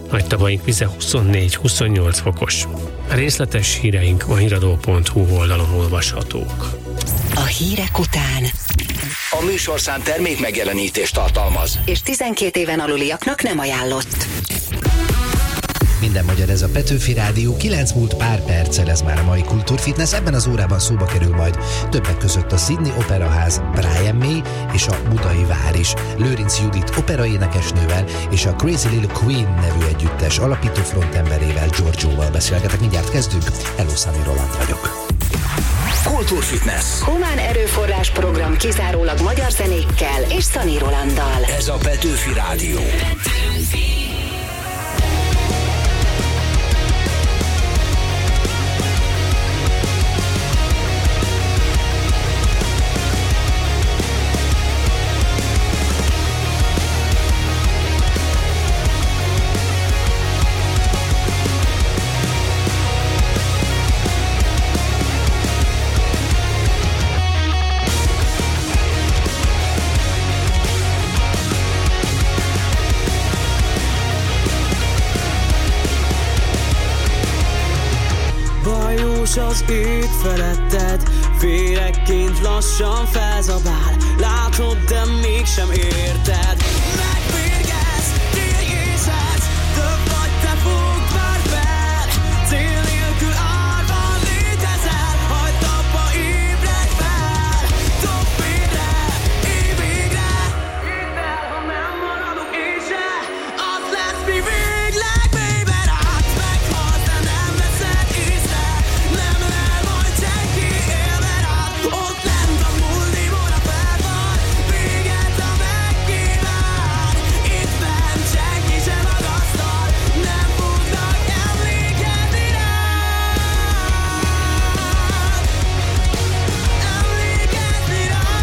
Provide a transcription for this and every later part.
nagy tavaink vize 24-28 fokos. A részletes híreink a híradó.hu oldalon olvashatók. A hírek után A műsorszám termék megjelenítést tartalmaz, és 12 éven aluliaknak nem ajánlott. Minden magyar, ez a Petőfi Rádió, 9 múlt pár perccel, ez már a mai Kultúrfitness. Ebben az órában szóba kerül majd többek között a Sydney Operaház, Brian May és a Budai Vár is. Lőrinc Judit operaénekesnővel és a Crazy Little Queen nevű együttes alapító frontemberével, Giorgioval beszélgetek. Mindjárt kezdünk. Hello, Sunny Roland vagyok. Kultúrfitness. Humán erőforrás program kizárólag magyar zenékkel és Sunny Rolanddal. Ez a Petőfi Rádió. Az ég feletted, féregként lassan felzabál. Látod, de mégsem érted. Megvérgez, térjéshez, több vagy te fogd már fel. Cél nélkül árban létezel, hagyd abba, ébredj fel. Dobd félre, élj végre. Hidd el, ha nem maradok én se, az lesz mi végleg, baby. Rátsz, meghalsz, de nem veszed észre. Ott lent a múltból a felpart, véget a megkíván. Itt bent senki sem magasztal, nem fognak emlékezni rád. Emlékezni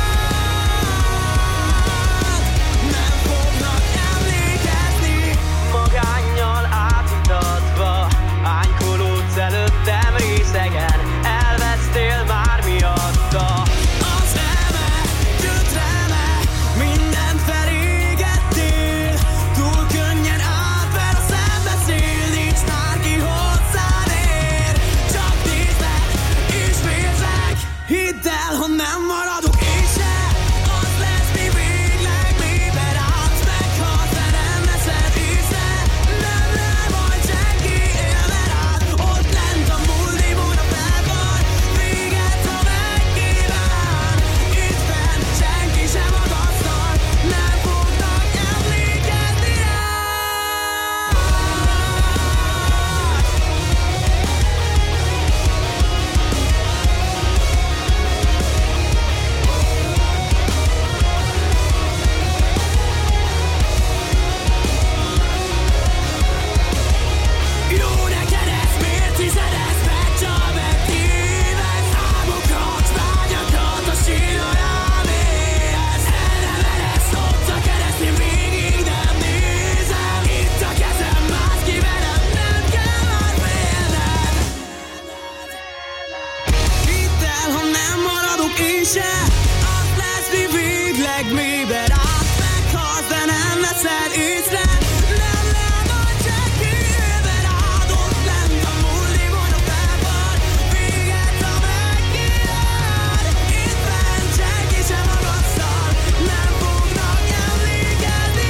rád. Nem fognak emlékezni. Magánnyal átitatva, ánykolódsz előttem részegen. Elvesztél már miatta. Az eme, gyötreme, mindent felégettél. Túl könnyen átver a szembeszél, nincs már ki hozzád ér. Csak nézlek és félzek, hidd el, ha nem maradok én se, az lesz mi végleg, miben állsz, meghalsz, de nem veszed észre. Nem lehet majd senki élve rád, ott lent a múltból a felpart, véget a megkíván. Itt fent senki sem magasztal, nem fognak emlékezni rád. Jó neked ez, miért hiszed ezt, megcsal, megtéved. Számukra adsz vágyakat, a sírra rám éhez. Elnevelesz, ott a keresztén, végig nem nézem. Itt a kezem, mász ki velem, nem kell már félned. Hidd el, ha nem maradok én se, az lesz mi végleg, miben állsz, meghalsz, de nem veszed észre. Nem lehet majd senki élve rád, ott lent a múltból a felpart, véget a megkíván. Itt bent senki sem magasztal, nem fognak emlékezni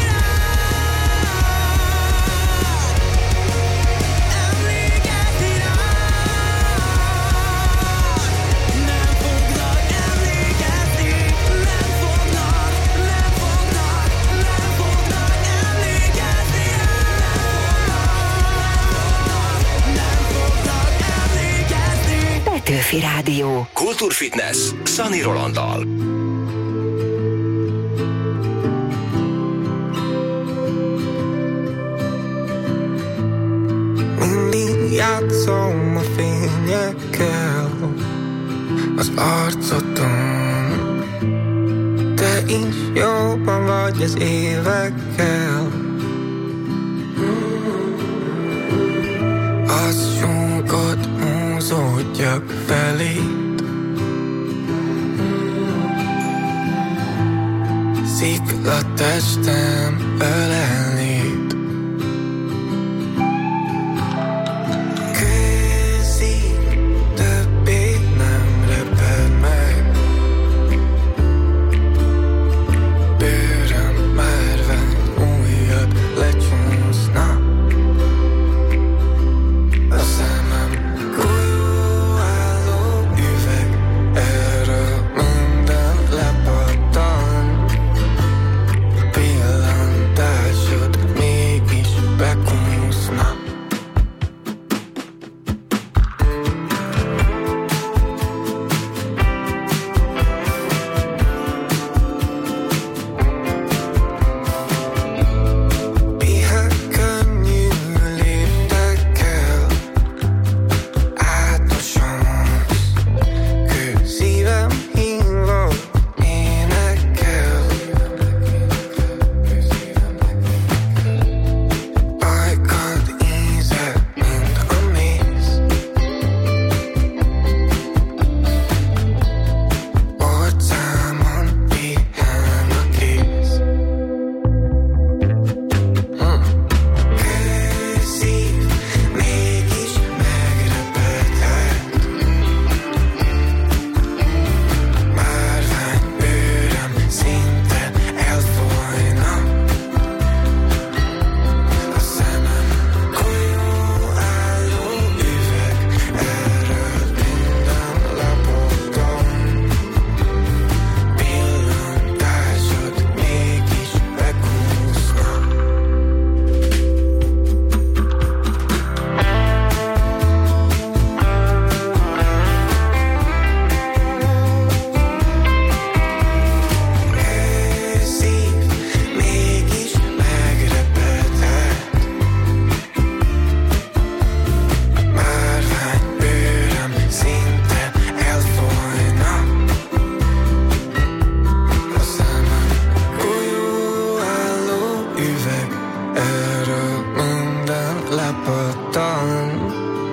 rád. Emlékezni rád. Nem fognak emlékezni, nem fognak emlékezni rád. Petőfi Rádió. Kultúrfitness Sunny Rolanddal. Mindig játszom a fényekkel az arcodon. Te is jobban vagy az évekkel. Az súgod, húzódjak feléd. Szikla testem ölelnéd. szabadon.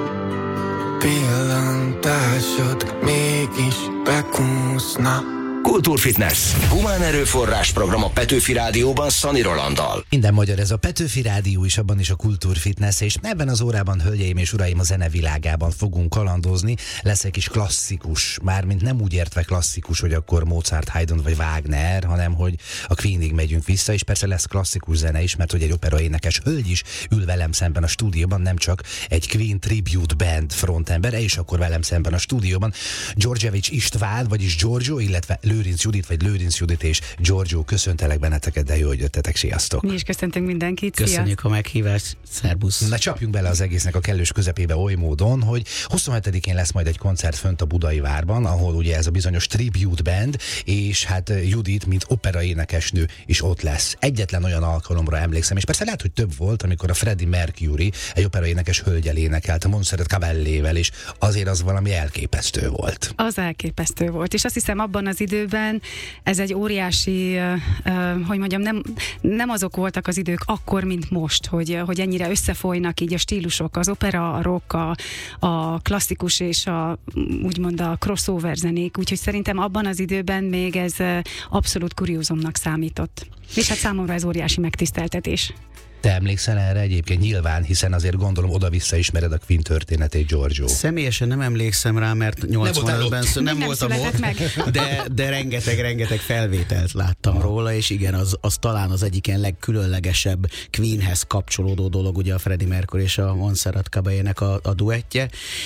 Pillantásod mégis bekúszna. Kultúrfitness. Humán erőforrás program a Petőfi Rádióban Szani Rolanddal. Minden magyar, ez a Petőfi Rádió is, abban is a Kultúrfitness, és ebben az órában, hölgyeim és uraim, a zenevilágában fogunk kalandozni. Lesz egy kis klasszikus, mármint nem úgy értve klasszikus, hogy akkor Mozart, Haydn vagy Wagner, hanem hogy a Queenig megyünk vissza, és persze lesz klasszikus zene is, mert hogy egy operaénekes hölgy is ül velem szemben a stúdióban, nem csak egy Queen Tribute Band frontembere, és akkor velem szemben a stúdióban Györgyevics István, vagyis Giorgio, illetve Lőrinc Judit, vagy Lőrinc Judit és Giorgio, köszöntelek benneteket, de jó, hogy jöttetek, sziasztok! Mi is köszöntünk mindenkit, szia! Köszönjük a meghívást, szerbusz! Na csapjunk bele az egésznek a kellős közepébe oly módon, hogy 27-én lesz majd egy koncert fönt a Budai Várban, ahol ugye ez a bizonyos Tribute Band, és hát Judit, mint operaénekesnő is ott lesz. Egyetlen olyan alkalomra emlékszem, és persze lehet, hogy több volt, amikor a Freddie Mercury egy operaénekes hölgyel énekelt, a Montserrat Cabellével, is, azért az valami elképesztő volt. Az elképesztő volt, és azt hiszem abban az időben ez egy óriási, hogy mondjam, nem azok voltak az idők akkor, mint most, hogy ennyire összefolynak így a stílusok, az opera, a rock, a klasszikus és úgymond a crossover zenék, úgyhogy szerintem abban az időben még ez abszolút kuriózumnak számított. És hát számomra ez óriási megtiszteltetés. Te emlékszel erre egyébként nyilván, hiszen azért gondolom oda-vissza ismered a Queen történetét, Giorgio. Személyesen nem emlékszem rá, mert 85-ben nem voltam ott, de rengeteg felvételt láttam róla, és igen, az talán az egyik ilyen legkülönlegesebb Queenhez kapcsolódó dolog, ugye a Freddie Mercury és a Montserrat Cabellének a duettje,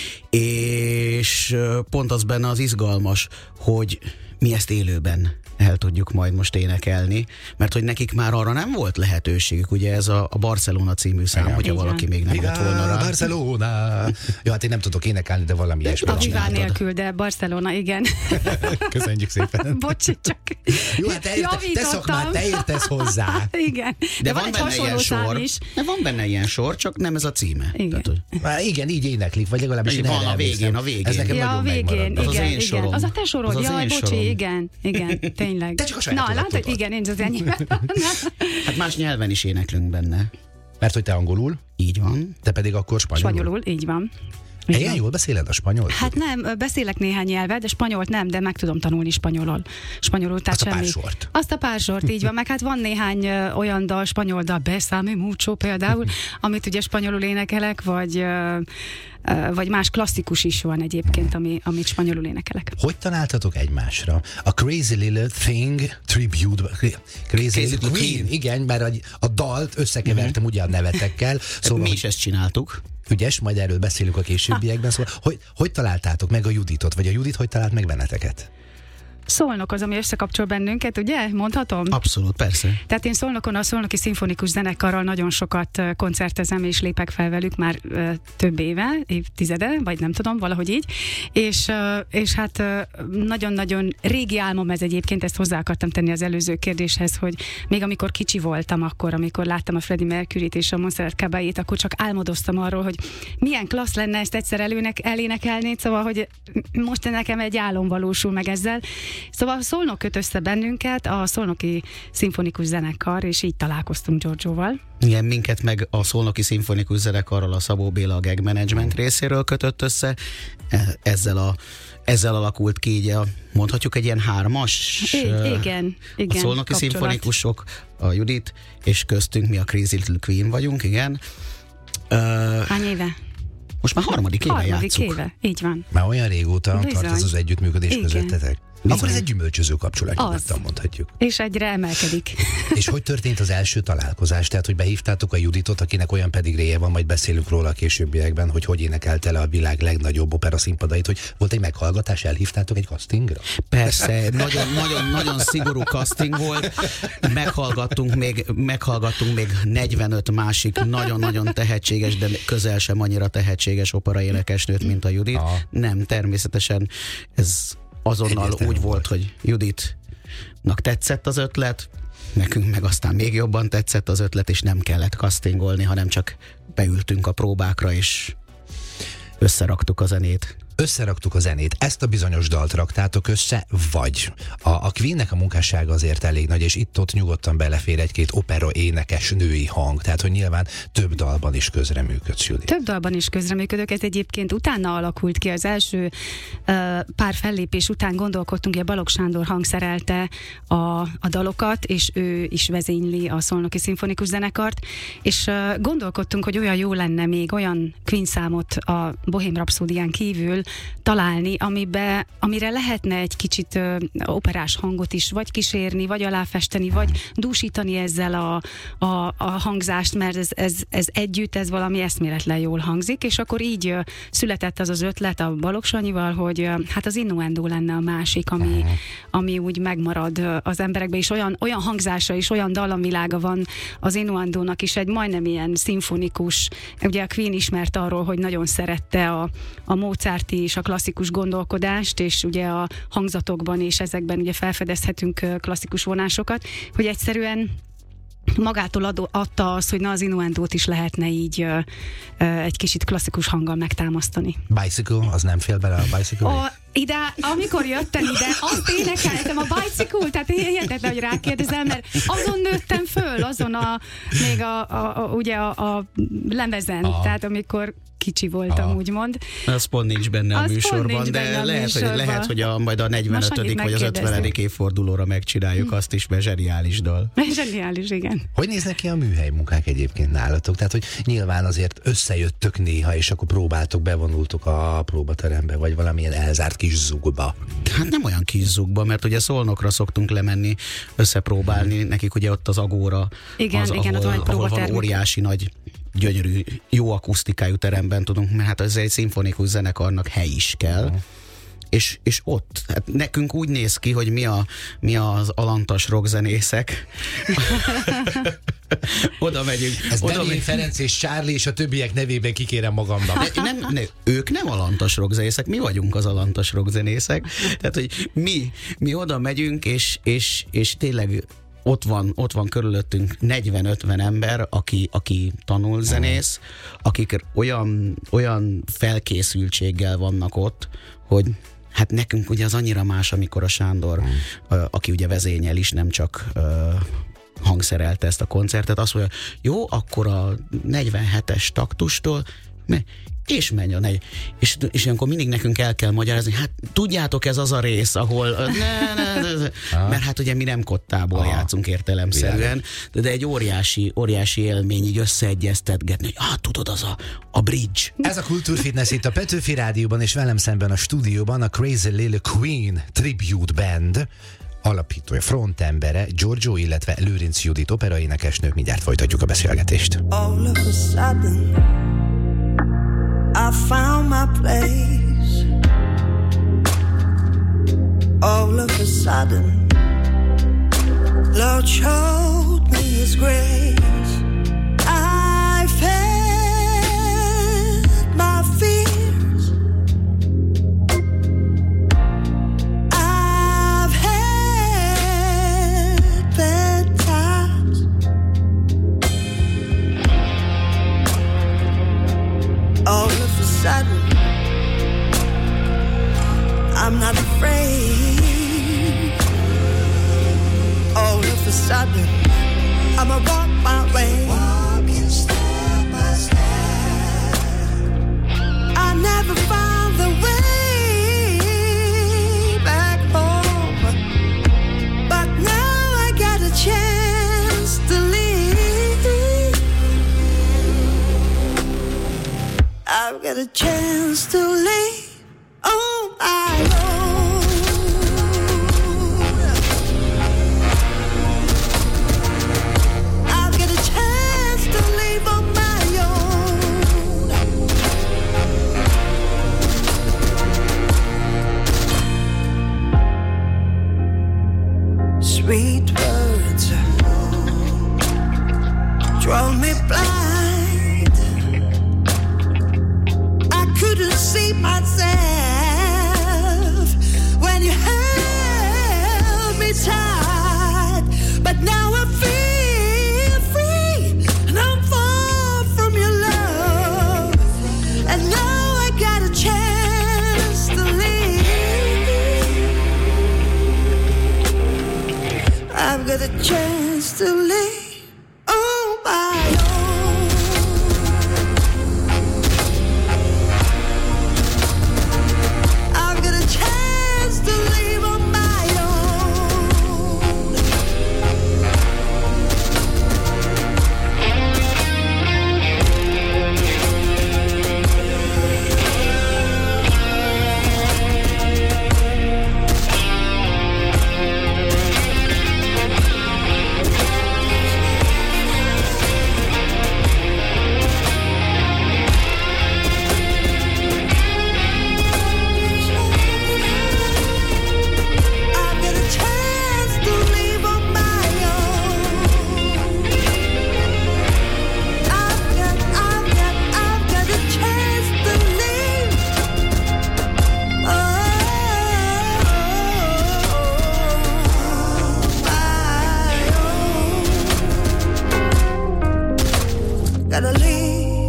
és pont az benne az izgalmas, hogy mi ezt élőben el tudjuk majd most énekelni, mert hogy nekik már arra nem volt lehetőségük, ugye ez a Barcelona című szám, hogyha valaki még nem lett volna rá. Barcelona! Jó, hát én nem tudok énekelni, de valami ilyesmi. A Viván nélkül, de Barcelona, igen. Köszönjük szépen. Bocsi, csak jó, hát te szakmát, te értesz hozzá. Igen. De van benne ilyen sor. De van benne ilyen sor, csak nem ez a címe. Igen, Tehát, igen, így éneklik, vagy legalábbis van a végén. Ez nekem nagyon megmarad. Az az én sorom. Az a te sorod, jaj, bocsi, igen, tényleg. Te csak a sajátodat látod, igen, én az enyém. Hát más nyelven is éneklünk benne. Mert hogy te angolul? Így van. Te pedig akkor spanyolul? Spanyolul, így van. Ilyen jól beszéled a spanyolt? Hát nem, beszélek néhány nyelvet, de spanyolt nem, de meg tudom tanulni spanyolul. Tehát azt a pár sort. Azt a pár sort, így van. Meg hát van néhány olyan dal, spanyol dal, Besame mucho például, amit ugye spanyolul énekelek, vagy más klasszikus is van egyébként, amit spanyolul énekelek. Hogy találtatok egymásra? A Crazy Little Thing Tribute, Crazy Little Queen, igen, mert a dalt összekevertem ugye a nevetekkel. Szóval, mi is ezt csináltuk. Ügyes, majd erről beszélünk a későbbiekben. Szóval, hogy találtátok meg a Juditot, vagy a Judit hogy talált meg benneteket? Szolnok az, ami összekapcsol bennünket, ugye? Mondhatom? Abszolút, persze. Tehát én Szolnokon a Szolnoki Szimfonikus Zenekarral nagyon sokat koncertezem, és lépek fel velük már több éve, évtizede, vagy nem tudom, valahogy így. És hát nagyon-nagyon régi álmom ez egyébként, ezt hozzá akartam tenni az előző kérdéshez, hogy még amikor kicsi voltam akkor, amikor láttam a Freddie Mercuryt és a Montserrat Cabellét, akkor csak álmodoztam arról, hogy milyen klassz lenne ezt egyszer elénekelni, szóval, hogy most nekem egy álom valósul meg ezzel. Szóval Szolnok köt össze bennünket, a Szolnoki Szimfonikus Zenekar, és így találkoztunk Giorgioval. Igen, minket meg a Szolnoki Szimfonikus Zenekarral a Szabó Béla a Gag Management részéről kötött össze. Ezzel alakult ki így mondhatjuk egy ilyen hármas. Igen. A Szolnoki Szimfonikusok, a Judit, és köztünk mi a Crazy Little Queen vagyunk, igen. Hány éve? Most már harmadik éve játszuk. Éve, így van. Már olyan régóta tart az együttműködés közöttetek. Bizony. Akkor ez egy gyümölcsöző kapcsolat, nyugodtan mondhatjuk. És egyre emelkedik. És hogy történt az első találkozás? Tehát, hogy behívtátok a Juditot, akinek olyan pedigréje van, majd beszélünk róla a későbbiekben, hogy énekelte le a világ legnagyobb opera színpadait, hogy volt egy meghallgatás, elhívtátok egy castingra? Persze, nagyon szigorú casting volt. Meghallgattunk még 45 másik nagyon-nagyon tehetséges, de közel sem annyira tehetséges operaénekesnőt, mint a Judit. Nem, természetesen ez azonnal úgy volt, hogy Juditnak tetszett az ötlet, nekünk meg aztán még jobban tetszett az ötlet, és nem kellett castingolni, hanem csak beültünk a próbákra, és összeraktuk a zenét. összeraktuk a zenét, ezt a bizonyos dalt raktátok össze, vagy a Queennek a munkássága azért elég nagy, és itt-ott nyugodtan belefér egy-két opera énekes női hang, tehát hogy nyilván több dalban is közreműködsz, Judit. Több dalban is közreműködök, ez egyébként utána alakult ki, az első pár fellépés után gondolkodtunk, hogy a Balogh Sándor hangszerelte a dalokat, és ő is vezényli a Szolnoki Szimfonikus Zenekart, és gondolkodtunk, hogy olyan jó lenne még olyan Queen számot a Bohém Rhapsódián kívül találni, amire lehetne egy kicsit operás hangot is, vagy kísérni, vagy aláfesteni, vagy dúsítani ezzel a hangzást, mert ez együtt, ez valami eszméletlen jól hangzik, és akkor így született az ötlet a Balogh Sanyival, hogy hát az Innuendo lenne a másik, ami úgy megmarad az emberekben, és olyan hangzása és olyan dallamvilága van az Innuendónak is, egy majdnem ilyen szimfonikus, ugye a Queen ismert arról, hogy nagyon szerette a Mozarti és a klasszikus gondolkodást, és ugye a hangzatokban és ezekben ugye felfedezhetünk klasszikus vonásokat, hogy egyszerűen magától adta azt, hogy na az Innuendót is lehetne így egy kicsit klasszikus hanggal megtámasztani. Bicycle, az nem fél bele a Bicycle? Ide, amikor jöttem ide, azt énekeltem a Bicycle, tehát hihetetlen, hogy rákérdezel, mert azon nőttem föl, azon még ugye a lemezen, tehát amikor kicsi voltam, úgymond. Az pont nincs benne a műsorban, de lehet, hogy majd a 45. vagy az 50. évfordulóra megcsináljuk azt is, mert zseniális dal. Zseniális, igen. Hogy néznek ki a műhely munkák egyébként nálatok? Tehát, hogy nyilván azért összejöttök néha, és akkor próbáltok, bevonultok a próbaterembe, vagy valamilyen elzárt kis zugba. Hát nem olyan kis zugba, mert ugye Szolnokra szoktunk lemenni, összepróbálni, nekik ugye ott az Agóra, ahol van óriási nagy, gyönyörű, jó akusztikájú teremben tudunk, mert hát ez egy szimfonikus zenekarnak hely is kell. És ott, hát nekünk úgy néz ki, hogy mi az alantas rockzenészek. Oda megyünk. Ez Benén Ferenc és Charlie és a többiek nevében kikérem magamnak. Ők nem alantas rockzenészek, mi vagyunk az alantas rockzenészek. Tehát, hogy mi oda megyünk, és tényleg ott van körülöttünk 40-50 ember, aki tanul zenész, akik olyan felkészültséggel vannak ott, hogy hát nekünk ugye az annyira más, amikor a Sándor, aki ugye vezényel is, nem csak hangszerelte ezt a koncertet, azt mondja, jó, akkor a 47-es taktustól és menj a és ilyenkor mindig nekünk el kell magyarázni, hát tudjátok, ez az a rész, ahol mert hát ugye mi nem kottából játszunk értelemszerűen, de egy óriási élmény így összeegyeztetgetni, hogy tudod, az a bridge. Ez a Kultúrfitness itt a Petőfi Rádióban, és velem szemben a stúdióban a Crazy Little Queen Tribute Band alapítója, frontembere Giorgio, illetve Lőrinc Judit operaénekesnő. Mindjárt folytatjuk a beszélgetést. All of a sudden I found my place. All of a sudden Lord showed me His grace. I felt my fears. I've had bad times. All of a sudden I'm not afraid. All of a sudden I'ma walk my way, walking step by step. I never found the way back home, but now I got a chance to leave. I've got a chance to leave on my own. I've got a chance to leave on my own. Sweet words drove me blind. I couldn't see myself when you held me tight, but now I feel free and I'm far from your love, and now I got a chance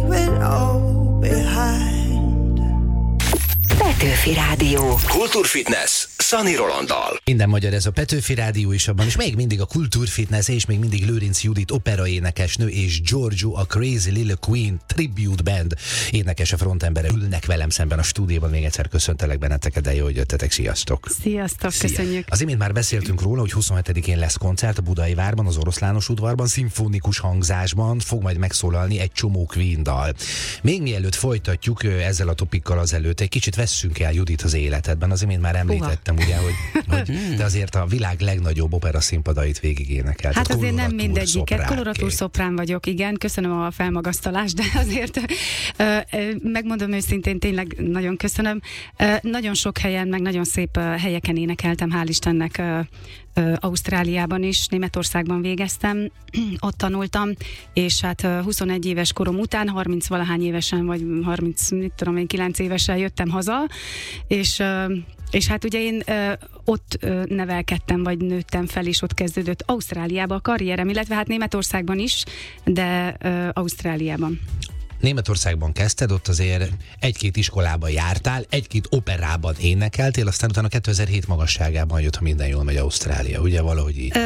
it all behind. Petőfi Rádió. Kultúrfitness Szani Rolanddal. Minden magyar ez a Petőfi Rádió is abban, és még mindig a Kultúrfitness, és még mindig Lőrinc Judit operaénekesnő és Giorgio a Crazy Little Queen Tribute Band énekese frontembere ülnek velem szemben a stúdióban. Még egyszer köszöntelek benneteket, de jó, hogy jöttetek. Sziasztok! Sziasztok, köszönjük! Az imént már beszéltünk róla, hogy 27-én lesz koncert a Budai Várban, az Oroszlános udvarban, szimfonikus hangzásban fog majd megszólalni egy csomó Queen dal. Még mielőtt folytatjuk ezzel a topikkal azelőtt, egy kicsit vesszünk el, Judit, az életedben. Az imént már említettem, ugye, hogy te azért a világ legnagyobb opera színpadait végig énekelted. Hát azért nem mindegyiket. Koloratúr szoprán vagyok, igen. Köszönöm a felmagasztalást, de azért megmondom őszintén, tényleg nagyon köszönöm. Nagyon sok helyen, meg nagyon szép helyeken énekeltem, hál' Istennek. Ausztráliában is, Németországban végeztem, ott tanultam, és hát 21 éves korom után, 30-valahány évesen, vagy 9 évesen jöttem haza, és hát ugye én ott nevelkedtem, vagy nőttem fel, és ott kezdődött Ausztráliában a karrierem, illetve hát Németországban is, de Ausztráliában. Németországban kezdted, ott azért egy-két iskolában jártál, egy-két operában énekeltél, aztán utána 2007 magasságában jött, ha minden jól megy, Ausztrália, ugye valahogy így?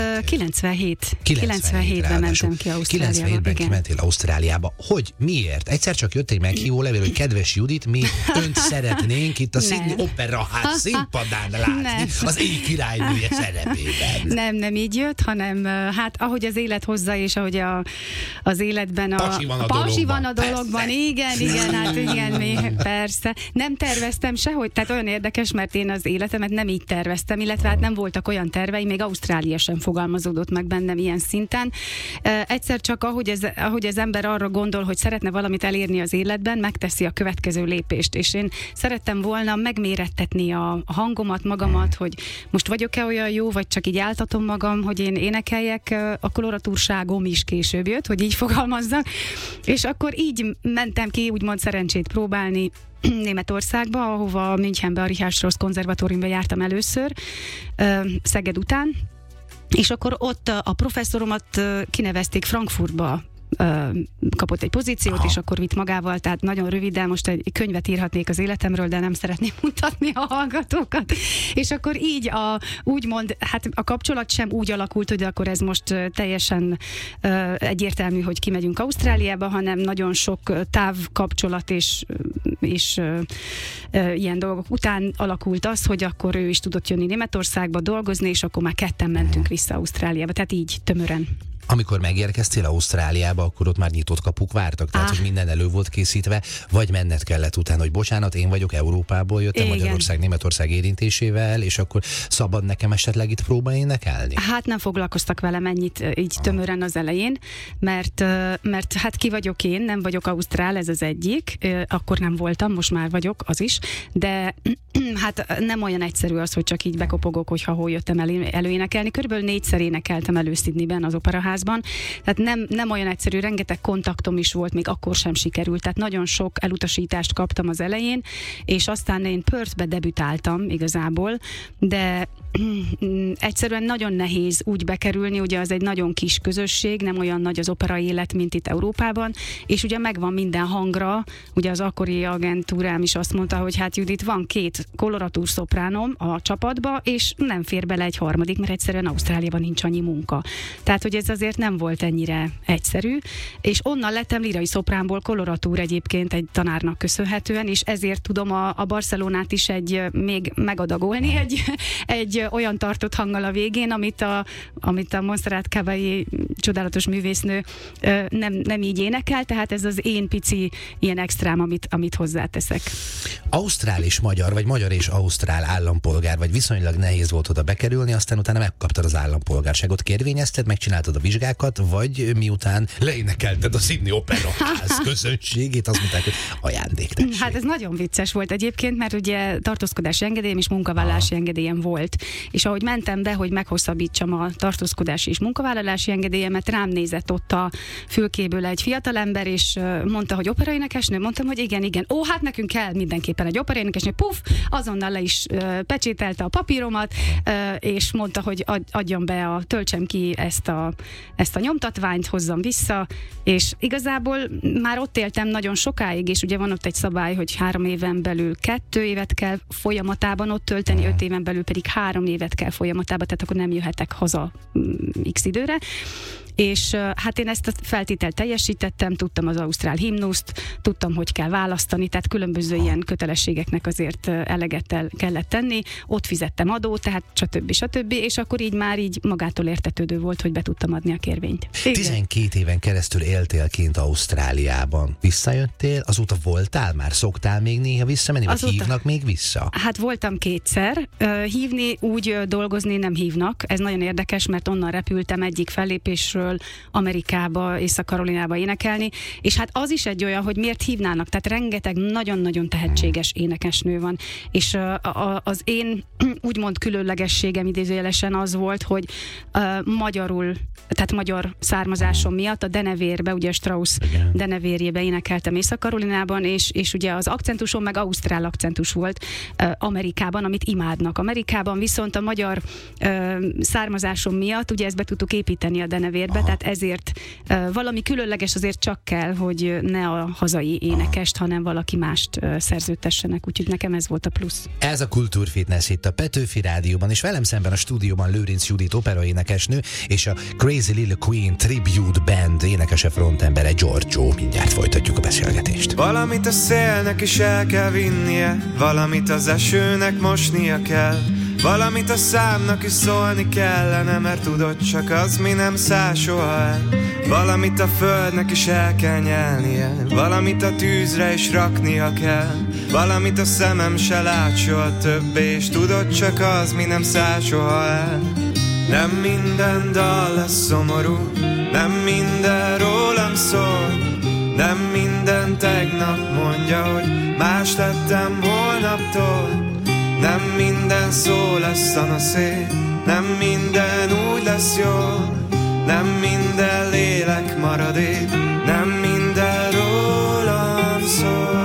97-ben mentem ki Ausztráliába. 97-ben kimentél Ausztráliába. Hogy? Miért? Egyszer csak jött egy meghívó levél, hogy kedves Judit, mi önt szeretnénk itt a Sydney Operaház színpadán látni, az éj királynője szerepében. Nem így jött, hanem hát ahogy az élet hozza, és ahogy az életben pasi van a dologban. Igen, hát igen, persze. Nem terveztem sehogy, tehát olyan érdekes, mert én az életemet nem így terveztem, illetve hát nem voltak olyan terveim, még Ausztrália sem fogalmazódott meg bennem ilyen szinten. Egyszer csak ahogy az ember arra gondol, hogy szeretne valamit elérni az életben, megteszi a következő lépést, és én szerettem volna megmérettetni a hangomat, magamat, hogy most vagyok-e olyan jó, vagy csak így áltatom magam, hogy én énekeljek. A koloratúrságom is később jött, hogy így fogalmazzak, és akkor így mentem ki, úgymond szerencsét próbálni Németországba, ahova Münchenbe, a Richard Strauss konzervatóriumba jártam először, Szeged után, és akkor ott a professzoromat kinevezték Frankfurtba, kapott egy pozíciót, és akkor vitt magával, tehát nagyon röviden, most egy könyvet írhatnék az életemről, de nem szeretném mutatni a hallgatókat. És akkor így úgymond, hát a kapcsolat sem úgy alakult, hogy akkor ez most teljesen egyértelmű, hogy kimegyünk Ausztráliába, hanem nagyon sok távkapcsolat és ilyen dolgok után alakult az, hogy akkor ő is tudott jönni Németországba dolgozni, és akkor már ketten mentünk vissza Ausztráliába, tehát így tömören. Amikor megérkeztél Ausztráliába, akkor ott már nyitott kapuk vártak, tehát hogy minden elő volt készítve, vagy menned kellett utána, hogy bocsánat, én vagyok Európából, jöttem Magyarország, Németország érintésével, és akkor szabad nekem esetleg itt próba énekelni? Hát nem foglalkoztak velem ennyit így tömören az elején, mert hát ki vagyok én, nem vagyok ausztrál, ez az egyik, akkor nem voltam, most már vagyok, az is, de hát nem olyan egyszerű az, hogy csak így bekopogok, hogyha hol jöttem előénekelni. Körülbelül 4-szer énekeltem elő Sydneyben, az operaházban. Tehát nem olyan egyszerű, rengeteg kontaktom is volt, még akkor sem sikerült. Tehát nagyon sok elutasítást kaptam az elején, és aztán én Perthbe debütáltam igazából, de egyszerűen nagyon nehéz úgy bekerülni, ugye az egy nagyon kis közösség, nem olyan nagy az opera élet, mint itt Európában, és ugye megvan minden hangra, ugye az akkori agentúrám is azt mondta, hogy hát Judit, van 2 koloratúr szopránom a csapatba, és nem fér bele egy harmadik, mert egyszerűen Ausztráliában nincs annyi munka. Tehát, hogy ez azért nem volt ennyire egyszerű, és onnan lettem lírai szopránból koloratúr egyébként egy tanárnak köszönhetően, és ezért tudom a Barcelonát is még megadagolni egy olyan tartott hanggal a végén, amit a Montserrat Caballé csodálatos művésznő nem így énekel, tehát ez az én pici ilyen extrám, amit hozzáteszek. Ausztrál és magyar, vagy magyar és ausztrál állampolgár, vagy viszonylag nehéz volt oda bekerülni, aztán utána megkaptad az állampolgárságot, kérvényezted, megcsináltad a vizsgákat, vagy miután leénekelted a Sydney Operaház közönségét, azt mondták, hogy ajándéktesség. Hát ez nagyon vicces volt egyébként, mert ugye tartózkodási engedélyem és munkavállalási engedélyem volt. És ahogy mentem be, hogy meghosszabbítsam a tartózkodási és munkavállalási engedélyemet, rám nézett ott a fülkéből egy fiatalember, és mondta, hogy operaénekesnő, mondtam, hogy igen. Ó, hát nekünk kell mindenképpen egy operaénekesnő, azonnal le is pecsételte a papíromat, és mondta, hogy adjam be, töltsem ki ezt ezt a nyomtatványt, hozzam vissza, és igazából már ott éltem nagyon sokáig, és ugye van ott egy szabály, hogy 3 éven belül 2 évet kell folyamatában ott tölteni, 5 éven belül pedig 3 évet kell folyamatában, tehát akkor nem jöhetek haza x időre. És hát én ezt a feltételt teljesítettem, tudtam az ausztrál himnuszt, tudtam, hogy kell választani, tehát különböző ilyen kötelességeknek azért eleget kellett tenni, ott fizettem adót, tehát stb. És akkor így már így magától értetődő volt, hogy be tudtam adni a kérvényt. Igen. 12 éven keresztül éltél kint Ausztráliában. Visszajöttél, azóta voltál már? Szoktál még néha visszamenni, vagy hívnak még vissza? Hát voltam 2-szer. Hívni, úgy dolgozni nem hívnak. Ez nagyon érdekes, mert onnan repültem egyik fellépésről Amerikába, Észak-Karolinába énekelni, és hát az is egy olyan, hogy miért hívnának, tehát rengeteg nagyon-nagyon tehetséges énekesnő van, és az én úgymond különlegességem idézőjelesen az volt, hogy magyarul, tehát magyar származásom miatt a denevérbe, ugye Strauss denevérjébe énekeltem Észak-Karolinában, és ugye az akcentusom meg ausztrál akcentus volt Amerikában, amit imádnak. Amerikában viszont a magyar származásom miatt, ugye ezt be tudtuk építeni a denevérbe, tehát ezért valami különleges azért csak kell, hogy ne a hazai énekest, hanem valaki mást szerződtessenek, úgyhogy nekem ez volt a plusz. Ez a Kultúrfitness itt a Petőfi Rádióban, és velem szemben a stúdióban Lőrinc Judit operaénekesnő, és a Crazy Little Queen Tribute Band énekese frontembere Giorgio. Mindjárt folytatjuk a beszélgetést. Valamit a szélnek is el kell vinnie, valamit az esőnek mosnia kell, valamit a számnak is szólni kellene, mert tudod, csak az mi nem száll soha el. Valamit a földnek is el kell nyelnie, valamit a tűzre is raknia kell, valamit a szemem se lát soha többé, és tudod, csak az mi nem száll soha el. Nem minden dal lesz szomorú, nem minden rólam szól, nem minden tegnap mondja, hogy más lettem holnaptól. Nem minden szó lesz szanaszét, nem minden úgy lesz jó, nem minden lélek maradék, nem minden rólam szól.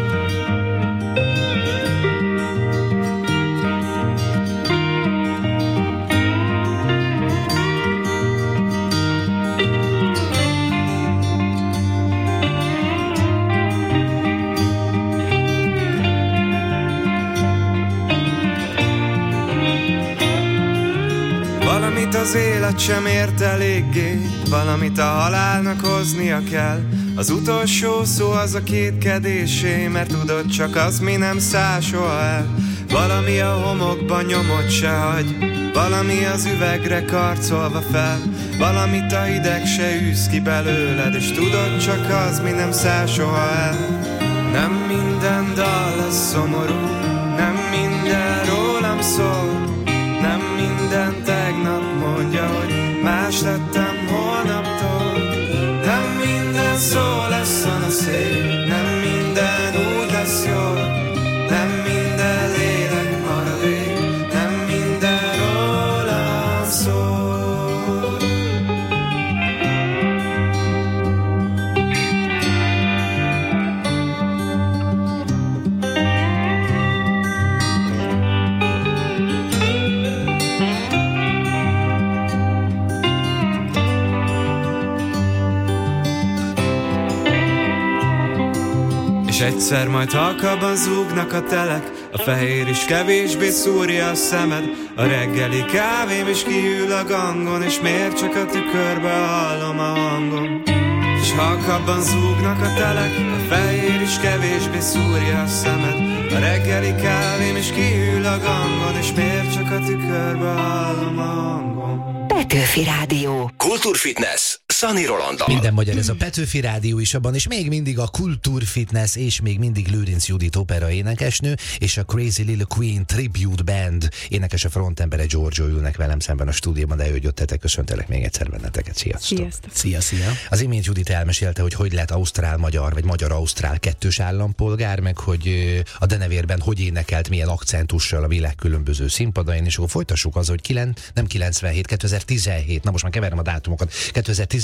Valamit az élet sem ért eléggé, valamit a halálnak hoznia kell. Az utolsó szó az a kétkedésé, mert tudod, csak az mi nem száll soha el. Valami a homokban nyomot se hagy, valami az üvegre karcolva fel, valamit a hideg se űz ki belőled, és tudod, csak az mi nem száll soha el. Nem minden dal lesz szomorú, nem minden rólam szól, nem minden tegnap mondja, hogy más lettem holnaptól. Nem minden szó lesz szanaszét, nem minden úgy lesz jó, nem minden lélek maradék, nem minden rólam szól. És egyszer majd halkabban zúgnak a telek, a fehér is kevésbé szúrja a szemed, a reggeli kávém is kiül a gangon, és miért csak a tükörbe hallom a hangom. És halkabban zúgnak a telek, a fehér is kevésbé szúrja a szemed, a reggeli kávém is kiül a gangon, és miért csak a tükörbe hallom a hangom. Petőfi Rádió. Kultúrfitness Szani Rolanddal. Minden magyar, ez a Petőfi Rádió is abban, és még mindig a Kultúrfitness, és még mindig Lőrinc Judit opera énekesnő, és a Crazy Little Queen Tribute Band énekese frontembere Giorgio ülnek velem szemben a stúdióban, de hogy jöttetek, köszöntelek még egyszer benneteket. Sziasztok! Sziasztok! Szia! Az imént Judit elmesélte, hogy lett ausztrál-magyar, vagy magyar-ausztrál kettős állampolgár, meg hogy a denevérben hogy énekelt, milyen akcentussal a világ különböző színpadain, és akkor folytassuk az, hogy nem 97, 2017, na most már keverem a dátumokat, 2017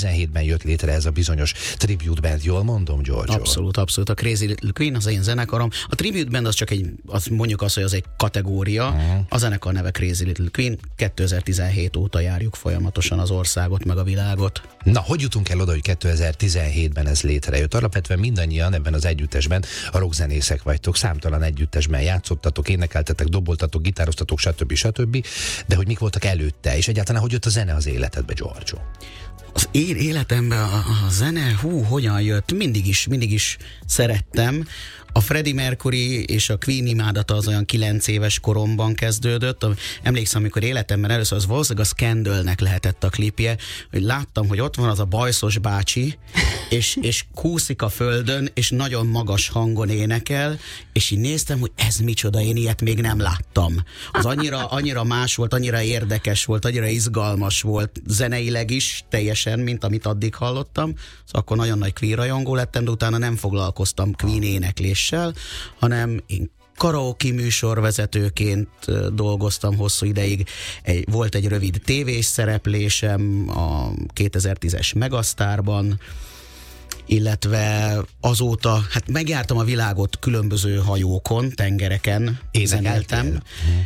2017-ben jött létre ez a bizonyos tribute band, jól mondom, George? Abszolút. A Crazy Little Queen az én zenekarom. A tribute band az csak mondjuk azt, hogy az egy kategória. A zenekar neve Crazy Little Queen. 2017 óta járjuk folyamatosan az országot, meg a világot. Na, hogy jutunk el oda, hogy 2017-ben ez létrejött? Alapvetően mindannyian ebben az együttesben a rockzenészek vagytok, számtalan együttesben játszottatok, énekeltetek, doboltatok, gitároztatok, stb. De hogy mik voltak előtte, és egyáltalán hogy jött a zene az életedbe, Giorgio? Az én életemben a zene, hogyan jött? Mindig is szerettem. A Freddie Mercury és a Queen imádata az olyan 9 éves koromban kezdődött. Emlékszem, amikor életemben először az valószínűleg a Scandalnek lehetett a klipje, hogy láttam, hogy ott van az a bajszos bácsi, és kúszik a földön, és nagyon magas hangon énekel, és így néztem, hogy ez micsoda, én ilyet még nem láttam. Az annyira más volt, annyira érdekes volt, annyira izgalmas volt, zeneileg is teljesen, mint amit addig hallottam. Szóval akkor nagyon nagy Queen rajongó lettem, de utána nem foglalkoztam Queen énekléssel, hanem én karaoke műsorvezetőként dolgoztam hosszú ideig. Volt egy rövid tévés szereplésem a 2010-es Megasztárban, illetve azóta, hát megjártam a világot különböző hajókon, tengereken, zenéltem.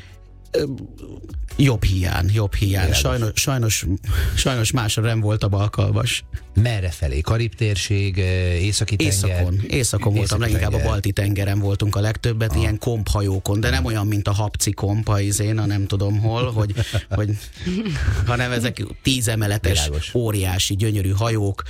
Jobb hiány. Sajnos másra nem voltam alkalmas. Merre felé? Karib-térség, északi tenger? Északon voltam, leginkább a Balti-tengeren voltunk a legtöbbet, ilyen komphajókon, de nem olyan, mint a Habci komp a nem tudom hol, hogy hanem ezek 10 emeletes, óriási, gyönyörű hajók,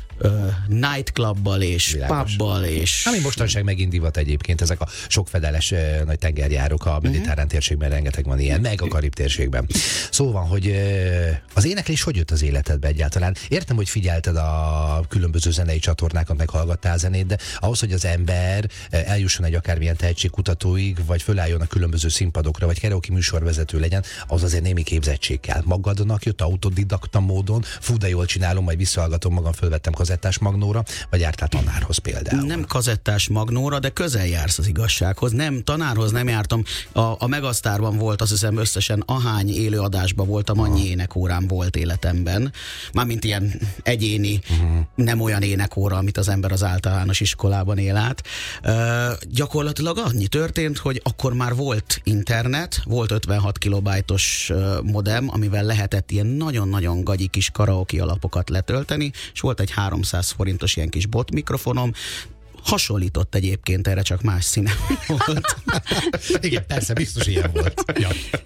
nightclubbal és pubbal és... Ami mostanság megint divat egyébként, ezek a sokfedeles nagy tengerjárók a mediterrán térségben, rengeteg van ilyen, meg a Karib térségben. Szóval, hogy az éneklés hogy jött az életedbe egyáltalán? Értem, hogy figyelted a különböző zenei csatornákat, meg hallgattál zenét, de ahhoz, hogy az ember eljusson egy akármilyen tehetségkutatóig, vagy fölálljon a különböző színpadokra, vagy karaoke műsorvezető legyen, az azért némi képzettség kell. Magadnak jött autodidakta módon, fú, de jól csinálom, majd visszahallgatom magam, fölvettem kazettás magnóra, vagy jártál tanárhoz például? Nem kazettás magnóra, de közel jársz az igazsághoz. Nem, tanárhoz nem jártam. A Megasztárban volt, azt hiszem összesen ahány élőadásban voltam, annyi énekórám volt életemben. Mármint ilyen egyéni, nem olyan énekóra, amit az ember az általános iskolában él át. Gyakorlatilag annyi történt, hogy akkor már volt internet, volt 56 kilobájtos modem, amivel lehetett ilyen nagyon-nagyon gagyi kis karaoke alapokat letölteni, és volt egy 300 forintos ilyen kis bot mikrofonom, hasonlított egyébként erre, csak más színe volt. Igen, persze, biztos ilyen volt. Ja.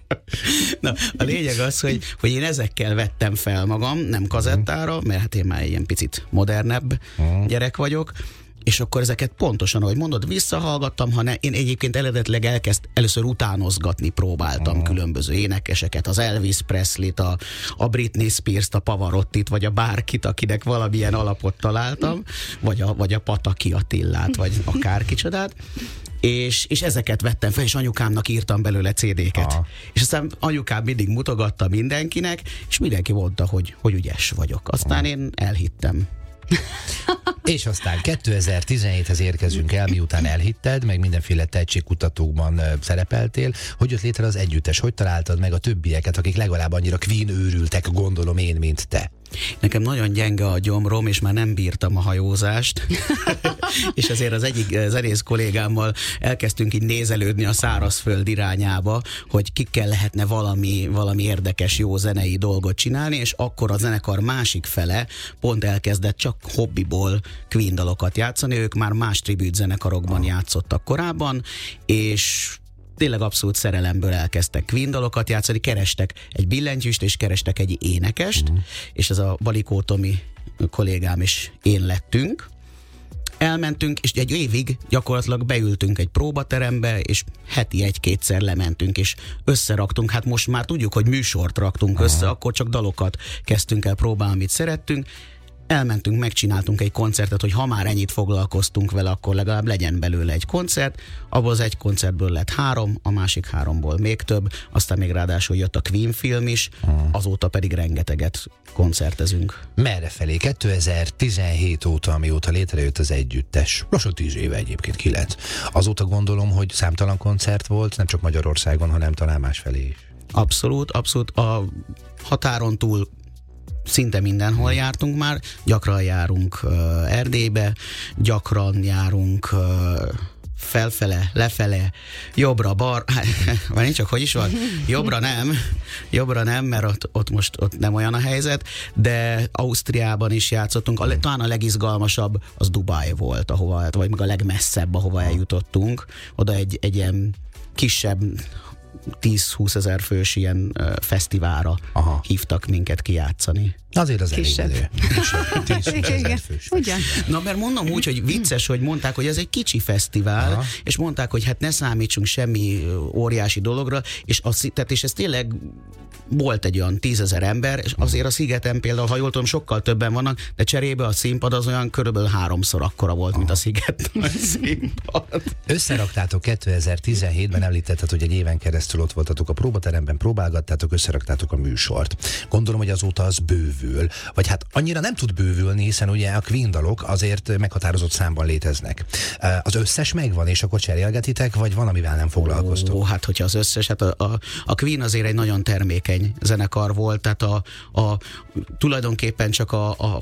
Na, a lényeg az, hogy én ezekkel vettem fel magam, nem kazettára, mert hát én már ilyen picit modernebb gyerek vagyok, és akkor ezeket pontosan, ahogy mondod, visszahallgattam, én egyébként eredetileg először utánozgatni próbáltam különböző énekeseket, az Elvis Presley-t, a Britney Spears-t, a Pavarottit, vagy a bárkit, akinek valamilyen alapot találtam, vagy a Pataki Attillát, vagy akárkicsodát. És ezeket vettem fel, és anyukámnak írtam belőle CD-ket. És aztán anyukám mindig mutogatta mindenkinek, és mindenki mondta, hogy ügyes vagyok. Aztán én elhittem. És aztán 2017-hez érkezünk el, miután elhitted, meg mindenféle tehetségkutatókban szerepeltél. Hogy jött létre az együttes? Hogy találtad meg a többieket, akik legalább annyira Queen őrültek, gondolom én, mint te? Nekem nagyon gyenge a gyomrom, és már nem bírtam a hajózást. És azért az egyik zenész kollégámmal elkezdtünk így nézelődni a szárazföld irányába, hogy kikkel lehetne valami érdekes, jó zenei dolgot csinálni, és akkor a zenekar másik fele pont elkezdett csak hobbiból Queen dalokat játszani, ők már más tribute zenekarokban játszottak korábban, és tényleg abszolút szerelemből elkezdtek Queen dalokat játszani, kerestek egy billentyűst, és kerestek egy énekest, és ez a Balikó Tomi kollégám és én lettünk. Elmentünk, és egy évig gyakorlatilag beültünk egy próbaterembe, és heti 1-2-szer lementünk, és összeraktunk, hát most már tudjuk, hogy műsort raktunk össze, akkor csak dalokat kezdtünk el próbálni, amit szerettünk. Elmentünk, megcsináltunk egy koncertet, hogy ha már ennyit foglalkoztunk vele, akkor legalább legyen belőle egy koncert. Abból az egy koncertből lett 3, a másik 3-ból még több, aztán még ráadásul jött a Queen film is, azóta pedig rengeteget koncertezünk. Merre felé? 2017 óta, amióta létrejött az együttes, lassan 10 éve egyébként, 9. Azóta gondolom, hogy számtalan koncert volt, nem csak Magyarországon, hanem talán másfelé is. Abszolút. A határon túl szinte mindenhol jártunk már, gyakran járunk Erdélybe, gyakran járunk felfele, lefele, jobbra, már nincs csak hogy is van, jobbra nem, mert ott nem olyan a helyzet, de Ausztriában is játszottunk, talán a legizgalmasabb az Dubaj volt, ahova, vagy meg a legmesszebb, ahova eljutottunk, oda egy ilyen kisebb 10-20 ezer fős ilyen fesztiválra hívtak minket kijátszani. Azért az elég idő. 10-20 ezer fős. Ugyan. Na, mert mondom úgy, hogy vicces, hogy mondták, hogy ez egy kicsi fesztivál, és mondták, hogy hát ne számítsunk semmi óriási dologra, és ez tényleg volt egy olyan 10 000 ember, és azért a Szigeten például, ha jól tudom, sokkal többen vannak, de cserébe a színpad az olyan körülbelül 3-szor akkora volt, mint a Sziget színpad. Összeraktátok 2017-ben, említetted, hogy egy éven keresztül ott voltatok a próbateremben, próbálgattátok, összeraktátok a műsort. Gondolom, hogy azóta az bővül, vagy hát annyira nem tud bővülni, hiszen ugye a Queen dalok azért meghatározott számban léteznek. Az összes megvan, és akkor cserélgetitek, vagy van, amivel nem foglalkoztok? Hát hogyha az összes, hát a Queen azért egy nagyon termékeny zenekar volt, tehát tulajdonképpen csak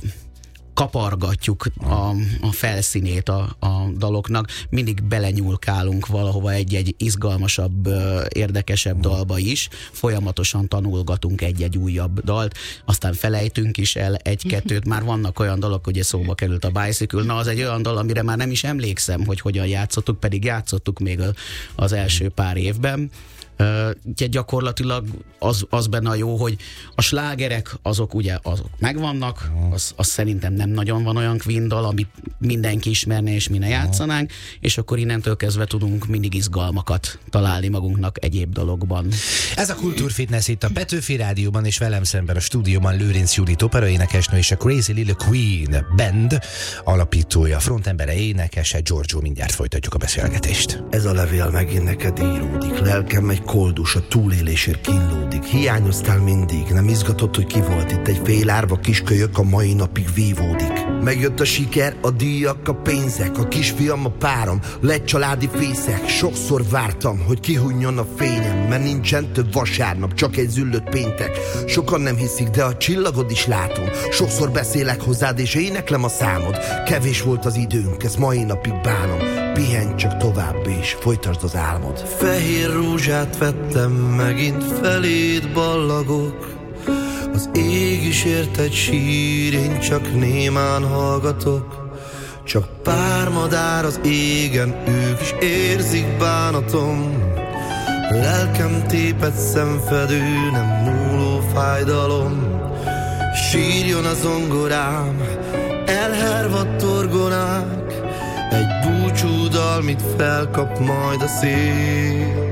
kapargatjuk a felszínét a daloknak, mindig belenyúlkálunk valahova egy izgalmasabb, érdekesebb dalba is, folyamatosan tanulgatunk egy újabb dalt, aztán felejtünk is el egy-kettőt, már vannak olyan dalok, ugye szóba került a Bicycle, na az egy olyan dal, amire már nem is emlékszem, hogy hogyan játszottuk, pedig játszottuk még az első pár évben. Gyakorlatilag az benne a jó, hogy a slágerek azok megvannak, az szerintem nem nagyon van olyan Queen dal, amit mindenki ismerne és mi ne játszanánk, és akkor innentől kezdve tudunk mindig izgalmakat találni magunknak egyéb dologban. Ez a Kultúrfitness itt a Petőfi Rádióban, és velem szemben a stúdióban Lőrinc Judit operaénekesnő és a Crazy Little Queen Band alapítója, frontembere, énekese, Giorgio. Mindjárt folytatjuk a beszélgetést. Ez a levél megint neked íródik, lelkem egy koldus, a túlélésért kínlódik. Hiányoztál mindig, nem izgatott, hogy ki volt itt. Egy fél árva kiskölyök a mai napig vívódik. Megjött a siker, a díjak, a pénzek, a kisfiam, a párom, lett családi fészek. Sokszor vártam, hogy kihunjon a fényem, mert nincsen több vasárnap, csak egy züllött péntek. Sokan nem hiszik, de a csillagod is látom. Sokszor beszélek hozzád, és éneklem a számod. Kevés volt az időnk, ezt mai napig bánom. Pihenj csak tovább, és folytasd az álmod. Fehér rózsát vettem, megint feléd ballagok. Az ég is érted sír, én csak némán hallgatok. Csak pár madár az égen, ők is érzik bánatom. Lelkem tépett szemfedő, nem múló fájdalom. Sírjon a zongorám, elhervadt orgonák. Egy búcsúdal, mit felkap majd a szél.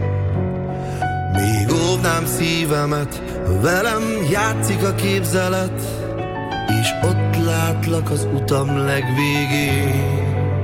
Még óvnám szívemet, velem játszik a képzelet, és ott látlak az utam legvégén.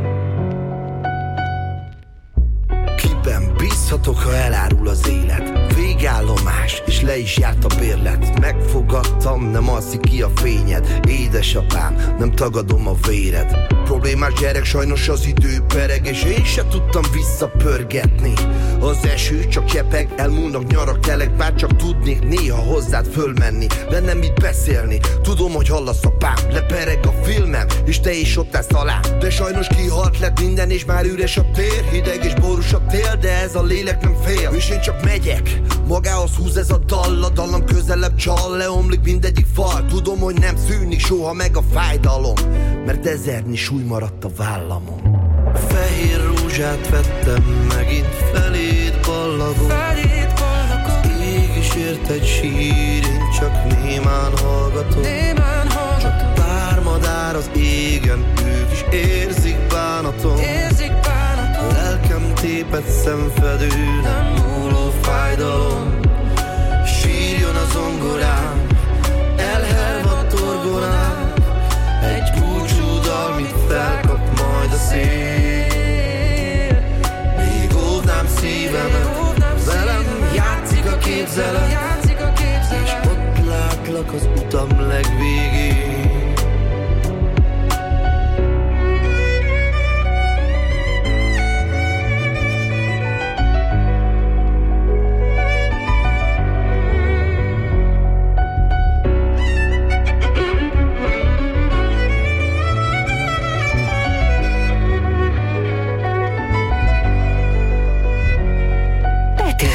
Kiben bízhatok, ha elárul az élet? Végállomás, és le is járt a bérlet. Megfogadtam, nem alszik ki a fényed. Édesapám, nem tagadom a véred. Problémás gyerek, sajnos az idő pereg, és én se tudtam visszapörgetni. Az eső csak csepeg, elmúlnak nyarak, telek, bár csak tudnék néha hozzád fölmenni. Lenne mit beszélni, tudom, hogy hallasz apám. Lepereg a filmem, és te is ott állsz talán. De sajnos kihalt lett minden, és már üres a tér. Hideg és borús a tél, de ez a lélek nem fél. És én csak megyek, magához húz ez a dal. A dallam közelebb csal, leomlik mindegyik fal. Tudom, hogy nem szűnik soha meg a fájdalom, mert ezernyi súly maradt a vállamon. Fehér rózsát vettem, megint feléd ballagok. Az ég is érted sír, én csak némán hallgatok. Csak pár madár az égen, ők is érzik bánatom. Lelkem tépett szemfedő, nem múló fájdalom. Sírjon a zongorám, elhervadt orgonám. Egy búcsúdal, mit felkap majd a szél. Még óvnám szívemet, velem játszik a képzelet, és ott látlak az utam legvégén.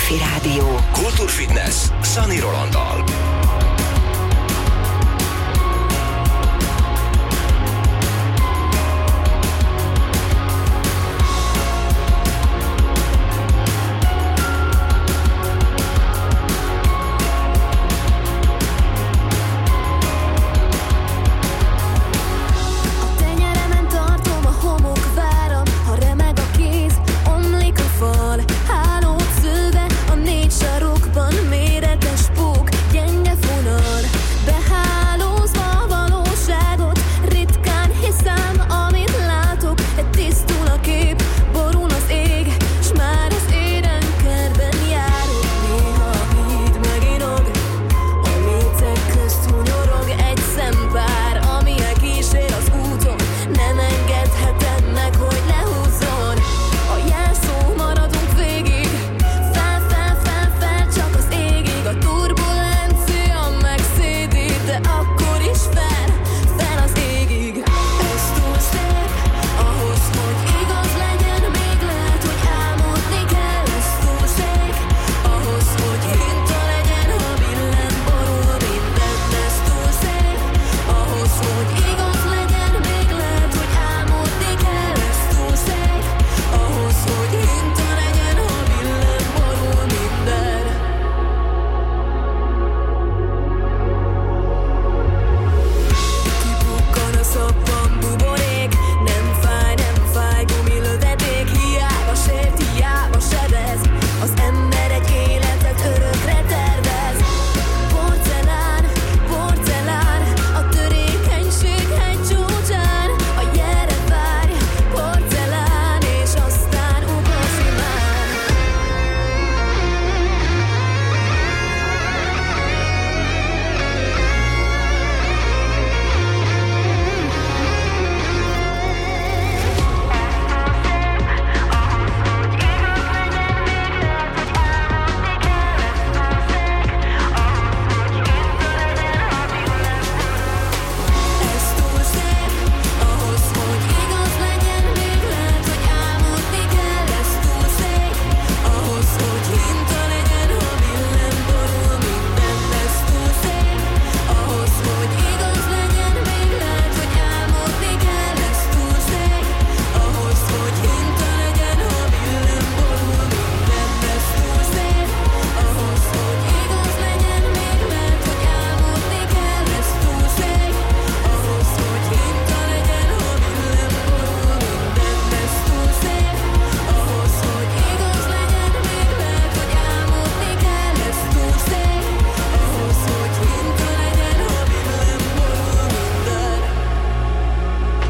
Petőfi Rádió. Kultúrfitness Szani Rolanddal. Méretes pók, gyenge fonal, behálózva valóságot. Ritkán hiszem, amit látok, egy tisztul a kép, borul az ég, s már az édenkertben járok. Néha a híd meginog, a lécek közt hunyorog egy szempár, amilyen kísér az úton, nem engedhetem meg, hogy lehúzzon. A jelszó maradunk végig, csak az égig, a turbulencia megszédít, de akkor is fel az égig. Ez túl szép, ahhoz, hogy igaz legyen, még lehet, hogy álmodni kell. Ez túl szép, ahhoz, hogy hinta legyen, ha billen, borul minden. Ez túl szép, ahhoz, hogy igaz legyen, még lehet, hogy álmodni kell. Ez túl szép, ahhoz, hogy hinta legyen, ha billen, borul minden. Kipukkan a szappan buborék, nem fáj, gumilövedék. Hiába sért, hiába sebez, az ember egy életet örökre tervez. Porcelán, a törékenység hegy csúcsán. A gyere várj, porcelán, és aztán ugorj simán. Ez túl szép, ahhoz, hogy igaz legyen, még lehet, hogy álmodni kell. Ez túl szép, ahhoz, hogy hinta legyen, ha billen, borul minden. Ez túl szép, ahhoz, hogy igaz legyen, még lehet, hogy álmodni kell. Ez túl szép, ahhoz, hogy hinta legyen, ha billen, borul minden. Ez túl szép, ahhoz, hogy igaz legyen, még lehet, hogy álmodni kell. Ez túl szép, ahhoz, hogy hinta legyen, ha billen, borul minden. Ez túl szép, ahhoz, hogy igaz legyen, még lehet, hogy álmodni kell. Ez túl szép, ahhoz, hogy hinta legyen, ha billen, borul minden.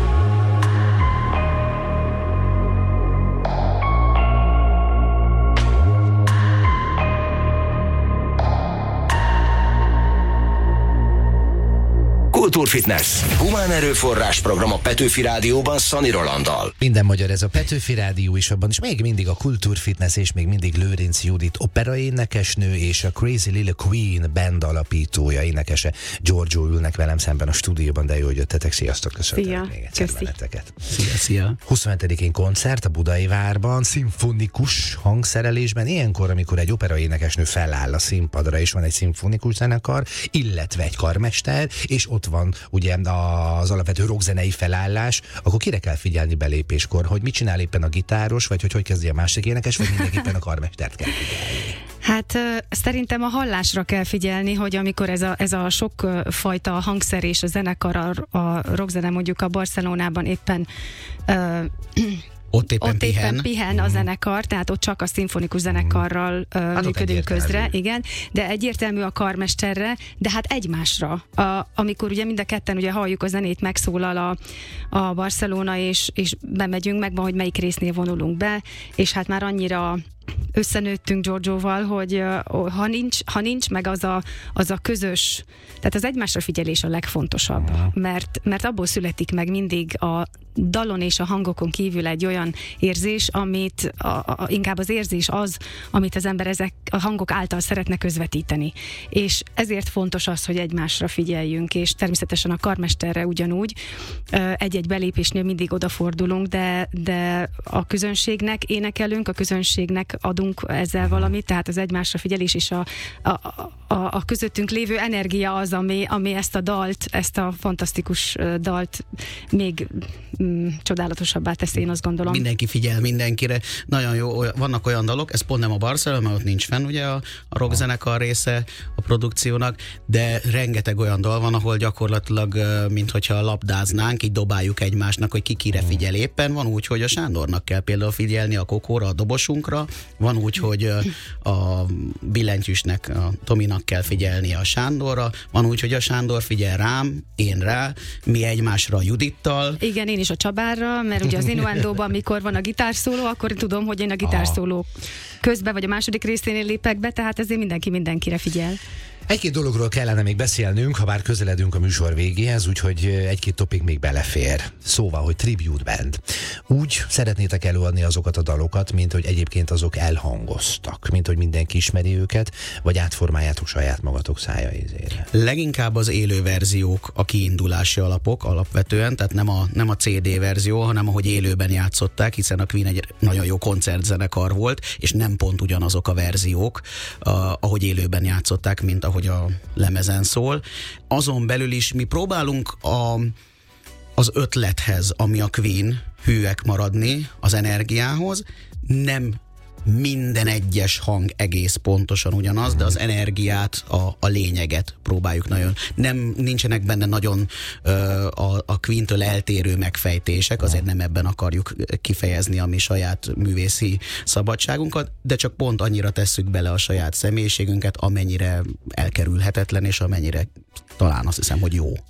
Kultúrfitness humán erőforrás program a Petőfi Rádióban Szani Rolanddal. Minden magyar, ez a Petőfi Rádió is, abban is még mindig a Kultúrfitness, és még mindig Lőrinc Judit operaénekesnő és a Crazy Little Queen band alapítója, énekese Giorgio ülnek velem szemben a stúdióban, de jó, hogy jöttetek. Sziasztok, köszönöm még egyszer benneteket. Szia. 27-én koncert a Budai Várban, szimfonikus hangszerelésben, ilyenkor, amikor egy operaénekesnő feláll a színpadra, és van egy szimfonikus zenekar, illetve egy karmester, és ott van ugye az alapvető rockzenei felállás, akkor kire kell figyelni belépéskor, hogy mit csinál éppen a gitáros, vagy hogy kezdi a másik énekes, vagy mindenképpen a karmestert kell figyelni? Hát szerintem a hallásra kell figyelni, hogy amikor ez a sok fajta hangszer és a zenekar, a rockzene mondjuk a Barcelonában éppen Ott éppen pihen a zenekar, tehát ott csak a szimfonikus zenekarral működünk közre, igen, de egyértelmű a karmesterre, de hát egymásra. Amikor ugye mind a ketten ugye halljuk a zenét, megszólal a Barcelona, és bemegyünk, megvan, hogy melyik résznél vonulunk be, és hát már annyira összenőttünk Giorgioval, hogy ha nincs meg az a közös, tehát az egymásra figyelés a legfontosabb, mert abból születik meg mindig dalon és a hangokon kívül egy olyan érzés, amit inkább az érzés az, amit az ember ezek a hangok által szeretne közvetíteni. És ezért fontos az, hogy egymásra figyeljünk, és természetesen a karmesterre ugyanúgy egy-egy belépésnél mindig odafordulunk, de a közönségnek énekelünk, a közönségnek adunk ezzel valamit, tehát az egymásra figyelés és a közöttünk lévő energia az, ami ezt a dalt, ezt a fantasztikus dalt még csodálatosabbá teszi, én azt gondolom. Mindenki figyel mindenkire. Nagyon jó, vannak olyan dalok, ez pont nem a Barcelona, mert ott nincs fenn ugye a rockzenekar része a produkciónak, de rengeteg olyan dal van, ahol gyakorlatilag minthogyha labdáznánk, így dobáljuk egymásnak, hogy ki kire figyel éppen. Van úgy, hogy a Sándornak kell például figyelni a Kokóra, a dobosunkra, van úgy, hogy a billentyűsnek, a Tominak kell figyelni a Sándorra, van úgy, hogy a Sándor figyel rám, én rá, mi egymásra a Judittal. Igen, én is a Csabárra, mert ugye az Innuendóban, amikor van a gitárszóló, akkor tudom, hogy én a gitárszóló közben vagy a második részénél lépek be, tehát ezért mindenki mindenkire figyel. Egy-két dologról kellene még beszélnünk, ha bár közeledünk a műsor végéhez, úgyhogy egy-két topik még belefér. Szóval, hogy tribute band. Úgy szeretnétek előadni azokat a dalokat, mint hogy egyébként azok elhangoztak, mint hogy mindenki ismeri őket, vagy átformáljátok saját magatok szája ízére? Leginkább az élő verziók a kiindulási alapok alapvetően, tehát nem a CD verzió, hanem ahogy élőben játszották, hiszen a Queen egy nagyon jó koncertzenekar volt, és nem pont ugyanazok a verziók, ahogy élőben játszották, mint ahogy a lemezen szól. Azon belül is mi próbálunk az ötlethez, ami a Queen, hűek maradni, az energiához. Nem minden egyes hang egész pontosan ugyanaz, de az energiát, a lényeget próbáljuk nagyon. Nincsenek benne nagyon a Queen-től eltérő megfejtések, azért nem ebben akarjuk kifejezni a mi saját művészi szabadságunkat, de csak pont annyira tesszük bele a saját személyiségünket, amennyire elkerülhetetlen, és amennyire talán azt hiszem, hogy jó.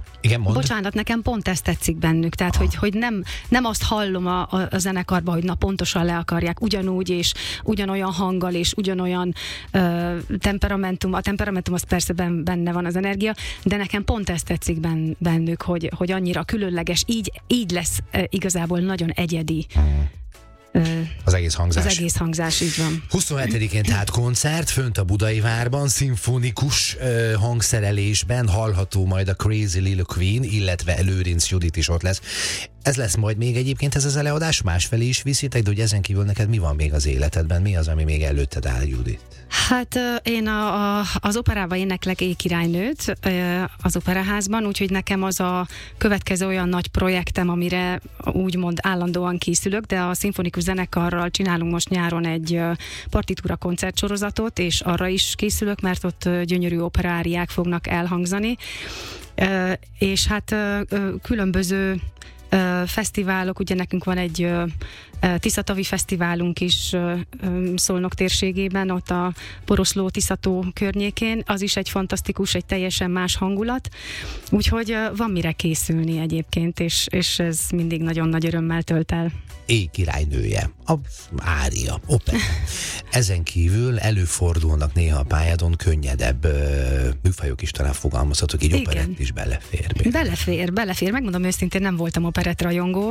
Nekem pont ezt tetszik bennük, tehát hogy nem azt hallom a zenekarban, hogy na pontosan le akarják ugyanúgy, és ugyanolyan hanggal, és ugyanolyan temperamentum. A temperamentum az persze benne van az energia, de nekem pont ezt tetszik bennük, hogy annyira különleges, így lesz igazából nagyon egyedi. Az egész hangzás. Az egész hangzás, így van. 27-én tehát koncert, fönt a Budai Várban, szimfonikus hangszerelésben hallható majd a Crazy Little Queen, illetve Lőrinc Judit is ott lesz. Ez lesz majd még egyébként ez az előadás, másfelé is viszitek, de hogy ezen kívül neked mi van még az életedben? Mi az, ami még előtted áll, Judit? Hát én az operában éneklek Éjkirálynőt az operaházban, úgyhogy nekem az a következő olyan nagy projektem, amire úgymond állandóan készülök, de a szimfonikus zenekarral csinálunk most nyáron egy partitúra koncertsorozatot, és arra is készülök, mert ott gyönyörű operáriák fognak elhangzani, és hát különböző fesztiválok, ugye nekünk van egy Tiszatavi fesztiválunk is Szolnok térségében, ott a Poroszló-Tiszató környékén, az is egy fantasztikus, egy teljesen más hangulat, úgyhogy van mire készülni egyébként, és ez mindig nagyon nagy örömmel tölt el. Éjkirálynője, a ária, opera. Ezen kívül előfordulnak néha a pályádon könnyedebb műfajok is, talán fogalmazhatok, így operett is belefér. Belefér. Megmondom őszintén, nem voltam operett rajongó,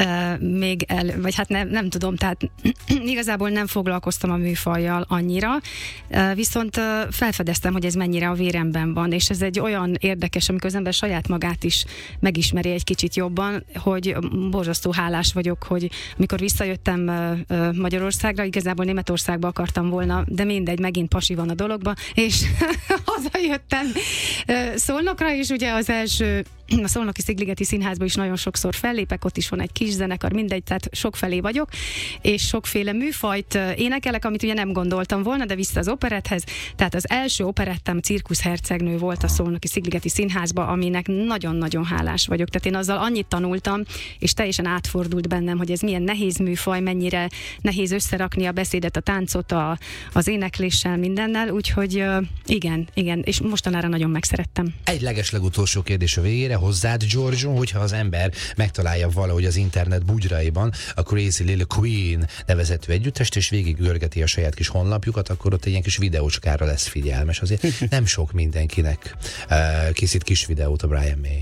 vagy hát nem tudom, tehát igazából nem foglalkoztam a műfajjal annyira, viszont felfedeztem, hogy ez mennyire a véremben van, és ez egy olyan érdekes, amikor az ember saját magát is megismeri egy kicsit jobban, hogy borzasztó hálás vagyok, hogy amikor visszajöttem Magyarországra, igazából Németországba akartam volna, de mindegy, megint pasi van a dologba, és hazajöttem Szolnokra, és ugye az első a Szolnoki Szigligeti Színházban is nagyon sokszor fellépek, ott is van egy kis zenekar, mindegy, tehát sokfelé vagyok, és sokféle műfajt énekelek, amit ugye nem gondoltam volna, de vissza az operetthez. Tehát az első operettem Cirkuszhercegnő volt a Szolnoki Szigligeti Színházban, aminek nagyon-nagyon hálás vagyok. Tehát én azzal annyit tanultam, és teljesen átfordult bennem, hogy ez milyen nehéz műfaj, mennyire nehéz összerakni a beszédet, a táncot, az énekléssel, mindennel, úgyhogy igen, és mostanára nagyon megszerettem. Egy legeslegutolsó kérdés a végére hozzád, Giorgio, hogyha az ember megtalálja valahogy az internet bugyraiban a Crazy Little Queen nevezetű együttest, és végigörgeti a saját kis honlapjukat, akkor ott egy ilyen kis videócskára lesz figyelmes. Azért nem sok mindenkinek készít kis videót a Brian May.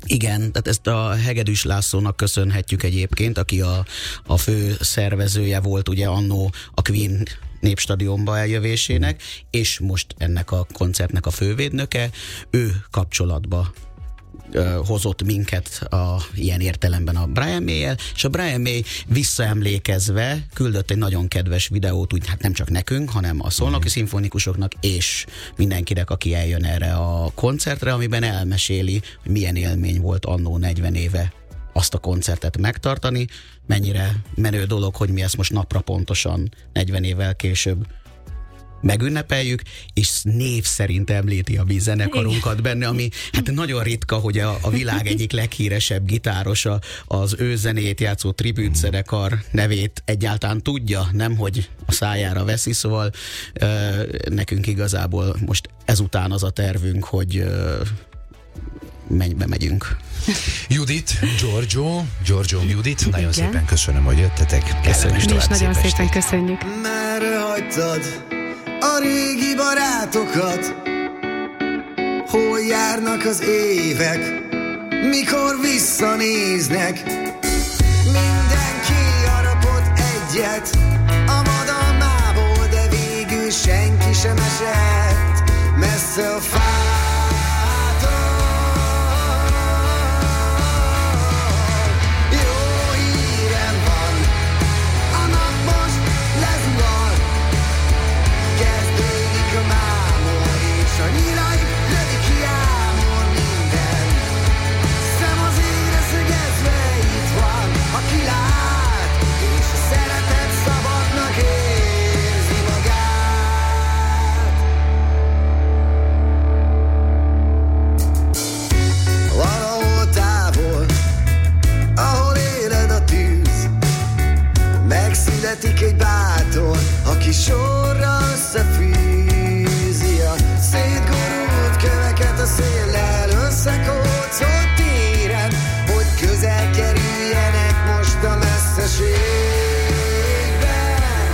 Igen, tehát ezt a Hegedűs Lászlónak köszönhetjük egyébként, aki a fő szervezője volt ugye annó a Queen Népstadionba eljövésének, és most ennek a koncertnek a fővédnöke. Ő kapcsolatba hozott minket ilyen értelemben a Brian May-jel, és a Brian May visszaemlékezve küldött egy nagyon kedves videót, úgy hát nem csak nekünk, hanem a szolnoki szimfonikusoknak és mindenkinek, aki eljön erre a koncertre, amiben elmeséli, hogy milyen élmény volt annó 40 éve azt a koncertet megtartani, mennyire menő dolog, hogy mi ezt most napra pontosan 40 évvel később megünnepeljük, és név szerint említi a mi zenekarunkat benne, ami hát nagyon ritka, hogy a világ egyik leghíresebb gitárosa az ő zenét játszó tribute zenekar nevét egyáltalán tudja, nem hogy a szájára veszi, szóval nekünk igazából most ezután az a tervünk, hogy megyünk. Judit, Giorgio, Judit, nagyon szépen köszönöm, hogy jöttetek. Köszönjük. Mi is nagyon szépen köszönjük. Merre hagytad a régi barátokat? Hol járnak az évek, mikor visszanéznek? Mindenki harapott egyet a madalmából, de végül senki sem esett messze a fától. Jó hírem van, a nap most lezuhan, kezdődik a mámor, és a nyilaik lövi ki ámon minden. Szem az égre szögezve itt van, aki lát, és a szeretet szabadnak érzi magát. Valahol távol, ahol éled a tűz, megszületik egy bátor, aki sorra összefűzi a szétgurult köveket a széllel, összekócolt téren, hogy közel kerüljenek most a messzeségben.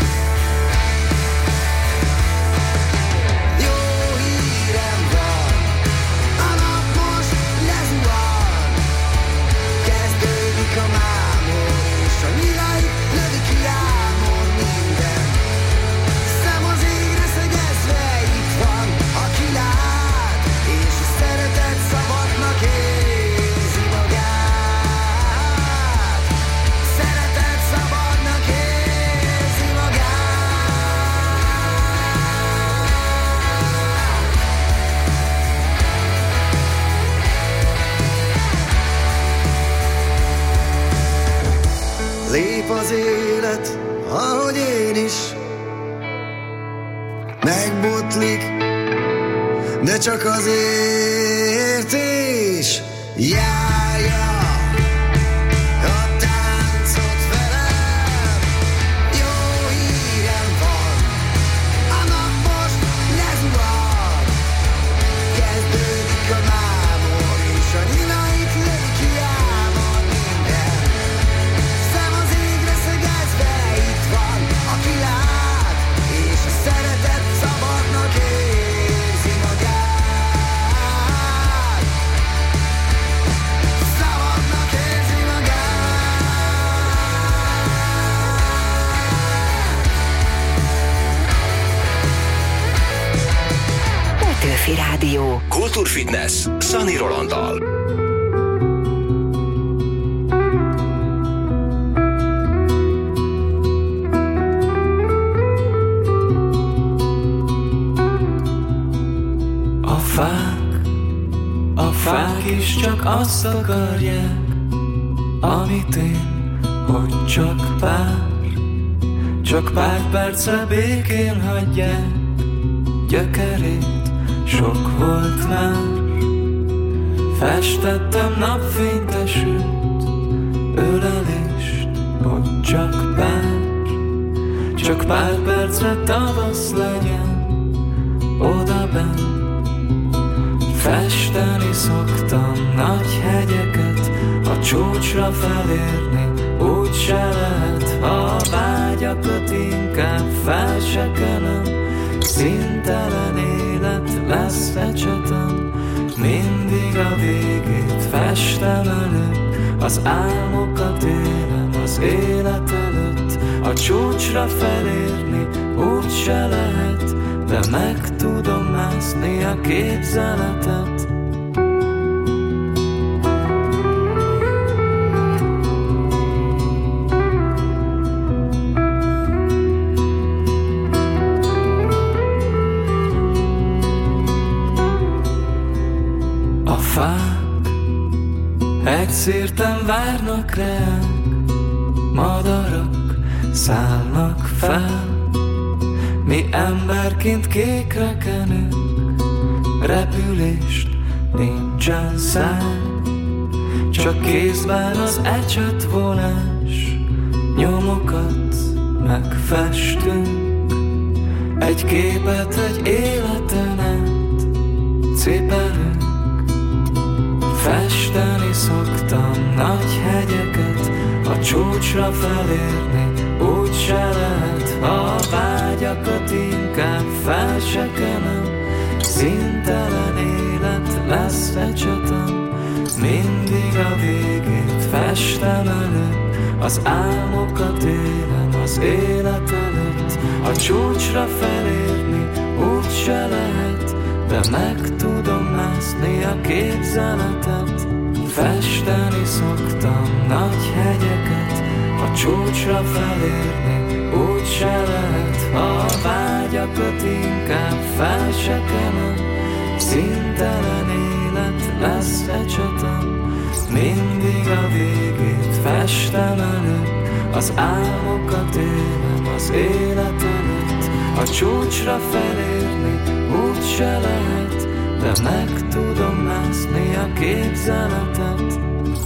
Jó hírem van, a nap most lezuhan, kezdődik a mámor, és a nyilaik lövi ki ámon minden. Szem az égre szögezve itt van, aki lát, és a szeretet szabadnak érzi magát. Szeretet szabadnak érzi magát. Lép az élet, ahogy én is, megbotlik, de csak azért is járja a táncot velem. Jó hírem van, a nap most lezuhan, kezdődik a mámor, és a nyilait lövi ki ámon minden. Szem az égre szögezve itt van, aki lát, és a szeretet szabadnak érzi magát. Szabadnak érzi magát. Petőfi Rádió. Kultúrfitness Szani Rolanddal. A fák is csak azt akarják, amit én, hogy csak pár percre békén hagyják gyökerét, sok volt már. Festettem napfényesült ölelést, hogy csak pár percre tavasz legyen odabenn. Festeni szoktam nagy hegyeket, a csúcsra felérni úgy se lehet, ha a vágyakat inkább felsekelem. Színtelen élet lesz ecsetem, mindig a végét fest. festem elő, az álmokat élem az élet előtt. A csúcsra felérni úgy se lehet, de meg tudom mászni a képzeletet. A fák egyszérten várnak ránk, madarak szállnak fel. Mi emberként kékre kenünk, repülést nincsen szám. Csak kézben az ecsetvolás, nyomokat megfestünk. Egy képet, egy életen át cipelünk. Festeni szoktam nagy hegyeket, a csúcsra felérni úgy se lehet, ha a vágyakat inkább felsekenem. Színtelen élet lesz ecsetem, mindig a végét festem elő. Az álmokat élem az élet előtt, a csúcsra felérni úgy se lehet, de meg tudom mászni a képzeletet. Festeni szoktam nagy hegyeket, a csúcsra felérni úgy se lehet, ha a vágyakat inkább felsekenem. Színtelen élet lesz ecsetem, mindig a végét festem elő. Az álmokat élem az élet előtt, a csúcsra felérni úgy se lehet, de meg tudom mászni a képzeletet.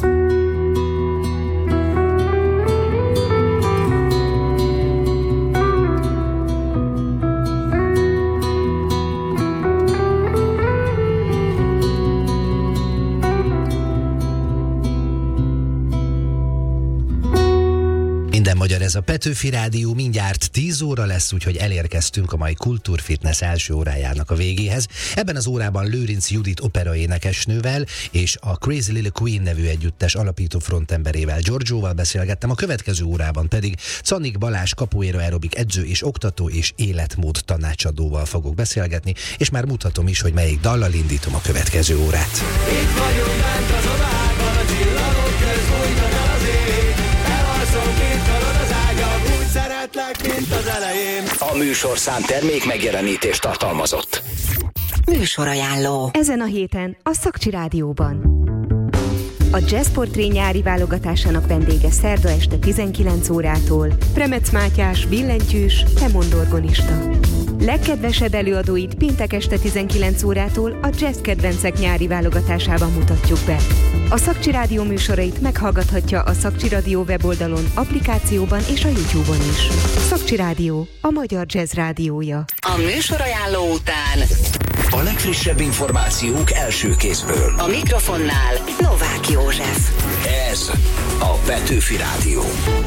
Magyar ez a Petőfi Rádió, mindjárt 10 óra lesz, úgyhogy elérkeztünk a mai Kultúrfitness első órájának a végéhez. Ebben az órában Lőrinc Judit operaénekesnővel és a Crazy Little Queen nevű együttes alapító frontemberével, Giorgioval beszélgettem, a következő órában pedig Czanik Balázs capoeira aerobik edző és oktató és életmód tanácsadóval fogok beszélgetni, és már mutatom is, hogy melyik dallal indítom a következő órát. Itt vagyunk bent az odákban, a csillagok köz bújtak el az ég. Elhalszom két karod az ágyam, úgy szeretlek, mint az elején. A műsorszám termék megjelenítést tartalmazott. Műsorajánló. Ezen a héten a Szakcsi Rádióban. A Jazz Portré nyári válogatásának vendége szerda este 19 órától Premec Mátyás, billentyűs, temondorgonista. Legkedvesebb előadóit péntek este 19 órától a Jazz Kedvencek nyári válogatásában mutatjuk be. A Szakcsi Rádió műsorait meghallgathatja a Szakcsi Rádió weboldalon, applikációban és a YouTube-on is. Szakcsi Rádió, a magyar jazz rádiója. A műsorajánló után a legfrissebb információk első kézből. a mikrofonnál Novák József. Ez a Petőfi Rádió.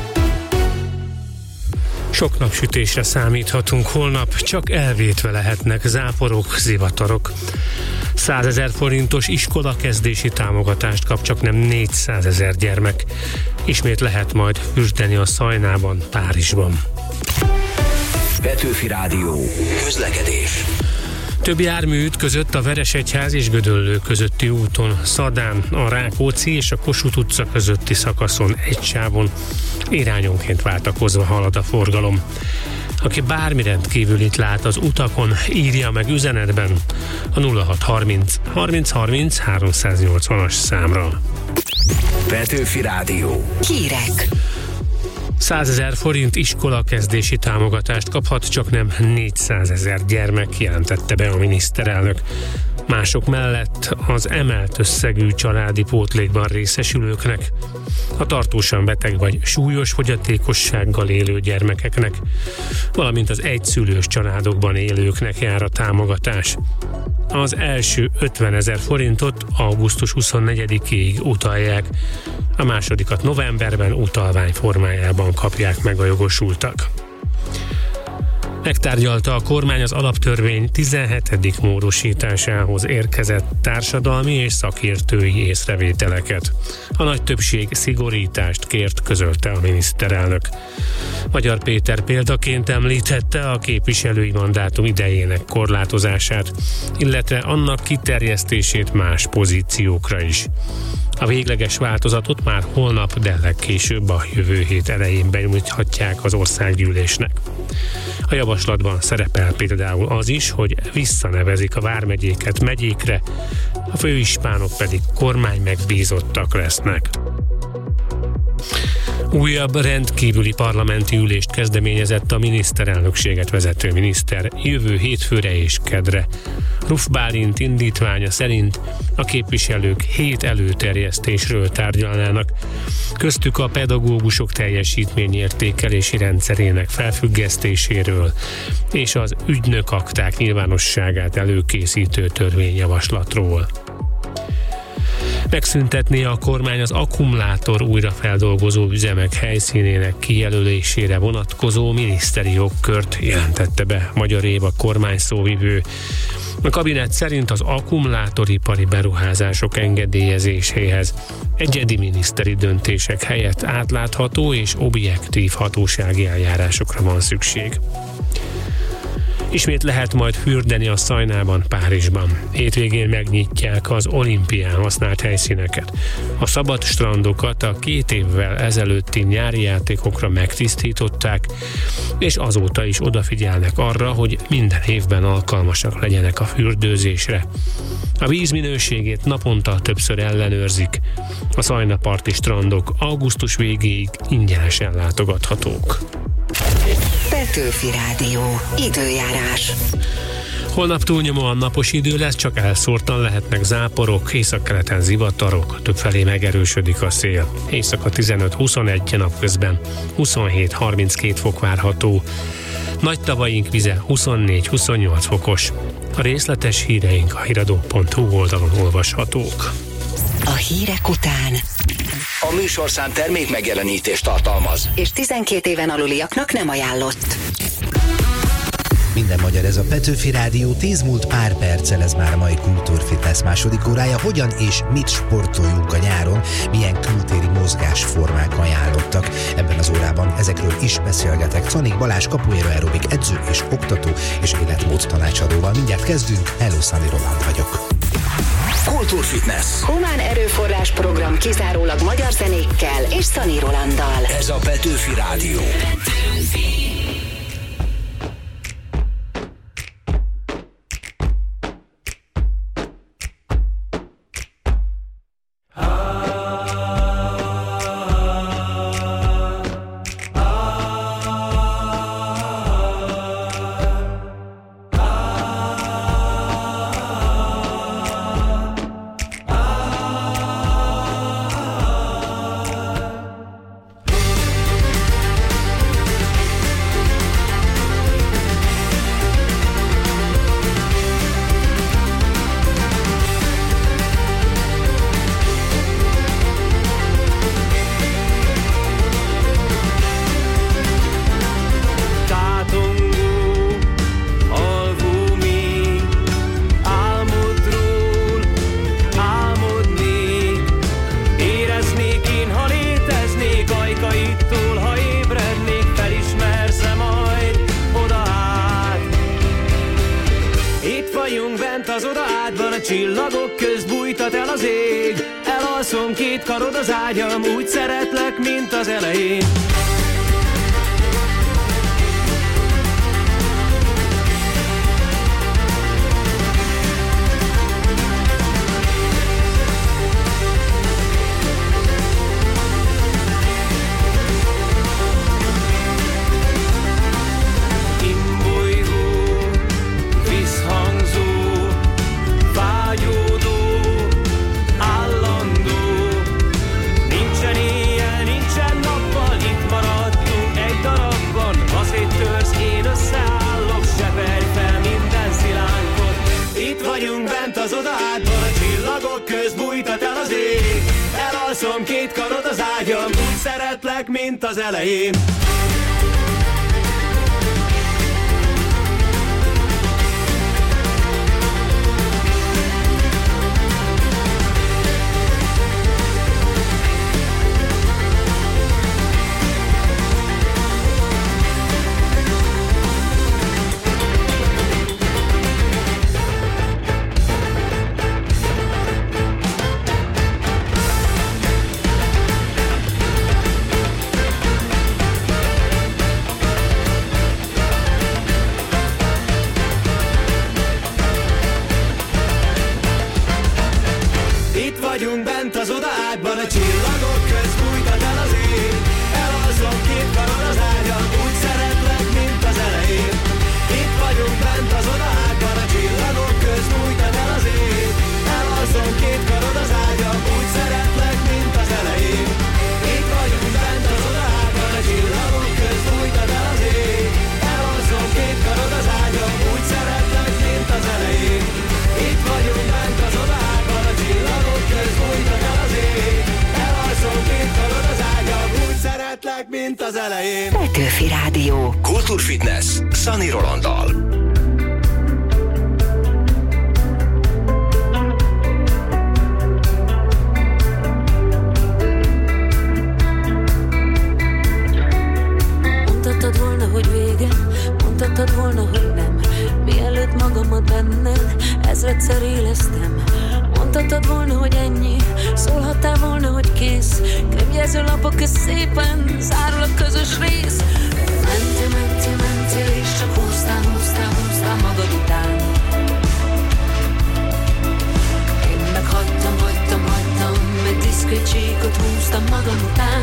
Sok napsütésre számíthatunk holnap, csak elvétve lehetnek záporok, zivatarok. 100 000 forintos iskolakezdési támogatást kap csaknem 400 000 gyermek. Ismét lehet majd fürdeni a Szajnában, Párizsban. Petőfi Rádió. Közlekedés. Több jármű ütközött a Veresegyház és Gödöllő közötti úton, Szadán, a Rákóczi és a Kossuth utca közötti szakaszon egy sávon, irányonként váltakozva halad a forgalom. Aki bármi rendkívülit lát az utakon, írja meg üzenetben a 0630 30 30 380-as számra. Petőfi Rádió. Hírek. 100 000 forint iskolakezdési támogatást kaphat csaknem 400 000 gyermek, jelentette be a miniszterelnök. Mások mellett az emelt összegű családi pótlékban részesülőknek, a tartósan beteg vagy súlyos fogyatékossággal élő gyermekeknek, valamint az egyszülős családokban élőknek jár a támogatás. Az első 50 000 forintot augusztus 24-ig utalják, a másodikat novemberben utalvány formájában kapják meg a jogosultak. Megtárgyalta a kormány az alaptörvény 17. módosításához érkezett társadalmi és szakértői észrevételeket. A nagy többség szigorítást kért, közölte a miniszterelnök. Magyar Péter példaként említette a képviselői mandátum idejének korlátozását, illetve annak kiterjesztését más pozíciókra is. A végleges változatot már holnap, de legkésőbb a jövő hét elején benyújthatják az országgyűlésnek. A javaslatban szerepel például az is, hogy visszanevezik a vármegyéket megyékre, a főispánok pedig kormánymegbízottak lesznek. Újabb rendkívüli parlamenti ülést kezdeményezett a miniszterelnökséget vezető miniszter jövő hétfőre és kedre. Ruf Bálint indítványa szerint a képviselők 7 előterjesztésről tárgyalnának, köztük a pedagógusok teljesítményértékelési rendszerének felfüggesztéséről és az ügynökakták nyilvánosságát előkészítő törvényjavaslatról. Megszüntetné a kormány az akkumulátor újrafeldolgozó üzemek helyszínének kijelölésére vonatkozó miniszteri jogkört, jelentette be Magyar Éva kormány szóvivő. A kabinet szerint az akkumulátoripari beruházások engedélyezéséhez egyedi miniszteri döntések helyett átlátható és objektív hatósági eljárásokra van szükség. Ismét lehet majd fürdeni a Szajnában, Párizsban. Hétvégén megnyitják az olimpián használt helyszíneket. A szabad strandokat a 2 évvel ezelőtti nyári játékokra megtisztították, és azóta is odafigyelnek arra, hogy minden évben alkalmasak legyenek a fürdőzésre. A víz minőségét naponta többször ellenőrzik. A szajnaparti strandok augusztus végéig ingyenesen látogathatók. Petőfi Rádió. Időjárás. Holnap túlnyomóan napos idő lesz, csak elszórtan lehetnek záporok, északkeleten zivatarok, többfelé megerősödik a szél. Éjszaka 15-21, napközben 27-32 fok várható. Nagy tavaink vize 24-28 fokos. A részletes híreink a hiradó.hu oldalon olvashatók. A hírek után A műsorszám termék megjelenítést tartalmaz, és 12 éven aluliaknak nem ajánlott. Minden magyar, ez a Petőfi Rádió, 10 múlt pár perccel, ez már a mai Kultúrfitness második órája. Hogyan és mit sportoljunk a nyáron, milyen kültéri mozgásformák ajánlottak. Ebben az órában ezekről is beszélgetek Czanik Balázs, capoeira aerobik edző és oktató és életmód tanácsadóval. Mindjárt kezdünk, hello, Szani Roland vagyok. Kultúrfitness. Humán erőforrás program kizárólag magyar zenékkel és Szani Rolanddal. Ez a Petőfi Rádió. Csillagok közt bújtat el az ég, elalszom két karod az ágyam, úgy szeretlek, mint az elején. Az odádban a csillagok közt bújtat el az ég, elalszom két karod az ágyam, úgy szeretlek, mint az elején. Kultúrfitness Szani Rolanddal. Mondhattad volna, hogy vége, mondhattad volna, hogy nem. Mielőtt magamat benned ezredszer éleztem. Mondhattad volna, hogy ennyi, szólhattál volna, hogy kész. Könyvjelző lapok közt szépen zárul a közös rész. Mentél, és csak húztál magad után. Én meg hagytam, meg diszkrét csíkot húztam magam után.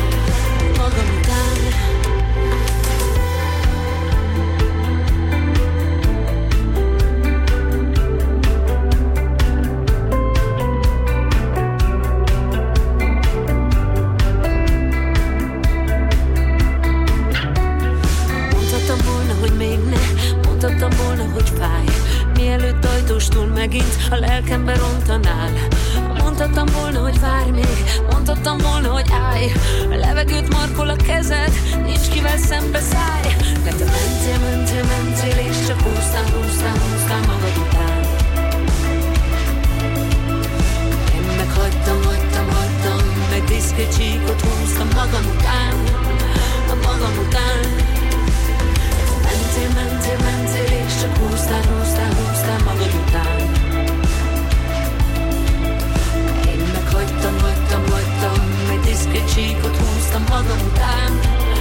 Mondhattam volna, hogy fáj, mielőtt ajtóstól megint a lelkembe rontanál. Mondhattam volna, hogy várj még, mondhattam volna, hogy állj. A levegőt markol a kezed, nincs kivel szembe szállj. De te mentél, és csak húztál magad után. Én meg hagytam, meg diszkrét csíkot húztam magam után. Mentél, és csak húztál magad után. Én meg hagytam, meg diszkrét csíkot húztam magam után.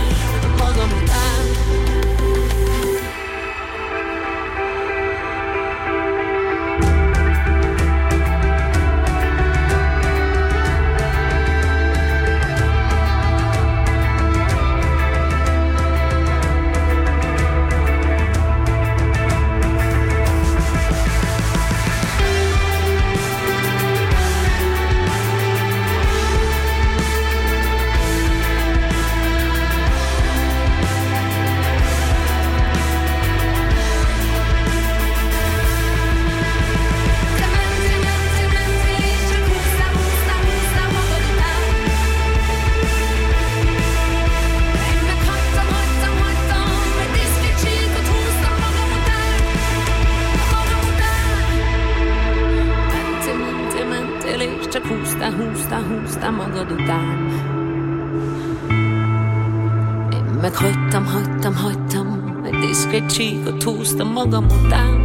Húztál magad után. Én meg hagytam, egy diszkrét csíkot húztam magam után.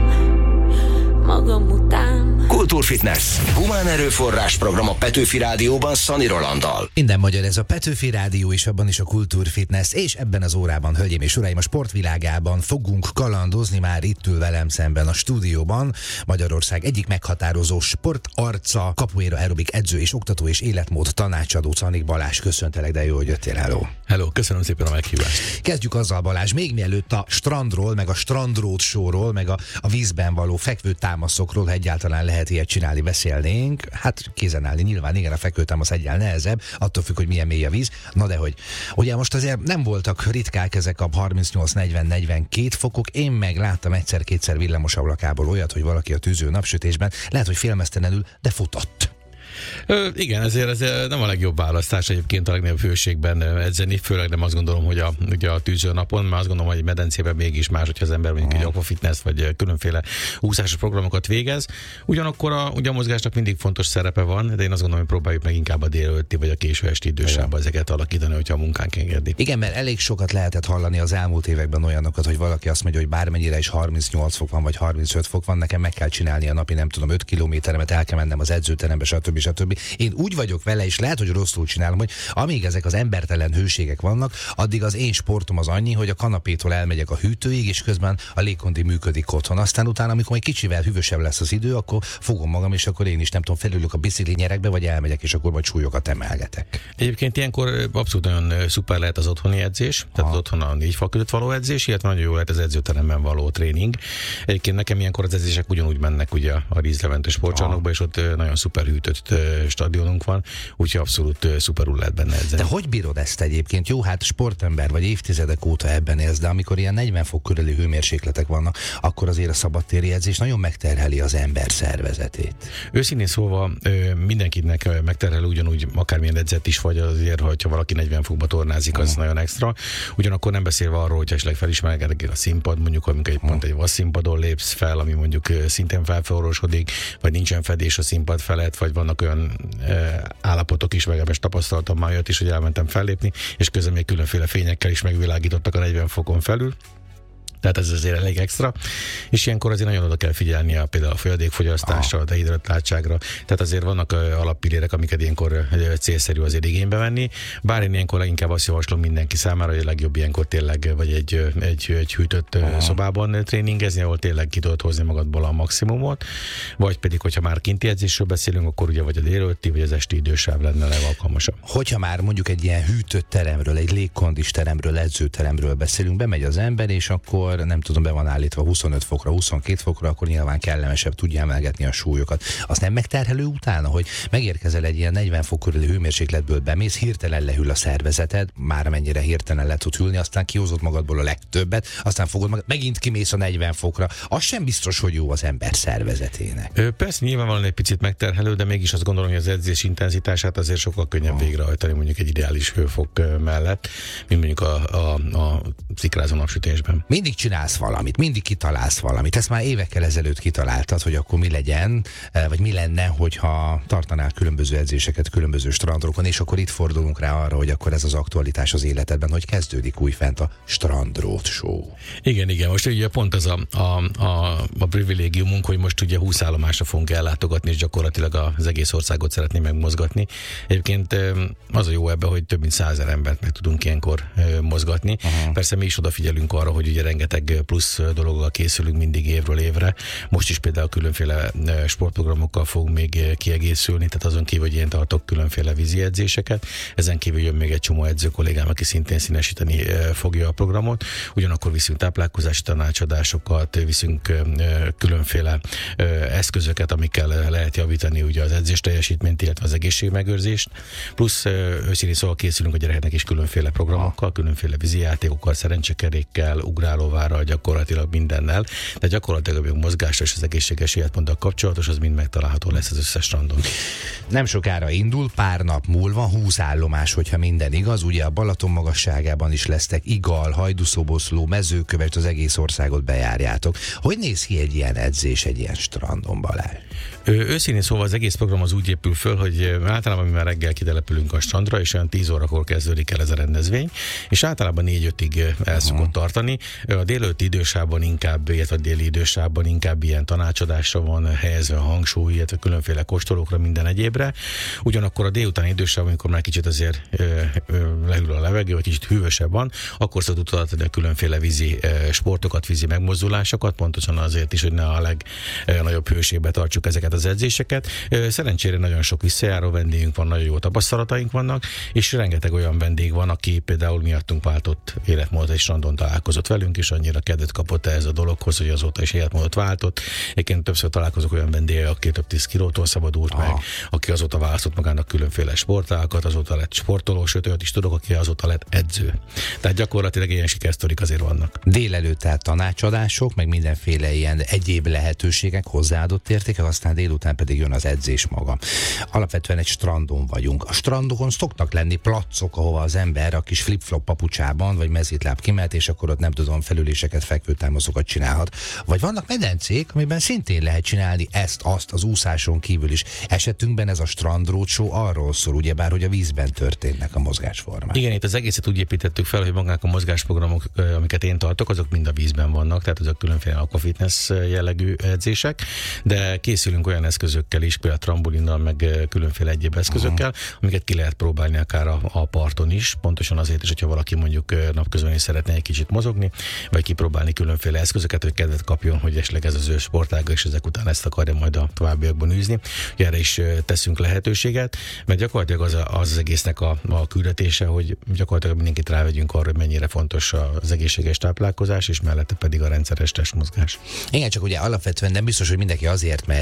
Kultúrfitness. Humán erőforrás program a Petőfi Rádióban Szani Rolanddal. Minden magyar, ez a Petőfi Rádió, és abban is a Kultúrfitness, és ebben az órában, hölgyeim és uraim, a sportvilágában fogunk kalandozni, már itt ül velem szemben a stúdióban Magyarország egyik meghatározó sportarca, capoeira aerobik edző és oktató és életmód tanácsadó Czanik Balázs. Köszöntelek, de jó, hogy jöttél. Hello, köszönöm szépen a meghívást. Kezdjük azzal, Balázs, még mielőtt a strandról, meg a strandrótshowról, meg a vízben való fekvő támaszokról, ha egyáltalán lehet ilyet csinálni, beszélnénk. Hát kézen állni nyilván, igen, a fekvőtámasz egyáltalán nehezebb, attól függ, hogy milyen mély a víz. Na de hogy, ugye most azért nem voltak ritkák ezek a 38-40-42 fokok, én meg láttam egyszer-kétszer villamos ablakából olyat, hogy valaki a tűző napsütésben, lehet, hogy félmeztelenül, de futott. Igen, ezért nem a legjobb választás egyébként a legnagyobb hőségben edzeni, főleg nem azt gondolom, hogy ugye a tűző napon, mert azt gondolom, hogy egy medencében mégis más, hogyha az ember mondjuk egy aquafitness vagy különféle úszásos programokat végez. Ugyanakkor ugye a mozgásnak mindig fontos szerepe van, de én azt gondolom, hogy próbáljuk meg inkább a délelőtti vagy a késő esti idősávban ezeket alakítani, hogyha a munkánk engedi. Igen, mert elég sokat lehetett hallani az elmúlt években olyanokat, hogy valaki azt mondja, hogy bármennyire is 38 fok van, vagy 35 fok van, nekem meg kell csinálni a napi, nem tudom, 5 kilométeremet, el kell mennem az edzőterembe, stb. Én úgy vagyok vele, és lehet, hogy rosszul csinálom, hogy amíg ezek az embertelen hőségek vannak, addig az én sportom az annyi, hogy a kanapétól elmegyek a hűtőig, és közben a légkondi működik otthon. Aztán utána, amikor egy kicsivel hűvösebb lesz az idő, akkor fogom magam, és akkor én is nem tudom, felülök a bicikli nyerekbe, vagy elmegyek, és akkor majd súlyokat emelgetek. Egyébként ilyenkor abszolút nagyon szuper lehet az otthoni edzés, tehát az otthon a 4 fal között való edzés, illetve nagyon jó lehet az edzőteremben való tréning. Egyébként nekem ilyenkor az edzések ugyanúgy mennek ugye a Ríz Levente sportcsarnokba, és ott nagyon szuper hűtött stadionunk van, úgyhogy abszolút szuperul lehet benne edzeni. De hogy bírod ezt egyébként? Jó, hát sportember vagy évtizedek óta ebben élsz, de amikor ilyen 40 fok körüli hőmérsékletek vannak, akkor azért a szabadtéri edzés nagyon megterheli az ember szervezetét. Őszintén szólva mindenkinek megterhelő ugyanúgy, akármilyen edzett is vagy, azért, hogyha valaki 40 fokba tornázik, az nagyon extra. Ugyanakkor nem beszélve arról, hogy esetleg felismerkedik a színpad, mondjuk amikor pont egy vasszínpadon lépsz fel, ami mondjuk szintén felforrósodik, vagy nincsen fedés a színpad felett, vagy vannak olyan állapotok is, legalábbis tapasztaltam már olyat is, hogy elmentem fellépni, és közben még különféle fényekkel is megvilágítottak a 40 fokon felül. Tehát ez azért elég extra, és ilyenkor azért nagyon oda kell figyelni például a folyadékfogyasztásra, a dehidratáltságra, tehát azért vannak alappillérek, amiket ilyenkor célszerű azért igénybe venni, bár én ilyenkor leginkább azt javaslom mindenki számára, hogy a legjobb ilyenkor tényleg vagy egy hűtött szobában tréningezni, ahol tényleg ki tudod hozni magadból a maximumot, vagy pedig, hogyha már kinti edzésről beszélünk, akkor ugye vagy a délelőtti, vagy az esti idősáv lenne legalkalmasabb. Hogyha már mondjuk egy ilyen hűtött teremről, egy légkondis teremről, edzőteremről beszélünk, bemegy az ember, és akkor nem tudom, be van állítva 25 fokra, 22 fokra, akkor nyilván kellemesebb, tudja emelgetni a súlyokat. Azt nem megterhelő utána, hogy megérkezel egy ilyen 40 fok körüli hőmérsékletből, bemész, hirtelen lehűl a szervezeted, már mennyire hirtelen le tud hűlni, aztán kihozod magadból a legtöbbet, aztán fogod magad, megint kimész a 40 fokra. Az sem biztos, hogy jó az ember szervezetének. Persze nyilvánvalóan egy picit megterhelő, de mégis azt gondolom, hogy az edzés intenzitását azért sokkal könnyebb végrehajtani mondjuk egy ideális hőfok mellett, mint mondjuk a szikrázó napsütésben. Mindig csinálsz valamit, mindig kitalálsz valamit. Ezt már évekkel ezelőtt kitaláltad, hogy akkor mi legyen, vagy mi lenne, hogyha tartanál különböző edzéseket különböző strandokon, és akkor itt fordulunk rá arra, hogy akkor ez az aktualitás az életedben, hogy kezdődik újfent a Strandrót Show. Igen, most ugye pont az a privilégiumunk, hogy most ugye 20 állomásra fogunk ellátogatni, és gyakorlatilag az egész országot szeretné megmozgatni. Egyébként az a jó ebben, hogy több mint 100 000 embert meg tudunk ilyenkor mozgatni. Persze mi is odafigyelünk arra, hogy ugye rengeteg plusz dologgal készülünk mindig évről évre. Most is például különféle sportprogramokkal fogunk még kiegészülni, tehát azon kívül, hogy én tartok különféle vízi edzéseket. Ezen kívül jön még egy csomó edző kollégám, aki szintén színesíteni fogja a programot. Ugyanakkor viszünk táplálkozási tanácsadásokat, viszünk különféle eszközöket, amikkel lehet javítani ugye az edzés teljesítményt, illetve az egészségmegőrzést. Plusz őszintén szóval készülünk a gyerekeknek is különféle programokkal, különféle vízi játékokkal, szerencsekerékkel, ugrálóvárral, gyakorlatilag mindennel, de gyakorlatilag a mozgásra és az egészséges életmóddal kapcsolatos, az mind megtalálható lesz az összes strandon. Nem sokára indul, pár nap múlva 20 állomás, hogyha minden igaz, ugye a Balaton magasságában is lesztek, Igal, Hajdúszoboszló, Mezőköves, az egész országot bejárjátok. Hogy néz ki egy ilyen edzés egy ilyen strandon, Balázs? Őszintén szóval az egész program az úgy épül föl, hogy általában mi már reggel kitelepülünk a strandra, és olyan 10 órakor kezdődik el ez a rendezvény, és általában 4-5-ig el szokott tartani. A délelőtti idősában inkább, illetve a déli idősában inkább ilyen tanácsadásra van helyezve a hangsúly, illetve különféle kóstolókra, minden egyébre. Ugyanakkor a délutáni idősában, amikor már kicsit azért lehűl a levegő, vagy kicsit hűvösebb van, akkor szoktuk adni a különféle vízi sportokat, vízi megmozdulásokat, pontosan azért is, hogy ne a legnagyobb hőségbe tartsuk ezeket az edzéseket. Szerencsére nagyon sok visszajáró vendégünk van, nagyon jó tapasztalataink vannak, és rengeteg olyan vendég van, aki például miattunk váltott életmódot, és strandon találkozott velünk, és annyira kedvet kapott ez a dologhoz, hogy azóta is életmódot váltott. Egyébként többször találkozok olyan vendéggel, aki több 10 kilótól szabadult meg, aki azóta választott magának különféle sportágat, azóta lett sportoló, sőt olyat is tudok, aki azóta lett edző. Tehát gyakorlatilag ilyen sikersztorik azért vannak. Délelőtt tehát tanácsadások, meg mindenféle ilyen egyéb lehetőségek, hozzáadott értékek, aztán délután pedig jön az edzés maga. Alapvetően egy strandon vagyunk. A strandokon szoktak lenni placok, ahova az ember a kis flip-flop papucsában vagy mezítláb kimehet, és akkor ott nem tudom, felüléseket, fekvőtámaszokat csinálhat. Vagy vannak medencék, amiben szintén lehet csinálni ezt, azt az úszáson kívül is. Esetünkben ez a Strandrót Show arról szól, ugyebár, hogy a vízben történnek a mozgásformák. Igen, itt az egészet úgy építettük fel, hogy magák a mozgásprogramok, amiket én tartok, azok mind a vízben vannak, tehát azok különféle aquafitness jellegű edzések, de készülünk olyan eszközökkel is, például trambolinnal, meg különféle egyéb eszközökkel, amiket ki lehet próbálni akár a parton is, pontosan azért is, hogyha valaki mondjuk napközben is szeretne egy kicsit mozogni, vagy kipróbálni különféle eszközöket, hogy kedvet kapjon, hogy esetleg ez az ő sportága, és ezek után ezt akarja majd a továbbiakban űzni. Erre is teszünk lehetőséget, mert gyakorlatilag az egésznek a küldetése, hogy gyakorlatilag mindenkit rávegyünk arra, hogy mennyire fontos az egészséges táplálkozás, és mellette pedig a rendszeres testmozgás. Igen, csak ugye alapvetően nem biztos, hogy mindenki azért megy, de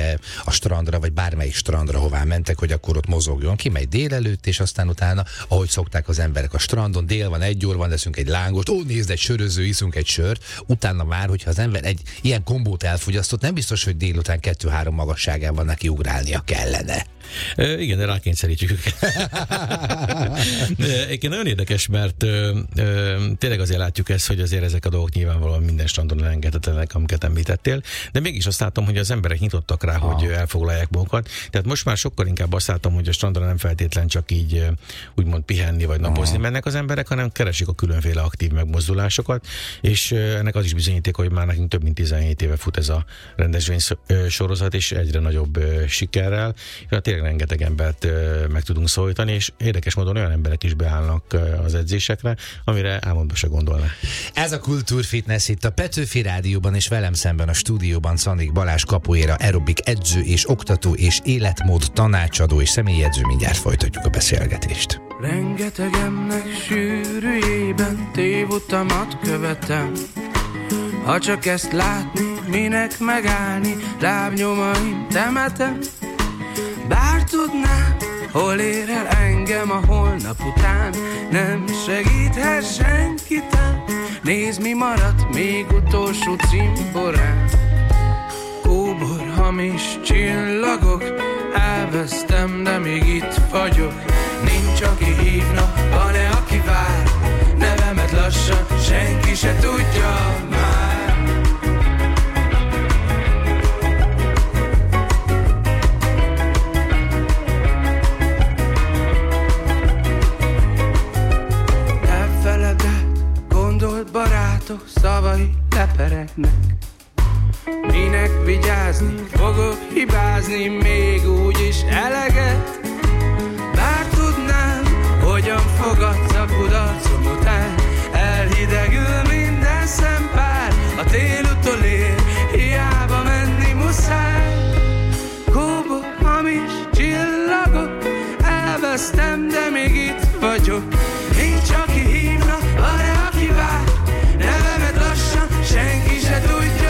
a strandra, vagy bármelyik strandra, hová mentek, hogy akkor ott mozogjon. Kimegy délelőtt, és aztán utána, ahogy szokták az emberek a strandon, dél van, 1 óra van, leszünk egy lángost, nézd, egy söröző, iszunk egy sört, utána már, hogyha az ember egy ilyen kombót elfogyasztott, nem biztos, hogy délután 2-3 magasságában neki ugrálnia kellene. Igen, de rákényszerítjük őket. Egyébként nagyon érdekes, mert tényleg azért látjuk ezt, hogy azért ezek a dolgok nyilvánvalóan minden strandon elengedhetetlenek, amiket említettél, de mégis azt látom, hogy az emberek nyitottak rá, hogy elfoglalják magukat. Tehát most már sokkal inkább azt látom, hogy a strandon nem feltétlen csak így úgymond pihenni vagy napozni mennek az emberek, hanem keresik a különféle aktív megmozdulásokat, és ennek az is bizonyíték, hogy már nekünk több mint 17 éve fut ez a rendezvény sorozat, és egyre nagyobb sikerrel. Rengeteg embert meg tudunk szólítani, és érdekes módon olyan emberek is beállnak az edzésekre, amire álmodba se gondolná. Ez a Kultúrfitness itt a Petőfi Rádióban, és velem szemben a stúdióban Szanik Balázs, capoeira aerobik edző és oktató és életmód tanácsadó és személyedző. Mindjárt folytatjuk a beszélgetést. Rengetegemnek sűrűjében tévutamat követem. Ha csak ezt látni, minek megállni, lábnyomaim temetem. Bár tudnám, hol ér el engem a holnap után, nem segíthet senkitán. Nézd, mi maradt még utolsó cimborán. Kóbor, hamis csillagok, elvesztem, de még itt vagyok. Nincs, aki hívna, van-e, aki vár, nevemet lassan senki se tudja már. Barátok szavai leperegnek. Minek vigyázni, fogok hibázni, még úgyis eleget. Bár tudnám, hogyan fogadsz a kudarcom után. Elhidegül minden szempár, a tél utolér, hiába menni muszáj. Kóbor, hamis csillagok, elvesztem, de még itt vagyok. Nincs, aki hívna, van-e, aki vár, nevemet lassan senki se tudja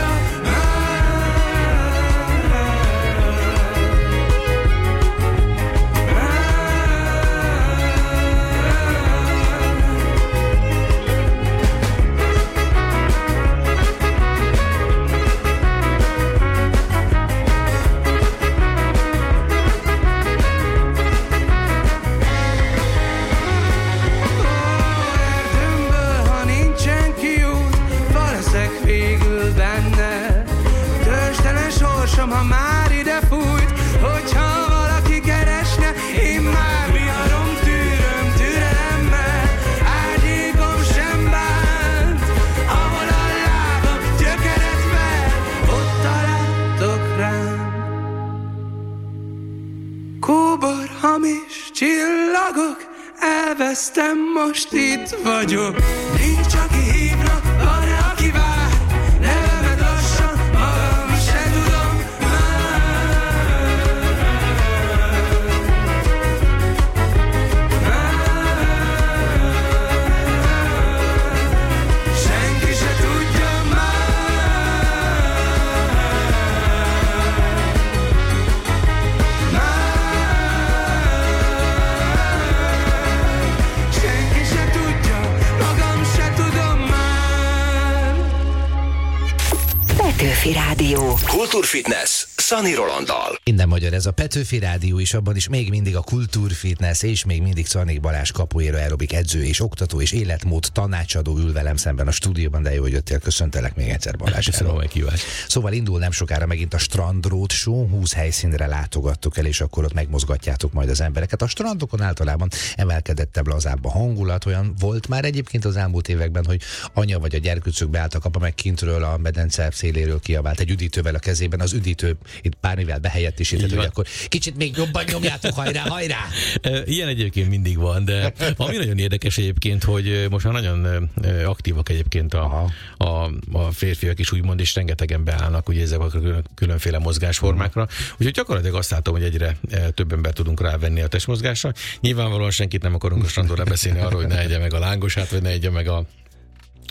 ha már ide fújt, hogyha valaki keresne, én már viharom, tűröm türelemmel, árnyékom sem bánt, ahol a lábam gyökeret ver, ott találtok rám. Kóbor, hamis csillagok, elvesztem, most itt vagyok. Nincs, aki hívna, van-e, aki vár, nevemet lassan, magam se tudom. Senki se tudja senki se tudja, magam se tudom már. Petőfi Rádió. Kultúrfitness Szani Rolanddal. Minden magyar, ez a Petőfi Rádió, és abban is még mindig a Kultúrfitness, és még mindig Szanik Balázs, capoeira aerobik edző és oktató és életmód tanácsadó ül velem szemben a stúdióban, de jó, hogy jöttél, köszöntelek még egyszer, Balázs. Köszönöm a meghívást. Szóval indul nem sokára megint a Strand Roadshow, 20 helyszínre látogattok el, és akkor ott megmozgatjátok majd az embereket. A strandokon általában emelkedettebb, lazább a hangulat. Olyan volt már egyébként az elmúlt években, hogy anya vagy a gyerkőcök beálltak, apa meg kintről a medence széléről kiabált egy üdítővel a kezében, az üdítő itt bármivel behelyettesített, hogy akkor kicsit még jobban nyomjátok, hajrá, hajrá! Ilyen egyébként mindig van, de ami nagyon érdekes egyébként, hogy most már nagyon aktívak egyébként a férfiak is úgymond, és rengetegen beállnak ugye ezek a különféle mozgásformákra. Úgyhogy gyakorlatilag azt látom, hogy egyre több embert tudunk rávenni a testmozgásra. Nyilvánvalóan senkit nem akarunk a strandon beszélni arról, hogy ne egye meg a lángosát, vagy ne egye meg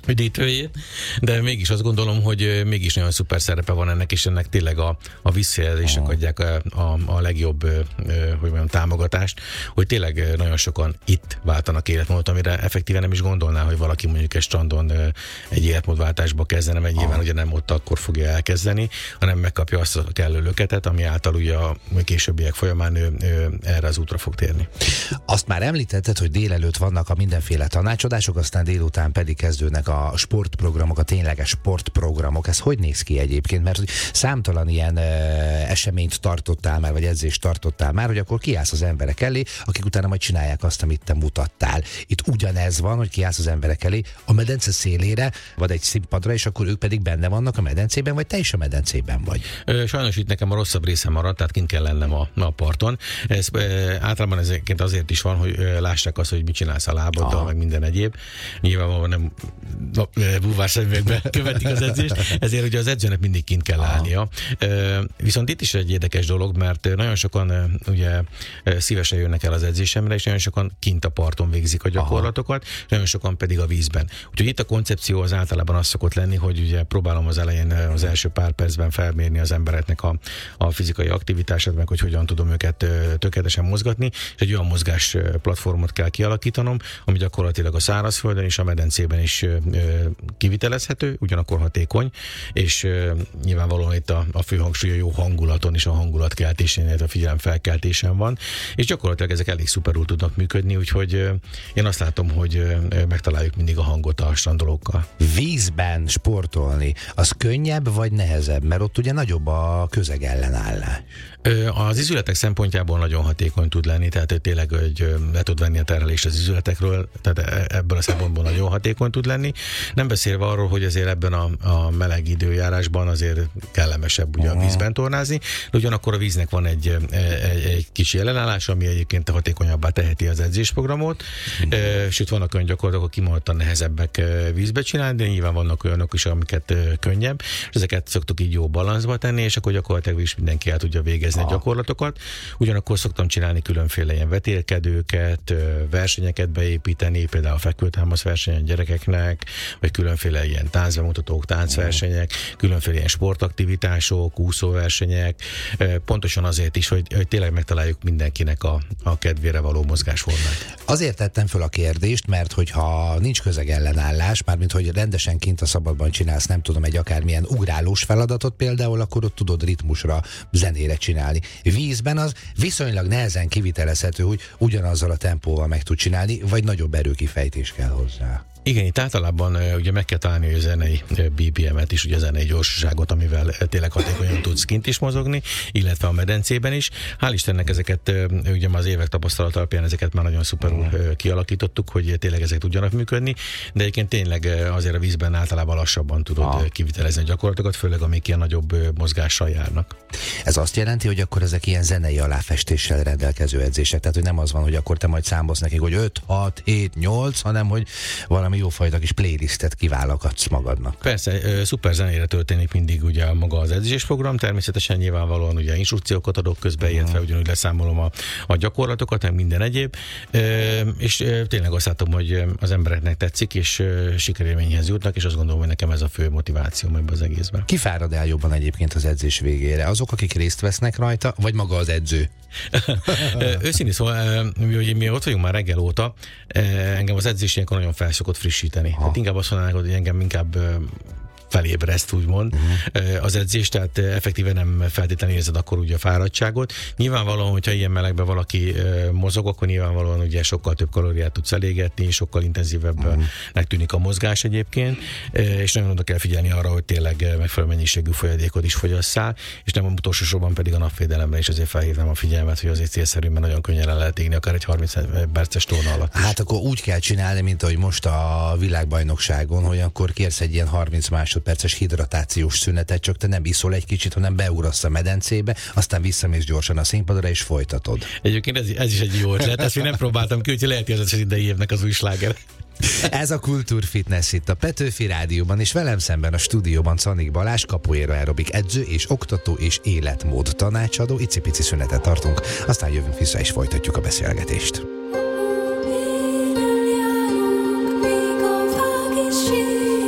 üdítőjét, de mégis azt gondolom, hogy mégis nagyon szuper szerepe van ennek, és ennek tényleg a visszajelzések adják a legjobb hogy mondjam, támogatást, hogy tényleg nagyon sokan itt váltanak életmódot, amire effektíven nem is gondolná, hogy valaki mondjuk egy strandon egy életmódváltásba kezdene, mert nyilván ugye nem ott akkor fogja elkezdeni, hanem megkapja azt a kellő löketet, ami által ugye a későbbiek folyamán ő erre az útra fog térni. Azt már említetted, hogy délelőtt vannak a mindenféle tanácsadások, aztán délután pedig kezdődnek a sportprogramok, a tényleges sportprogramok. Ez hogy néz ki egyébként? Mert hogy számtalan ilyen eseményt tartottál már, vagy edzést tartottál már, hogy akkor kiállsz az emberek elé, akik utána majd csinálják azt, amit te mutattál. Itt ugyanez van, hogy kiállsz az emberek elé a medence szélére, vagy egy színpadra, és akkor ők pedig benne vannak a medencében, vagy te is a medencében vagy. Sajnos itt nekem a rosszabb része maradt, tehát kint kell lennem a parton. Ez általában ezeket azért is van, hogy lássák azt, hogy mit csinálsz a lábaddal, meg minden egyéb. Nyilvánvalóan nem búvárszemüvegbe követik az edzést, ezért ugye az edzőnek mindig kint kell állnia. Viszont itt is egy érdekes dolog, mert nagyon sokan ugye szívesen jönnek el az edzésemre, és nagyon sokan kint a parton végzik a gyakorlatokat, és nagyon sokan pedig a vízben. Úgyhogy itt a koncepció az általában az szokott lenni, hogy ugye próbálom az elején az első pár percben felmérni az embereknek a fizikai aktivitását, meg hogy hogyan tudom őket tökéletesen mozgatni, és egy olyan mozgás platformot kell kialakítanom, ami gyakorlatilag a szárazföldön és a medencében is kivitelezhető, ugyanakkor hatékony, és nyilvánvalóan itt a fő hangsúly a jó hangulaton és a hangulatkeltésén, illetve a figyelemfelkeltésen van, és gyakorlatilag ezek elég szuperul tudnak működni, úgyhogy én azt látom, hogy megtaláljuk mindig a hangot a strandolókkal. Vízben sportolni, az könnyebb vagy nehezebb? Mert ott ugye nagyobb a közegellenállás. Az izületek szempontjából nagyon hatékony tud lenni, tehát tényleg, hogy le tud venni a terhelést az izületekről, tehát ebből a szempontból nagyon hatékony tud lenni. Nem beszélve arról, hogy azért ebben a meleg időjárásban azért kellemesebb ugye a vízben tornázni, de ugyanakkor a víznek van egy kicsi ellenállás, ami egyébként hatékonyabbá teheti az edzésprogramot, sőt vannak olyan gyakorlatok, akik kimondottan nehezebbek vízbe csinálni, de nyilván vannak olyanok is, amiket könnyebb, és ezeket szoktuk így jó balanszba tenni, és akkor gyakorlatilag is mindenki el tudja végezni a gyakorlatokat. Ugyanakkor szoktam csinálni különféle ilyen vetélkedőket, versenyeket beépíteni, például a fekvőtámasz versenyen gyerekeknek, vagy különféle ilyen táncbemutatók, táncversenyek, különféle ilyen sportaktivitások, úszóversenyek, pontosan azért is, hogy tényleg megtaláljuk mindenkinek a kedvére való mozgásformát. Azért tettem föl a kérdést, mert hogyha nincs közegellenállás, mármint hogy rendesen kint a szabadban csinálsz, nem tudom, egy akármilyen ugrálós feladatot például, akkor ott tudod ritmusra, zenére csinálni. Vízben az viszonylag nehezen kivitelezhető, hogy ugyanazzal a tempóval meg tud csinálni, vagy nagyobb erőkifejtés kell hozzá. Igen, itt általában ugye meg kell találni a zenei BPM-et is, ugye a zenei gyorsaságot, amivel tényleg hatékonyan tudsz kint is mozogni, illetve a medencében is. Hál' Istennek ezeket ugye már az évek tapasztalat alapján ezeket már nagyon szuperul kialakítottuk, hogy tényleg ezek tudjanak működni, de egyébként tényleg azért a vízben általában lassabban tudod kivitelezni a gyakorlatokat, főleg amik ilyen nagyobb mozgással járnak. Ez azt jelenti, hogy akkor ezek ilyen zenei aláfestéssel rendelkező edzések, tehát hogy nem az van, hogy akkor te majd számolsz nekik, hogy 5, 6, 7, 8, hanem hogy valami jófajta kis playlistet kiválogatsz magadnak. Persze, szuper zenére történik mindig ugye maga az edzésprogram, természetesen nyilvánvalóan ugye instrukciókat adok közben, illetve ugyanúgy leszámolom a gyakorlatokat, meg minden egyéb, és tényleg azt látom, hogy az embereknek tetszik, és sikerélményhez jutnak, és azt gondolom, hogy nekem ez a fő motiváció ebben az egészben. Ki fárad el jobban egyébként az edzés végére? Azok, akik részt vesznek rajta, vagy maga az edző? Őszintén szóval, mi ott vagyunk már reggel óta, engem az edzés ilyenkor nagyon felszokott frissíteni. Tehát inkább azt mondanák, hogy engem inkább felébreszt, úgymond az edzés, tehát effektíven nem feltétlenül érzed akkor ugye a fáradtságot. Nyilvánvalóan, hogyha ilyen melegben valaki mozog, akkor nyilvánvalóan ugye sokkal több kalóriát tudsz elégetni, sokkal intenzívebbnek tűnik a mozgás egyébként, és nagyon oda kell figyelni arra, hogy tényleg megfelelő mennyiségű folyadékot is fogyasszál, és nem utolsó sorban pedig a napvédelemre is azért felhívnám a figyelmet, hogy azért célszerű, mert nagyon könnyen el lehet égni, akár egy 30 perces torna alatt is. Hát akkor úgy kell csinálni, mint ahogy most a világbajnokságon, hogy akkor kérsz egy ilyen 30 másodperces hidratációs szünetet, csak te nem iszol egy kicsit, hanem beugrasz a medencébe, aztán visszamész gyorsan a színpadra és folytatod. Egyébként ez is egy jó ötlet, ezt még nem próbáltam ki, úgyhogy lehet, hogy az idei évnek az új sláger. Ez a Kultúrfitness itt a Petőfi Rádióban, és velem szemben a stúdióban Czanik Balázs, capoeira aerobik edző és oktató és életmód tanácsadó. Icipici szünetet tartunk, aztán jövünk vissza és folytatjuk a beszélgetést.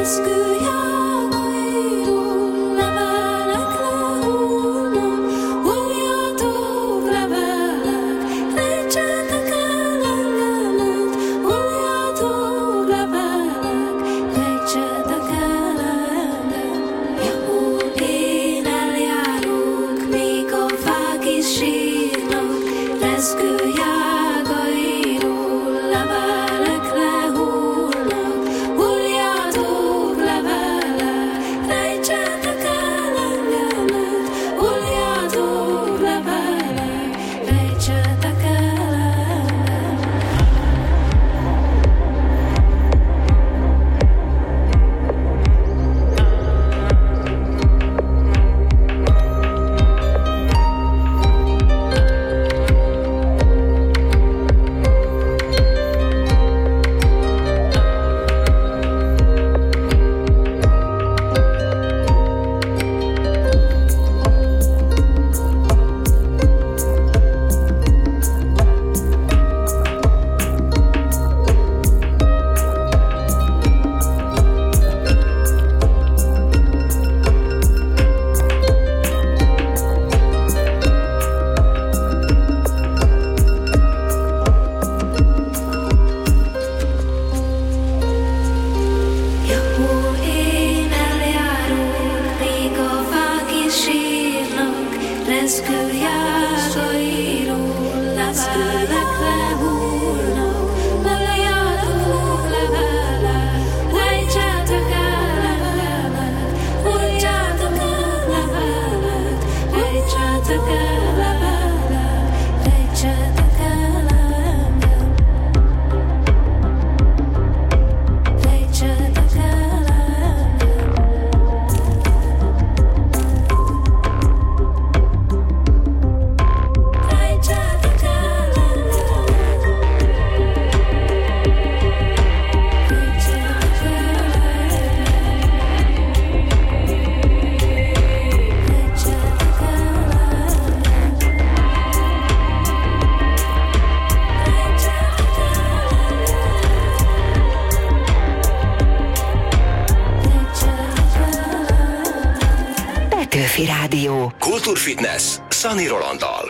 Petőfi Rádió. Kultúrfitness Szani Rolanddal.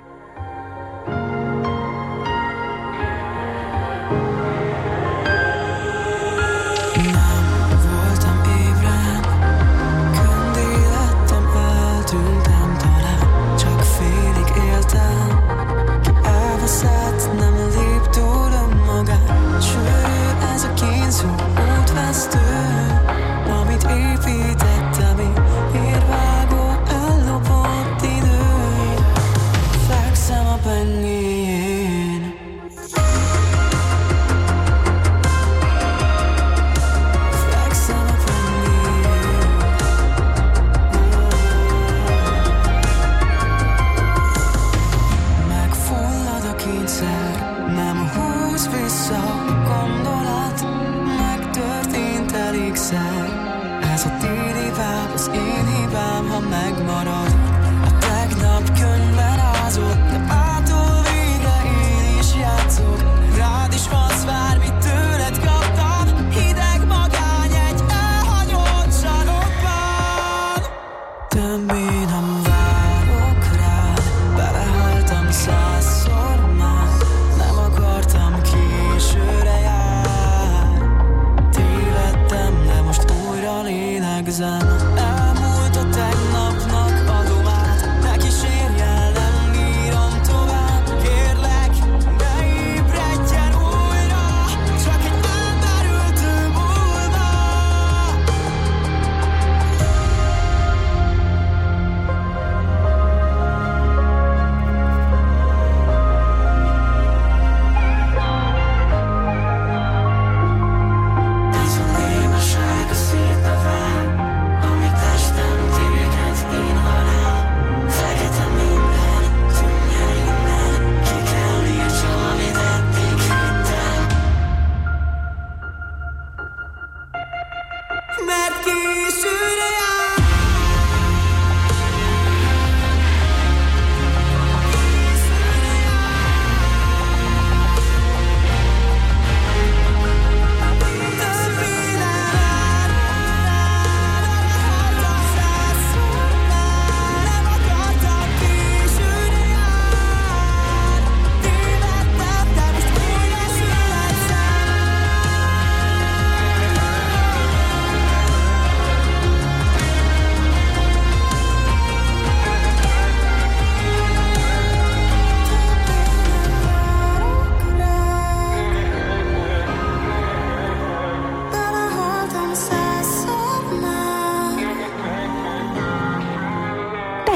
Amit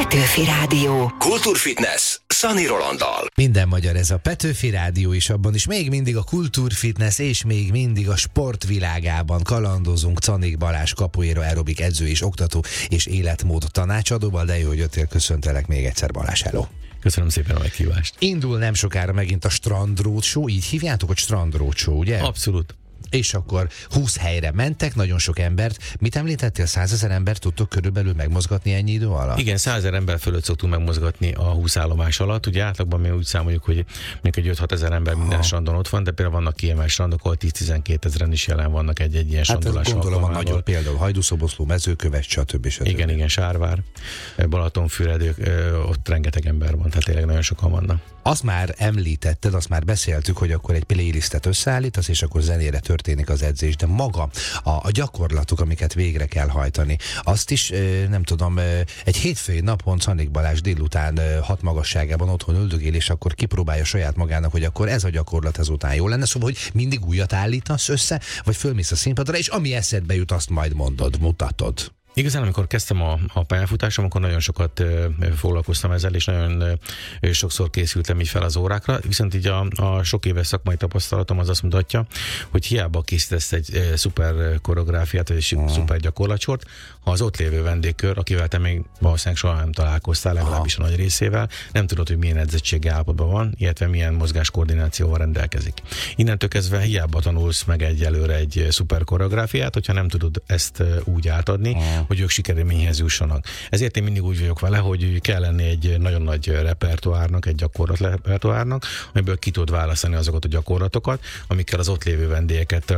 Petőfi Rádió. Kultúrfitness Szani Rolanddal. Minden magyar ez a Petőfi Rádió, és abban is még mindig a kultúrfitness és még mindig a sportvilágában kalandozunk Czanik Balázs capoeira aerobik edző és oktató és életmód tanácsadóval, de jó, hogy jöttél, köszöntelek még egyszer, Balázs, hello. Köszönöm szépen a meghívást. Indul nem sokára megint a Strand Road Show, így hívjátok, hogy Strand Road Show, ugye? Abszolút. És akkor 20 helyre mentek, nagyon sok embert. Mit említettél? 100 000 embert tudtok körülbelül megmozgatni ennyi idő alatt? Igen, 100 000 ember fölött szoktunk megmozgatni a 20 állomás alatt. Ugye átlagban mi úgy számoljuk, hogy még egy 5-6 ezer ember minden strandon ott van, de például vannak kiemelt strandok, ahol 10-12 ezeren is jelen vannak egy ilyen strandolás. Gondolom a nagyobb, például Hajdúszoboszló, Mezőköves, stb. Igen, Sárvár, Balatonfüred, ott rengeteg ember van, tehát tényleg nagyon sokan vannak. Azt már említetted, azt már beszéltük, hogy akkor egy playlistet összeállítasz, és akkor zenére történik az edzés, de maga a gyakorlatok, amiket végre kell hajtani, azt is, nem tudom, egy hétfői napon Czanik Balázs délután 6 magasságában otthon üldögél, és akkor kipróbálja saját magának, hogy akkor ez a gyakorlat ezután jó lenne, szóval, hogy mindig újat állítasz össze, vagy fölmész a színpadra, és ami eszedbe jut, azt majd mondod, mutatod. Igazán, amikor kezdtem a pályafutásom, akkor nagyon sokat foglalkoztam ezzel, és nagyon sokszor készültem így fel az órákra, viszont így a sok éves szakmai tapasztalatom az azt mutatja, hogy hiába készítesz egy szuper koreográfiát, vagy egy szuper gyakorlatsort, ha az ott lévő vendégkör, akivel te még valószínűleg soha nem találkoztál, legalábbis a nagy részével, nem tudod, hogy milyen edzettségi állapotban van, illetve milyen mozgáskoordinációval rendelkezik. Innentől kezdve hiába tanulsz meg egyelőre egy szuper koreográfiát, hogyha nem tudod ezt úgy átadni, hogy ők sikerélményhez jussanak. Ezért én mindig úgy vagyok vele, hogy kell lenni egy nagyon nagy repertoárnak, egy gyakorlatrepertoárnak, amiből ki tud választani azokat a gyakorlatokat, amikkel az ott lévő vendégeket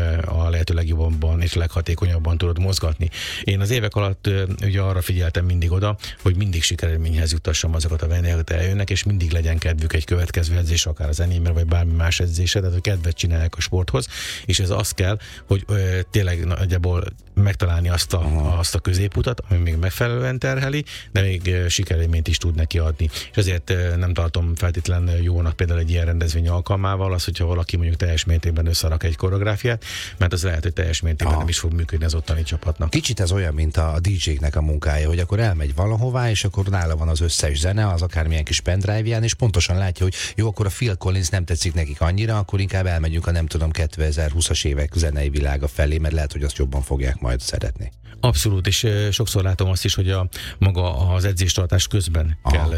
a lehető legjobban és leghatékonyabban tudod mozgatni. Én az évek alatt ugye arra figyeltem mindig oda, hogy mindig sikerélményhez juttassam azokat a vendégeket, eljönnek, és mindig legyen kedvük egy következő edzés, akár az enyémre, vagy bármi más edzésre, tehát hogy kedvet csinálják a sporthoz, és ez az kell, hogy tényleg nagyjából megtalálni azt a középutat, ami még megfelelően terheli, de még sikerélményt is tud neki adni. És ezért nem tartom feltétlen jónak például egy ilyen rendezvény alkalmával az, hogyha valaki mondjuk teljes mértékben összerak egy koreográfiát, mert az lehet, hogy teljes mértékben nem is fog működni az ottani csapatnak. Kicsit ez olyan, mint a DJ-knek a munkája, hogy akkor elmegy valahová, és akkor nála van az összes zene, az akármilyen kis pendrive-ján, és pontosan látja, hogy jó, akkor a Phil Collins nem tetszik nekik annyira, akkor inkább elmegyünk a nem tudom 2020-as évek zenei világa felé, mert lehet, hogy azt jobban fogják majd szeretni. Abszolút, és sokszor látom azt is, hogy maga az edzéstartás közben kell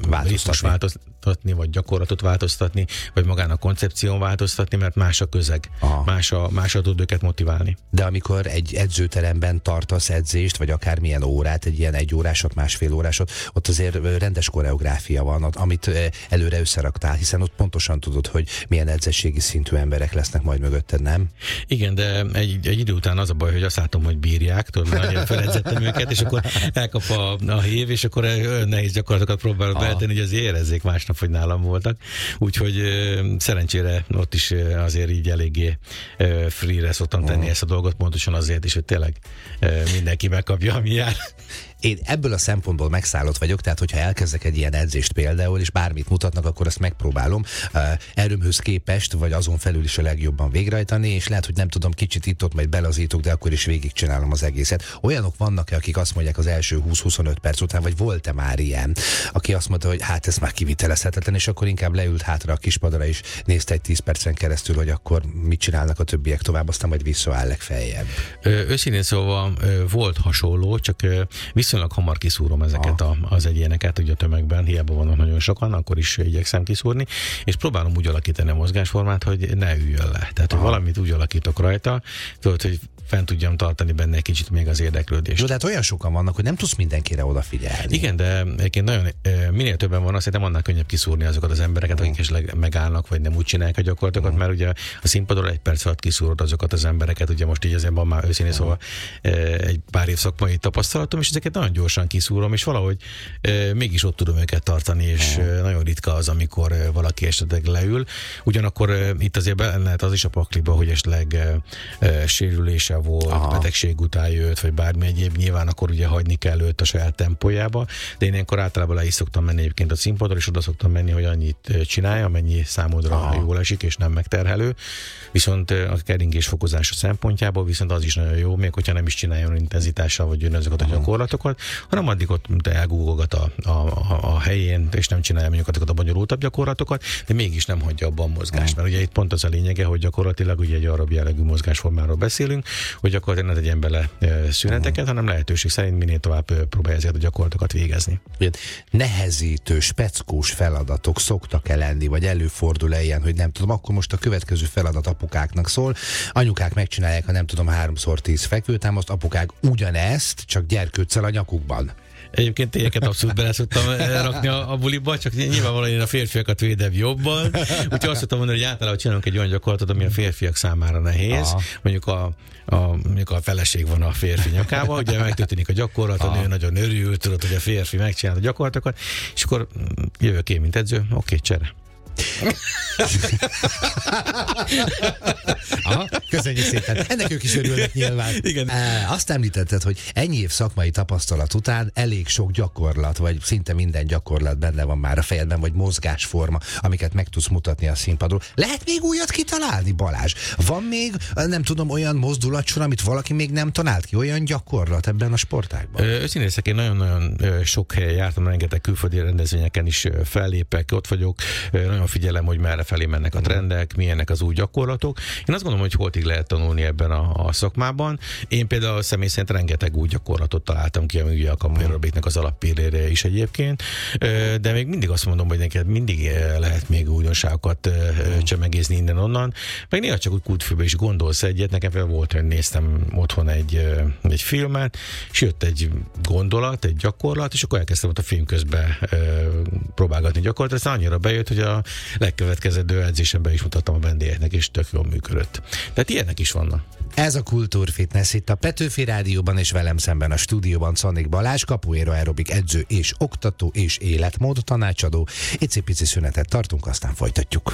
változtatni, vagy gyakorlatot változtatni, vagy magának koncepción változtatni, mert más a közeg, másra tud őket motiválni. De amikor egy edzőteremben tartasz edzést, vagy akármilyen órát, egy ilyen 1 órásot, másfél órásot, ott azért rendes koreográfia van, amit előre összeraktál, hiszen ott pontosan tudod, hogy milyen edzettségi szintű emberek lesznek majd mögötted, nem? Igen, de egy idő után az a baj, hogy azt látom, hogy bírják, nagyon feledzettem őket, és akkor elkap a hív, és akkor nehéz gyakorlatokat próbálok beletenni, hogy azért érezzék másnap, hogy nálam voltak. Úgyhogy szerencsére ott is azért így eléggé free-re szoktam tenni ezt a dolgot, pontosan azért is, hogy tényleg mindenki megkapja, ami jár. Én ebből a szempontból megszállott vagyok, tehát hogyha elkezdek egy ilyen edzést például, és bármit mutatnak, akkor azt megpróbálom erőmhöz képest, vagy azon felül is a legjobban végrehajtani, és lehet, hogy nem tudom, kicsit itt-ott majd belazítok, de akkor is végigcsinálom az egészet. Olyanok vannak-e, akik azt mondják az első 20-25 perc után, vagy volt-e már ilyen, aki azt mondta, hogy hát ez már kivitelezhetetlen, és akkor inkább leült hátra a kispadra, és nézte egy 10 percen keresztül, hogy akkor mit csinálnak a többiek tovább, aztán majd visszaáll legfeljebb. Őszintén szóval volt hasonló, csak viszonylag hamar kiszúrom ezeket az egyéneket, ugye a tömegben, hiába vannak nagyon sokan, akkor is igyekszem kiszúrni, és próbálom úgy alakítani a mozgásformát, hogy ne üljön le. Tehát, hogy valamit úgy alakítok rajta, tudod, hogy fent tudjam tartani benne egy kicsit még az érdeklődést. Jó, de hát olyan sokan vannak, hogy nem tudsz mindenkire odafigyelni. Igen, de egyébként nagyon, minél többen van, azt hiszem annál könnyebb kiszúrni azokat az embereket, akik esetleg megállnak, vagy nem úgy csinálják a gyakorlatokat, mert ugye a színpadon 1 perc alatt kiszúrod azokat az embereket, ugye most így azért van már őszintén szóval egy pár év szakmai tapasztalatom, és ezeket nagyon gyorsan kiszúrom, és valahogy mégis ott tudom őket tartani, és nagyon ritka az, amikor valaki esetleg leül. Ugyanakkor itt azért benne lehet az is a pakliba, hogy esetleg sérülése volt, betegség után jött, vagy bármi egyéb, nyilván akkor ugye hagyni kell őt a saját tempójába, de én ilyenkor általában le is szoktam menni egyébként a színpadra, és oda szoktam menni, hogy annyit csinálja, amennyi számodra jól esik, és nem megterhelő. Viszont a keringés fokozása szempontjából viszont az is nagyon jó, még hogyha nem is csinálja olyan intenzitással, vagy ezeket a gyakorlatokat, hanem addig ott elgúgogat a helyén, és nem csinálja mondjuk azokat a bonyolultabb gyakorlatokat, de mégis nem hagyja abban a mozgást. Mert ugye itt pont az a lényege, hogy gyakorlatilag ugye egy arab jellegű mozgásformáról beszélünk, hogy gyakorlatilag ne tegyen bele szüneteket, hanem lehetőség szerint minél tovább próbálja ezeket a gyakorlatokat végezni. Nehezítő, speckós feladatok szoktak lenni, vagy előfordul ilyen, hogy nem tudom, akkor most a következő feladat apukáknak szól, anyukák megcsinálják, ha nem tudom, 3x10 fekvőtámaszt, apukák ugyanezt, csak gyerkőccel a nyakukban. Egyébként éjeket abszolút bele szoktam rakni a buliba, csak nyilvánvalóan én a férfiakat védem jobban. Úgyhogy azt szoktam mondani, hogy általában csinálunk egy olyan gyakorlatot, ami a férfiak számára nehéz. Mondjuk a feleség van a férfi nyakával, ugye megtörténik a gyakorlat, a nő nagyon örül, tudod, hogy a férfi megcsinál a gyakorlatokat, és akkor jövök én, mint edző, oké, csere. Köszönjük szépen. Ennek ők is örülnek nyilván. Igen. Azt említetted, hogy ennyi év szakmai tapasztalat után elég sok gyakorlat, vagy szinte minden gyakorlat benne van már a fejedben, vagy mozgásforma, amiket meg tudsz mutatni a színpadról. Lehet még újat kitalálni, Balázs? Van még, nem tudom, olyan mozdulatsor, amit valaki még nem talált ki, olyan gyakorlat ebben a sportágban? Őszintén én nagyon-nagyon sok helyen jártam, rengeteg külföldi rendezvényeken is fellépek, ott vagyok, nagyon figyelem, hogy merre felé mennek a trendek, milyenek az új gyakorlatok. Én azt gondolom, hogy holtig lehet tanulni ebben a szakmában. Én például személy szerint rengeteg új gyakorlatot találtam ki, ami ugye a kapoeirobiknek az alappillére is egyébként, de még mindig azt mondom, hogy neked mindig lehet még újdonságokat csemegézni innen-onnan, meg néha csak úgy kútfőbe is gondolsz egyet. Nekem például volt, hogy néztem otthon egy filmet, és jött egy gondolat, egy gyakorlat, és akkor elkezdtem ott a film közben próbálgatni gyakorlatot, aztán annyira bejött, hogy a legkövetkező edzésemben is mutattam a vendégeknek, és tök jól működött. Tehát ilyenek is vannak. Ez a Kultúrfitness itt a Petőfi Rádióban, és velem szemben a stúdióban Czanik Balázs, capoeira aerobik edző és oktató és életmód tanácsadó. Icipici szünetet tartunk, aztán folytatjuk.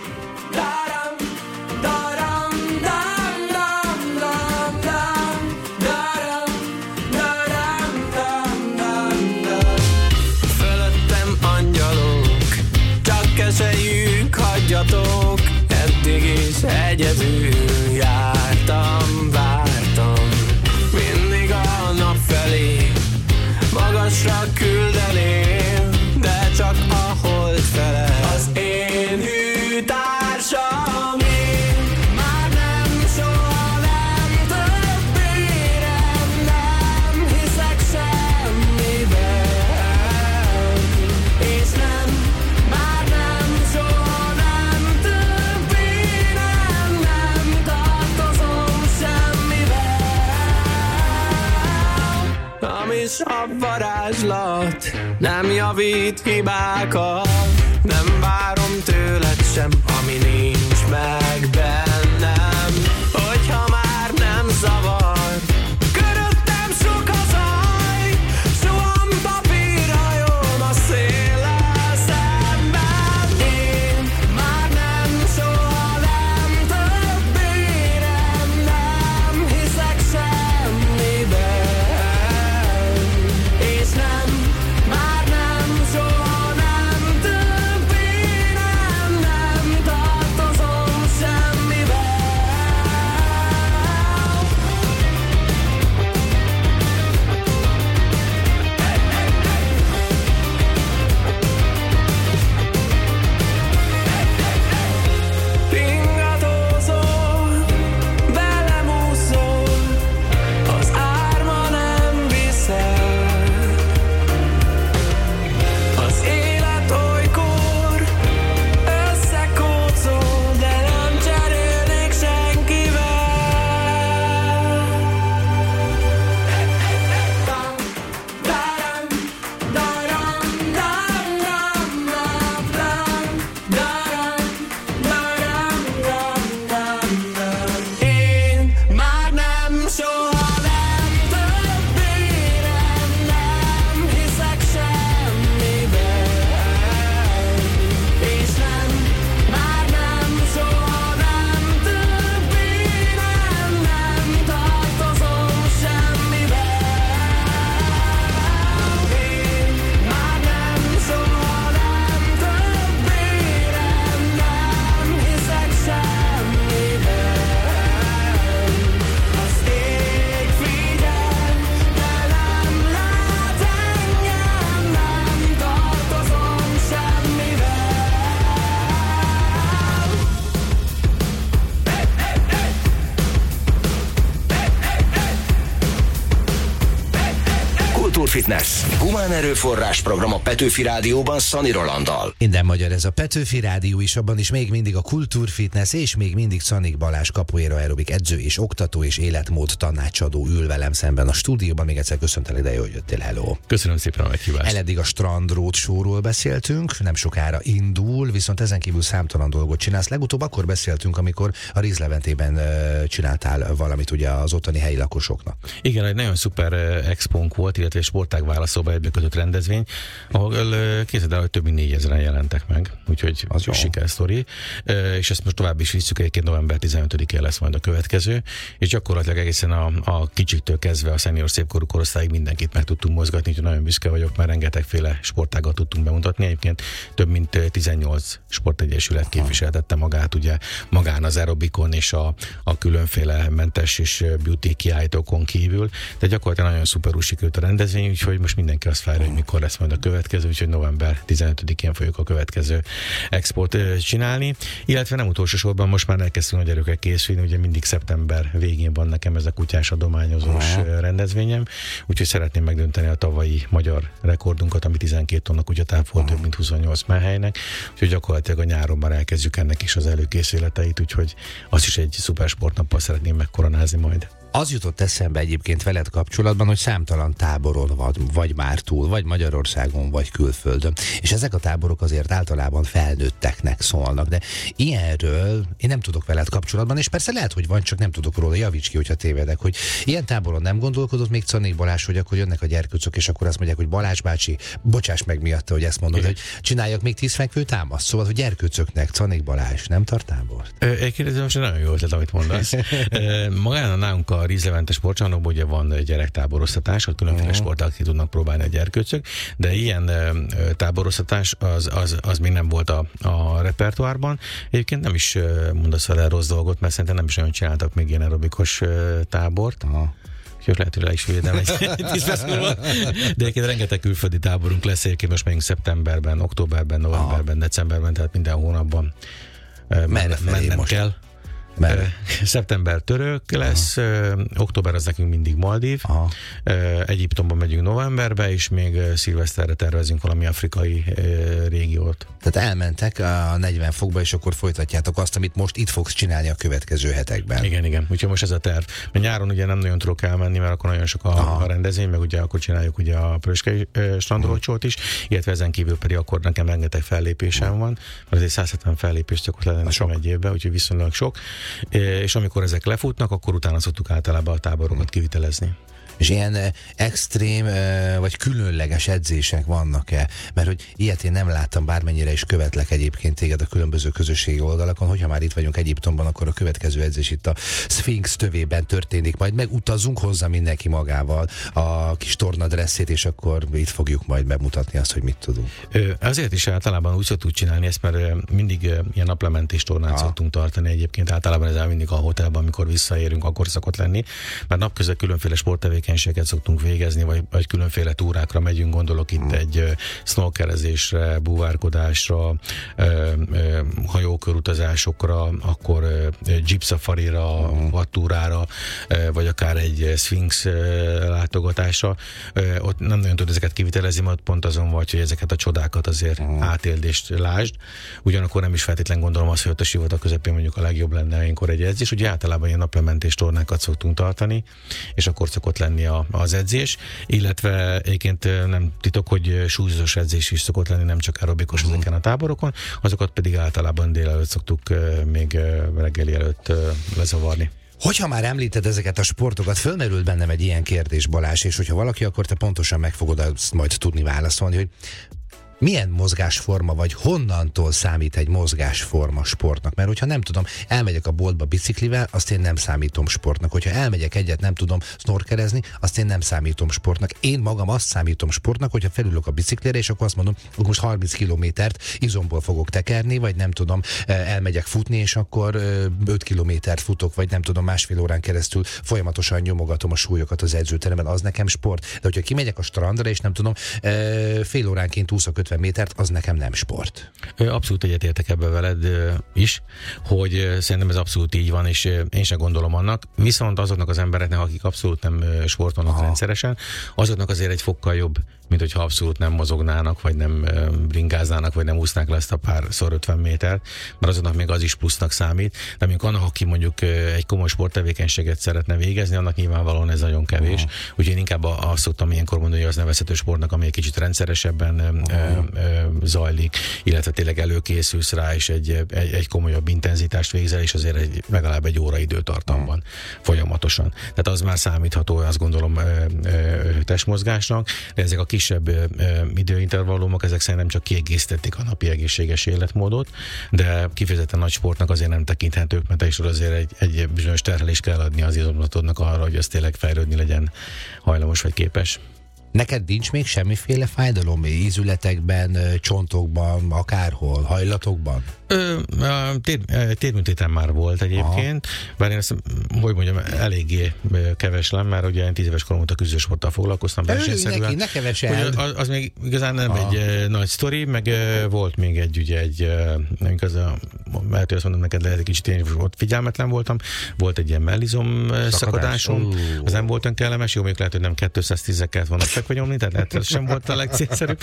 Keseljük, hagyjatok, eddig is egyedül jártam, vártam, mindig a nap felé, magasra küldeném, de csak a hold fele, az én hűtársam, én már nem, soha nem, többére nem hiszek semmiben, és nem, már nem, soha nem, többére nem tartozom semmivel. Hamis a varázslat, nem javít hibákat, nem várom tőled sem, ami nincs meg bennem. Hogyha már nem zavar, körülöttem sok a zaj, suhan papírra jön a széllel szemben. Én már nem, soha nem, többére nem hiszek semmiben, és nem, már nem, soha nem, többére nem tartozom semmivel. Kultúrfitness. Humán erőforrás program a Petőfi Rádióban Szani Rolanddal. Minden magyar ez a Petőfi Rádió is, abban is még mindig a Kultúrfitness, és még mindig Szanik Balázs capoeira aerobik edző és oktató és életmód tanácsadó ül velem szemben a stúdióban. Még egyszer köszöntelek, de jó, hogy jöttél, hello. Köszönöm szépen a meghívást. Eddig a Strand Road Show-ról beszéltünk, nem sokára indul, viszont ezen kívül számtalan dolgot csinálsz. Legutóbb akkor beszéltünk, amikor a Ríz Leventében csináltál valamit ugye az ottani helyi lakosoknak. Igen, egy nagyon szuper expónk volt, illetve sportág válaszolba egybekötött rendezvény, ahol képzeld el, hogy több mint 4000-en jelentek meg, úgyhogy az sikersztori, és ezt most tovább is visszük, egyébként november 15-én lesz majd a következő, és gyakorlatilag egészen a kicsiktől kezdve a szenior szépkorú korosztályig mindenkit meg tudtunk mozgatni, úgyhogy nagyon büszke vagyok, mert rengetegféle sportágat tudtunk bemutatni. Egyébként több mint 18 sportegyesület képviseltette magát, ugye magán az aerobikon és a különféle mentes és beauty kiállítókon kívül, de gyakorlatilag nagyon szuperul sikerült a rendezvény, úgyhogy most mindenki azt várja, hogy mikor lesz majd a következő, úgyhogy november 15-én fogjuk a következő expót csinálni, illetve nem utolsó sorban most már elkezdtünk nagy erőkkel készülni, ugye mindig szeptember végén van nekem ez a kutyás adományozós rendezvényem, úgyhogy szeretném megdönteni a tavalyi magyar rekordunkat, ami 12 tonna kutyatáp volt, több mint 28 menhelynek, úgyhogy gyakorlatilag a nyáron már elkezdjük ennek is az előkészületeit, úgyhogy az is egy szuper sportnappal szeretném megkoronázni majd. Az jutott eszembe egyébként veled kapcsolatban, hogy számtalan táboron vagy már túl, vagy Magyarországon, vagy külföldön. És ezek a táborok azért általában felnőtteknek szólnak, de ilyenről én nem tudok veled kapcsolatban, és persze lehet, hogy van, csak nem tudok róla, javíts ki, hogyha tévedek, hogy ilyen táboron nem gondolkodott még Szanik Balázs, hogy akkor jönnek a gyerkőcök, és akkor azt mondják, hogy Balázs bácsi, bocsáss meg miatt, hogy ezt mondod, hogy csináljak még 10 fekvő támaszt, szóval, hogy gyerkőcöknek Szanik Balázs nem tart tábort? Egyébként most nagyon jó ötlet, amit mondasz. Magán nálunk a Ríz Levente sportcsarnokban ugye van gyerektáboroztatás, hogy különféle sportákat ki tudnak próbálni a gyerkőcök, de ilyen táboroztatás az még nem volt a repertoárban. Egyébként nem is mondasz vele rossz dolgot, mert szerintem nem is olyan csináltak még ilyen aerobikus tábort. Úgyhogy lehet, hogy le is védem egy 10 perc múlva. De egyébként rengeteg külföldi táborunk lesz, egyébként most megyünk szeptemberben, októberben, novemberben, decemberben, tehát minden hónapban mennem kell. Szeptember török lesz, október az nekünk mindig Maldív, Egyiptomban megyünk novemberbe, és még szilveszterre tervezünk valami afrikai régiót. Tehát elmentek a 40 fokba, és akkor folytatjátok azt, amit most itt fogsz csinálni a következő hetekben. Igen. Úgyhogy most ez a terv. Mert nyáron ugye nem nagyon tudok elmenni, mert akkor nagyon sok a rendezvény, meg ugye akkor csináljuk ugye a Pöröskei strandolcsót is, illetve ezen kívül pedig akkor nekem rengeteg fellépésem van, mert azért 170 fellépést szokott lenni nekem egy évben, úgyhogy viszonylag sok. És amikor ezek lefutnak, akkor utána szoktuk általában a táborokat kivitelezni. És ilyen extrém vagy különleges edzések vannak-e? Mert hogy ilyet én nem láttam, bármennyire is követlek egyébként téged a különböző közösségi oldalakon, hogyha már itt vagyunk Egyiptomban, akkor a következő edzés itt a Sphinx tövében történik, majd megutazunk hozzá mindenki magával a kis tornadresszét, és akkor itt fogjuk majd bemutatni azt, hogy mit tudunk. Azért is általában úgy szoktuk csinálni ezt, mert mindig ilyen naplementés tornát szoktunk tartani egyébként, általában ez mindig a hotelben, amikor visszaérünk, akkor szokott lenni, mert napközben különféle sporttevékenységet szoktunk végezni, vagy különféle túrákra megyünk, gondolok itt egy snorkelezésre, búvárkodásra, hajókörutazásokra, akkor jeep safarira, vadtúrára, vagy akár egy Sphinx látogatásra. Ott nem nagyon tud ezeket kivitelezni, mert pont azon vagy, hogy ezeket a csodákat azért átéld és lásd. Ugyanakkor nem is feltétlenül gondolom azt, hogy ott a sivatag közepén mondjuk a legjobb lenne ilyenkor egy edzés. Ugye általában ilyen naplementés tornákat szoktunk tartani, és akkor szokott lenni az edzés, illetve egyébként nem titok, hogy súlyzós edzés is szokott lenni, nem csak aerobikos ezeken a táborokon, azokat pedig általában délelőtt szoktuk még reggeli előtt lezavarni. Hogyha már említed ezeket a sportokat, fölmerült bennem egy ilyen kérdés, Balázs, és hogyha valaki, akkor te pontosan meg fogod azt majd tudni válaszolni, hogy milyen mozgásforma, vagy honnantól számít egy mozgásforma sportnak? Mert hogyha nem tudom, elmegyek a boltba biciklivel, azt én nem számítom sportnak. Hogyha elmegyek egyet, nem tudom snorkelezni, azt én nem számítom sportnak. Én magam azt számítom sportnak, hogyha felülök a biciklire, és akkor azt mondom, hogy most 30 kilométert izomból fogok tekerni, vagy nem tudom, elmegyek futni, és akkor 5 kilométert futok, vagy nem tudom, másfél órán keresztül folyamatosan nyomogatom a súlyokat az edzőteremben, az nekem sport. De hogyha kimegyek a strandra, és nem tudom, fél óránként úszok 5 150 métert, az nekem nem sport. Abszolút egyetértek ebbe veled is, hogy szerintem ez abszolút így van, és én sem gondolom annak. Viszont azoknak az embereknek, akik abszolút nem sportolnak rendszeresen, azoknak azért egy fokkal jobb, mint hogyha abszolút nem mozognának, vagy nem bringáznának, vagy nem úsznák le ezt a párszor 50 métert, mert azoknak még az is plusznak számít. De mondjuk annak, aki mondjuk egy komoly sporttevékenységet szeretne végezni, annak nyilvánvalóan ez nagyon kevés. Úgyhogy én inkább azt szoktam ilyenkor mondani, hogy az nevezhető sportnak, ami egy kicsit rendszeresebben zajlik, illetve tényleg előkészülsz rá, és egy komolyabb intenzitást végzel, és azért legalább egy óra időtartamban folyamatosan. Tehát az már számítható, azt gondolom, testmozgásnak, de ezek a kisebb időintervallumok, ezek szerintem csak kiegészítették a napi egészséges életmódot, de kifejezetten nagy sportnak azért nem tekinthetők, mert is azért egy bizonyos terhelést kell adni az izomzatodnak arra, hogy az tényleg fejlődni legyen hajlamos vagy képes. Neked nincs még semmiféle fájdalom ízületekben, csontokban, akárhol, hajlatokban? Térműtétem már volt egyébként, bár én ezt, hogy mondjam, eléggé keveslem, mert ugye én 10 éves korom óta küzdősporttal foglalkoztam versenyszerűen. Ne keveseld! Az még igazán nem egy nagy sztori, meg volt még mert azt mondom neked, lehet egy kicsit én ott figyelmetlen voltam, volt egy ilyen mellizom szakadásom, az nem volt olyan kellemes, jó, még lehet, hogy nem 210-et kellett volna fekvenyomni, tehát ez sem volt a legcélszerűbb,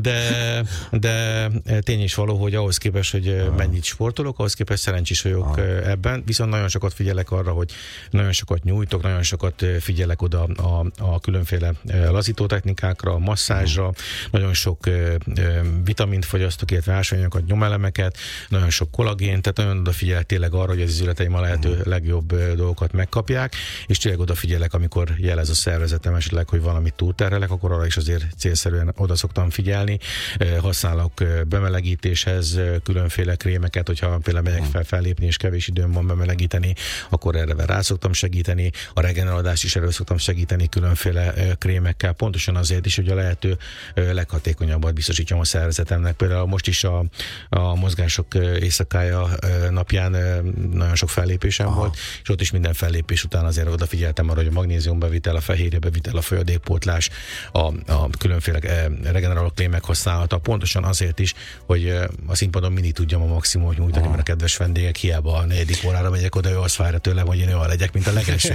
de tény is való, hogy ahhoz képest, hogy mennyit sportolok, ahhoz képest szerencsés vagyok ebben, viszont nagyon sokat figyelek arra, hogy nagyon sokat nyújtok, nagyon sokat figyelek oda a különféle lazító technikákra, masszázsra, nagyon sok vitamint fogyasztok, illetve ásványanyagokat, nyomelemeket, nagyon sok kollagént, tehát nagyon odafigyelek tényleg arra, hogy az izületeim a lehető legjobb dolgokat megkapják, és tényleg odafigyelek, amikor jelez a szervezetem esetleg, hogy valamit túlterhelek, akkor arra is azért célszerűen oda szoktam figyelni. Használok bemelegítéshez különféle krémeket, hogyha például megyek fellépni, és kevés időm van bemelegíteni, akkor erre rá szoktam segíteni. A regeneradást is erről szoktam segíteni különféle krémekkel, pontosan azért is, hogy a lehető leghatékonyabbat biztosítjam a szervezetemnek. Például most is a mozgások éjszakája napján nagyon sok fellépésem volt, és ott is minden fellépés után azért odafigyeltem arra, hogy a magnéziumbevitel, a fehérjebevitel, a folyadékpótlás, a különféle regeneráló krémek használata, pontosan azért is, hogy a színpadon mindig tudjam a maximumot nyújtani, mert a kedves vendégek hiába a 4. órára megyek oda, ő azt várja tőlem, hogy én olyan legyek, mint a legelső.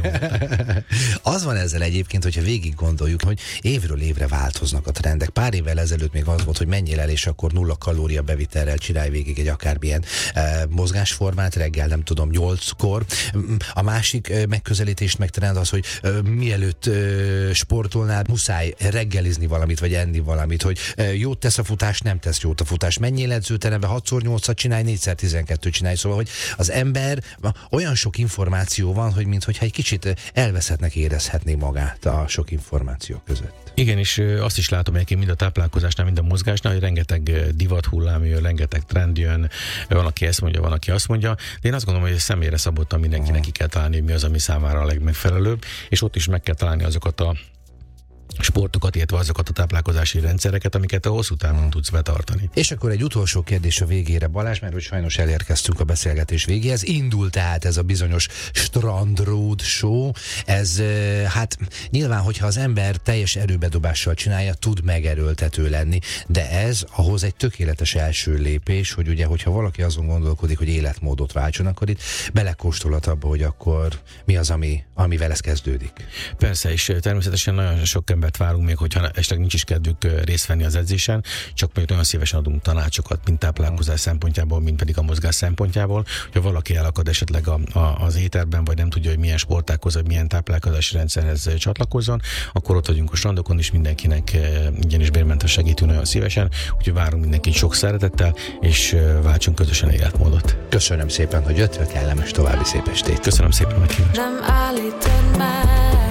Az van ezzel egyébként, hogyha végig gondoljuk, hogy évről évre változnak a trendek. Pár évvel ezelőtt még az volt, hogy menjél el, és akkor 0 kalória bevitelrel csinálj végig egy akármilyen mozgásformát, reggel nem tudom, 8-kor. A másik megközelítést meg trend az, hogy mielőtt sportolnál, muszáj reggelizni valamit, vagy enni valamit, hogy jót tesz a futás, nem tesz jót a futás. Menjél edzőterembe, 6x8-at csinálj, 4x12 csinálj. Szóval, hogy az ember olyan sok információ van, hogy mintha egy kicsit elveszettnek érezhetné magát a sok információ között. Igen, és azt is látom egyébként mind a táplálkozásnál, mind a mozgásnál, hogy rengeteg divat hullám jön, rengeteg trend jön, van, aki ezt mondja, van, aki azt mondja, de én azt gondolom, hogy személyre szabottan mindenkinek ki kell találni, hogy mi az, ami számára a legmegfelelőbb, és ott is meg kell találni azokat a sportokat, illetve azokat a táplálkozási rendszereket, amiket a hosszú távon tudsz betartani. És akkor egy utolsó kérdés a végére, Balázs, mert hogy sajnos elérkeztünk a beszélgetés végéhez. Indult tehát ez a bizonyos Strand Road Show. Ez hát nyilván, hogyha az ember teljes erőbedobással csinálja, tud megerőltető lenni, de ez ahhoz egy tökéletes első lépés, hogy ugye, hogyha valaki azon gondolkodik, hogy életmódot váltson, akkor itt belekóstolhat abba, hogy akkor mi az, amivel ez kezdődik. Persze, és természetesen nagyon sok embert várunk még, hogyha esetleg nincs is kedvük részt venni az edzésen, csak mondjuk nagyon szívesen adunk tanácsokat, mind táplálkozás szempontjából, mind pedig a mozgás szempontjából, hogyha valaki elakad esetleg az éterben, vagy nem tudja, hogy milyen sportákhoz, vagy milyen táplálkozási rendszerhez csatlakozzon, akkor ott vagyunk a strandokon, és mindenkinek ingyen és bérmentes segítünk nagyon szívesen, úgyhogy várunk mindenkit sok szeretettel, és váltsunk közösen életmódot. Köszönöm szépen, hogy jöttél, kellemes további szép estét. Köszönöm szépen, meghívást. Nem állítod meg.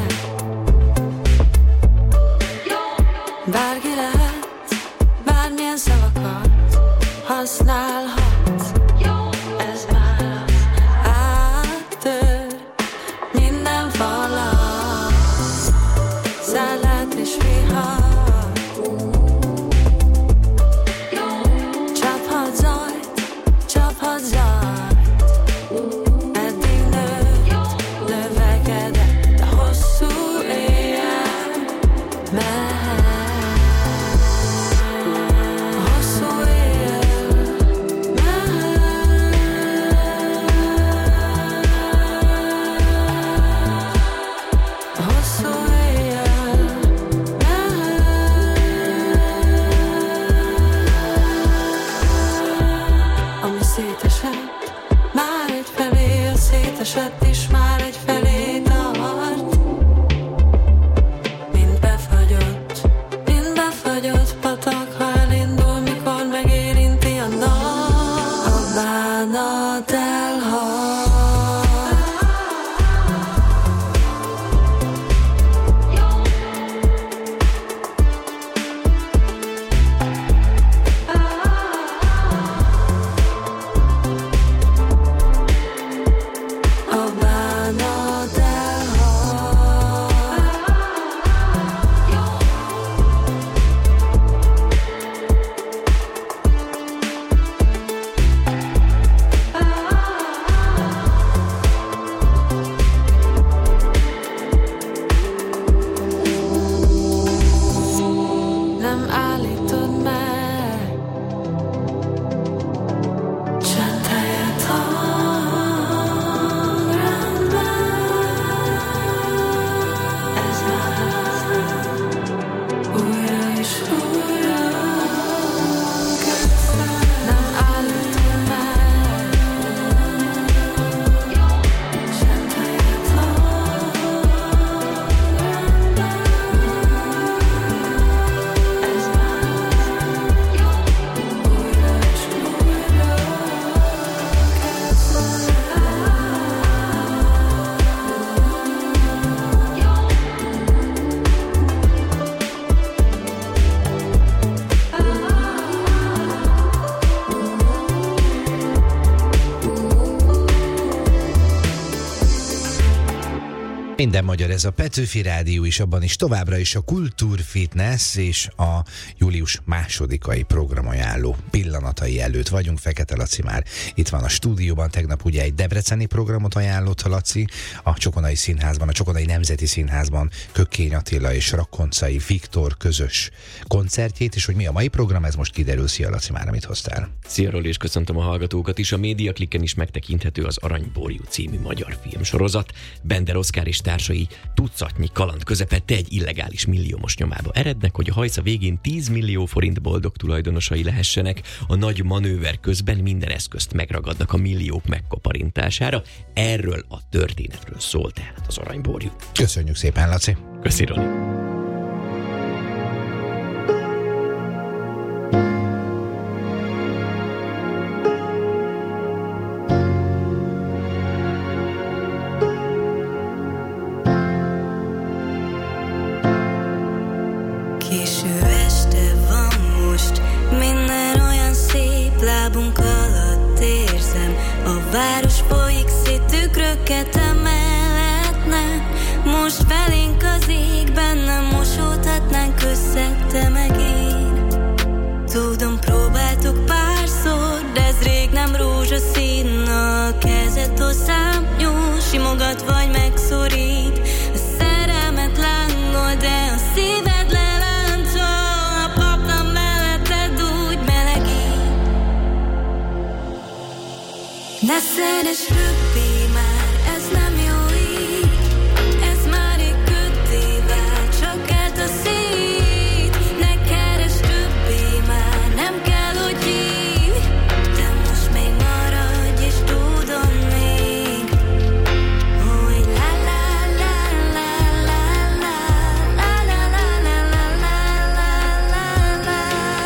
Bárki lehet, bármilyen szavakat használhat. Ez már áttör minden falat, szállat és vihar. Csaphat zajt, csaphat zajt. Eddig nőtt, növekedett a hosszú éjjel. Mehet Minden magyar, ez a Petőfi Rádió is, abban is továbbra is a Kultúrfitness és a július 2-ai programajánló pillanatai előtt vagyunk. Fekete Laci már itt van a stúdióban, tegnap ugye egy debreceni programot ajánlott a Laci, a Csokonai Színházban, a Csokonai Nemzeti Színházban Kökkény Attila és Rakkoncai Viktor közös koncertjét, és hogy mi a mai program, ez most kiderül. Szia Laci, már amit hoztál. Szia Roli, és köszöntöm a hallgatókat is. A Médiaklikken is megtekinthető az Aranyborjú című magyar filmsorozat. Bender Oszkár és társai tucatnyi kaland közepette egy illegális milliómos nyomába erednek, hogy a hajsza végén 10 millió forint boldog tulajdonosai lehessenek. A nagy manőver közben minden eszközt megragadnak a milliók megkaparintására. Erről a történetről szól tehát az Aranyborjú. Köszönjük szépen, Laci. Köszi, Roli. Város folyik szét, tükröket emeletnek. Most felénk az égben, nem mosódhatnánk össze, te meg én. Tudom, próbáltuk párszor, de ez rég nem rózsaszín. A kezed hozzám nyúl, simogat vagy megszorít. A szerelmet lángol, de a szíved leláncol. A paplan melletted úgy melegít. Ne szeress többé már, ez nem jó így. Ez már egy köddé vált, csak eltaszít. Ne keresd többé már, nem kell, hogy hívj. De most még maradj, és tudom még, hogy la la la la la la la la la la la la la la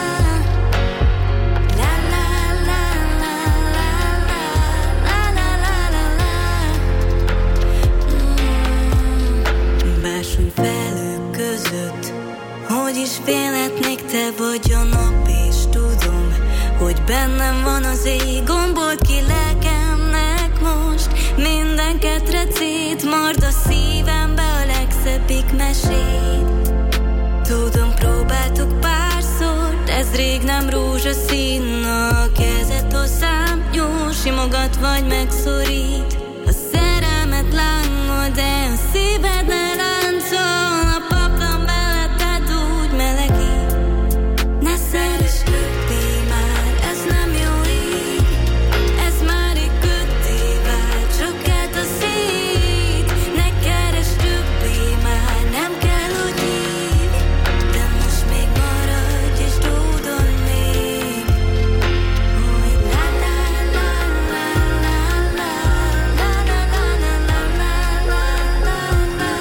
bársony felők között. Hogy is félhetnék, te vagy a nap, és tudom, hogy bennem van az ég. Gombolt ki lelkemnek most minden ketrecét, mard a szívembe a legszebbik mesét. Tudom, próbáltuk párszor, de ez rég nem rózsaszín. A kezed hozzám nyúl, simogat vagy megszorít. A szerelmet lángol, de a szíved ne láncol. A paplan melletted úgy melegít. Ne szeress többé már, ez nem jó így. Ez már egy köddé vált, csak eltaszít. Ne keresd többé már, nem kell, hogy hívj. De most még maradj, és tudod még, hogy la la la la la la la la la la la la la la.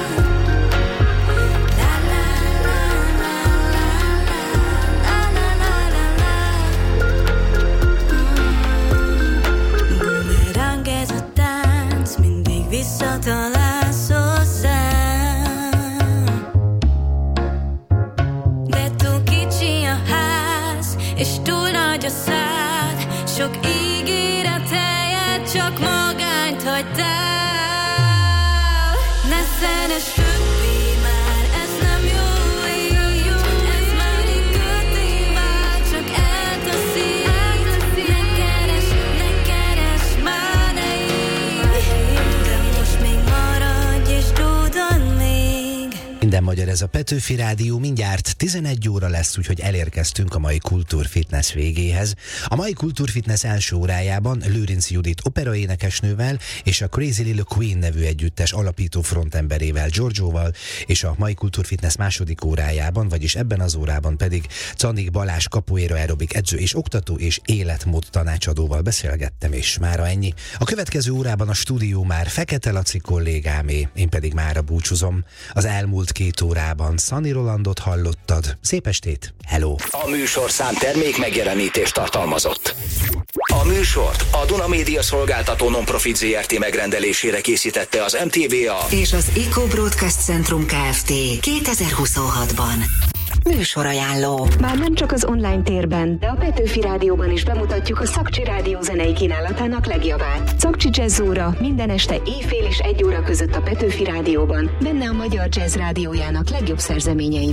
Bumerang ez a tánc, mindig visszatalálsz hozzám. De túl kicsi a ház, és túl nagy a szád. Sok ígéret helyett csak magányt hagytál. Ne szeress többé már, ez nem jó így. Ez már egy köddé vált, csak eltaszít. Ne keresd már, ne hívj. De most még maradj, és tudod még. Minden magyar, ez a Petőfi Rádió, mindjárt 11 óra lesz, úgyhogy elérkeztünk a mai Kultúrfitness végéhez. A mai Kultúrfitness első órájában Lőrinc Judit operaénekesnővel és a Crazy Little Queen nevű együttes alapító frontemberével, Giorgioval, és a mai Kultúrfitness második órájában, vagyis ebben az órában pedig Czanik Balázs capoeira aerobik edző és oktató és életmód tanácsadóval beszélgettem, és mára ennyi. A következő órában a stúdió már Fekete Laci kollégámé, én pedig mára búcsúzom. Az elmúlt 2 órában Szani Rolandot hallottad. Szép estét, hello! A műsorszám termék megjelenítést tartalmazott. A műsort a Duna Média Szolgáltató Nonprofit Zrt. Megrendelésére készítette az MTVA és az Eco Broadcast Centrum Kft. 2026-ban. Műsorajánló. Már nem csak az online térben, de a Petőfi Rádióban is bemutatjuk a Szakcsi Rádió zenei kínálatának legjavát. Szakcsi Jazz óra minden este éjfél és 1 óra között a Petőfi Rádióban, benne a Magyar Jazz Rádiójának legjobb szerzeményei.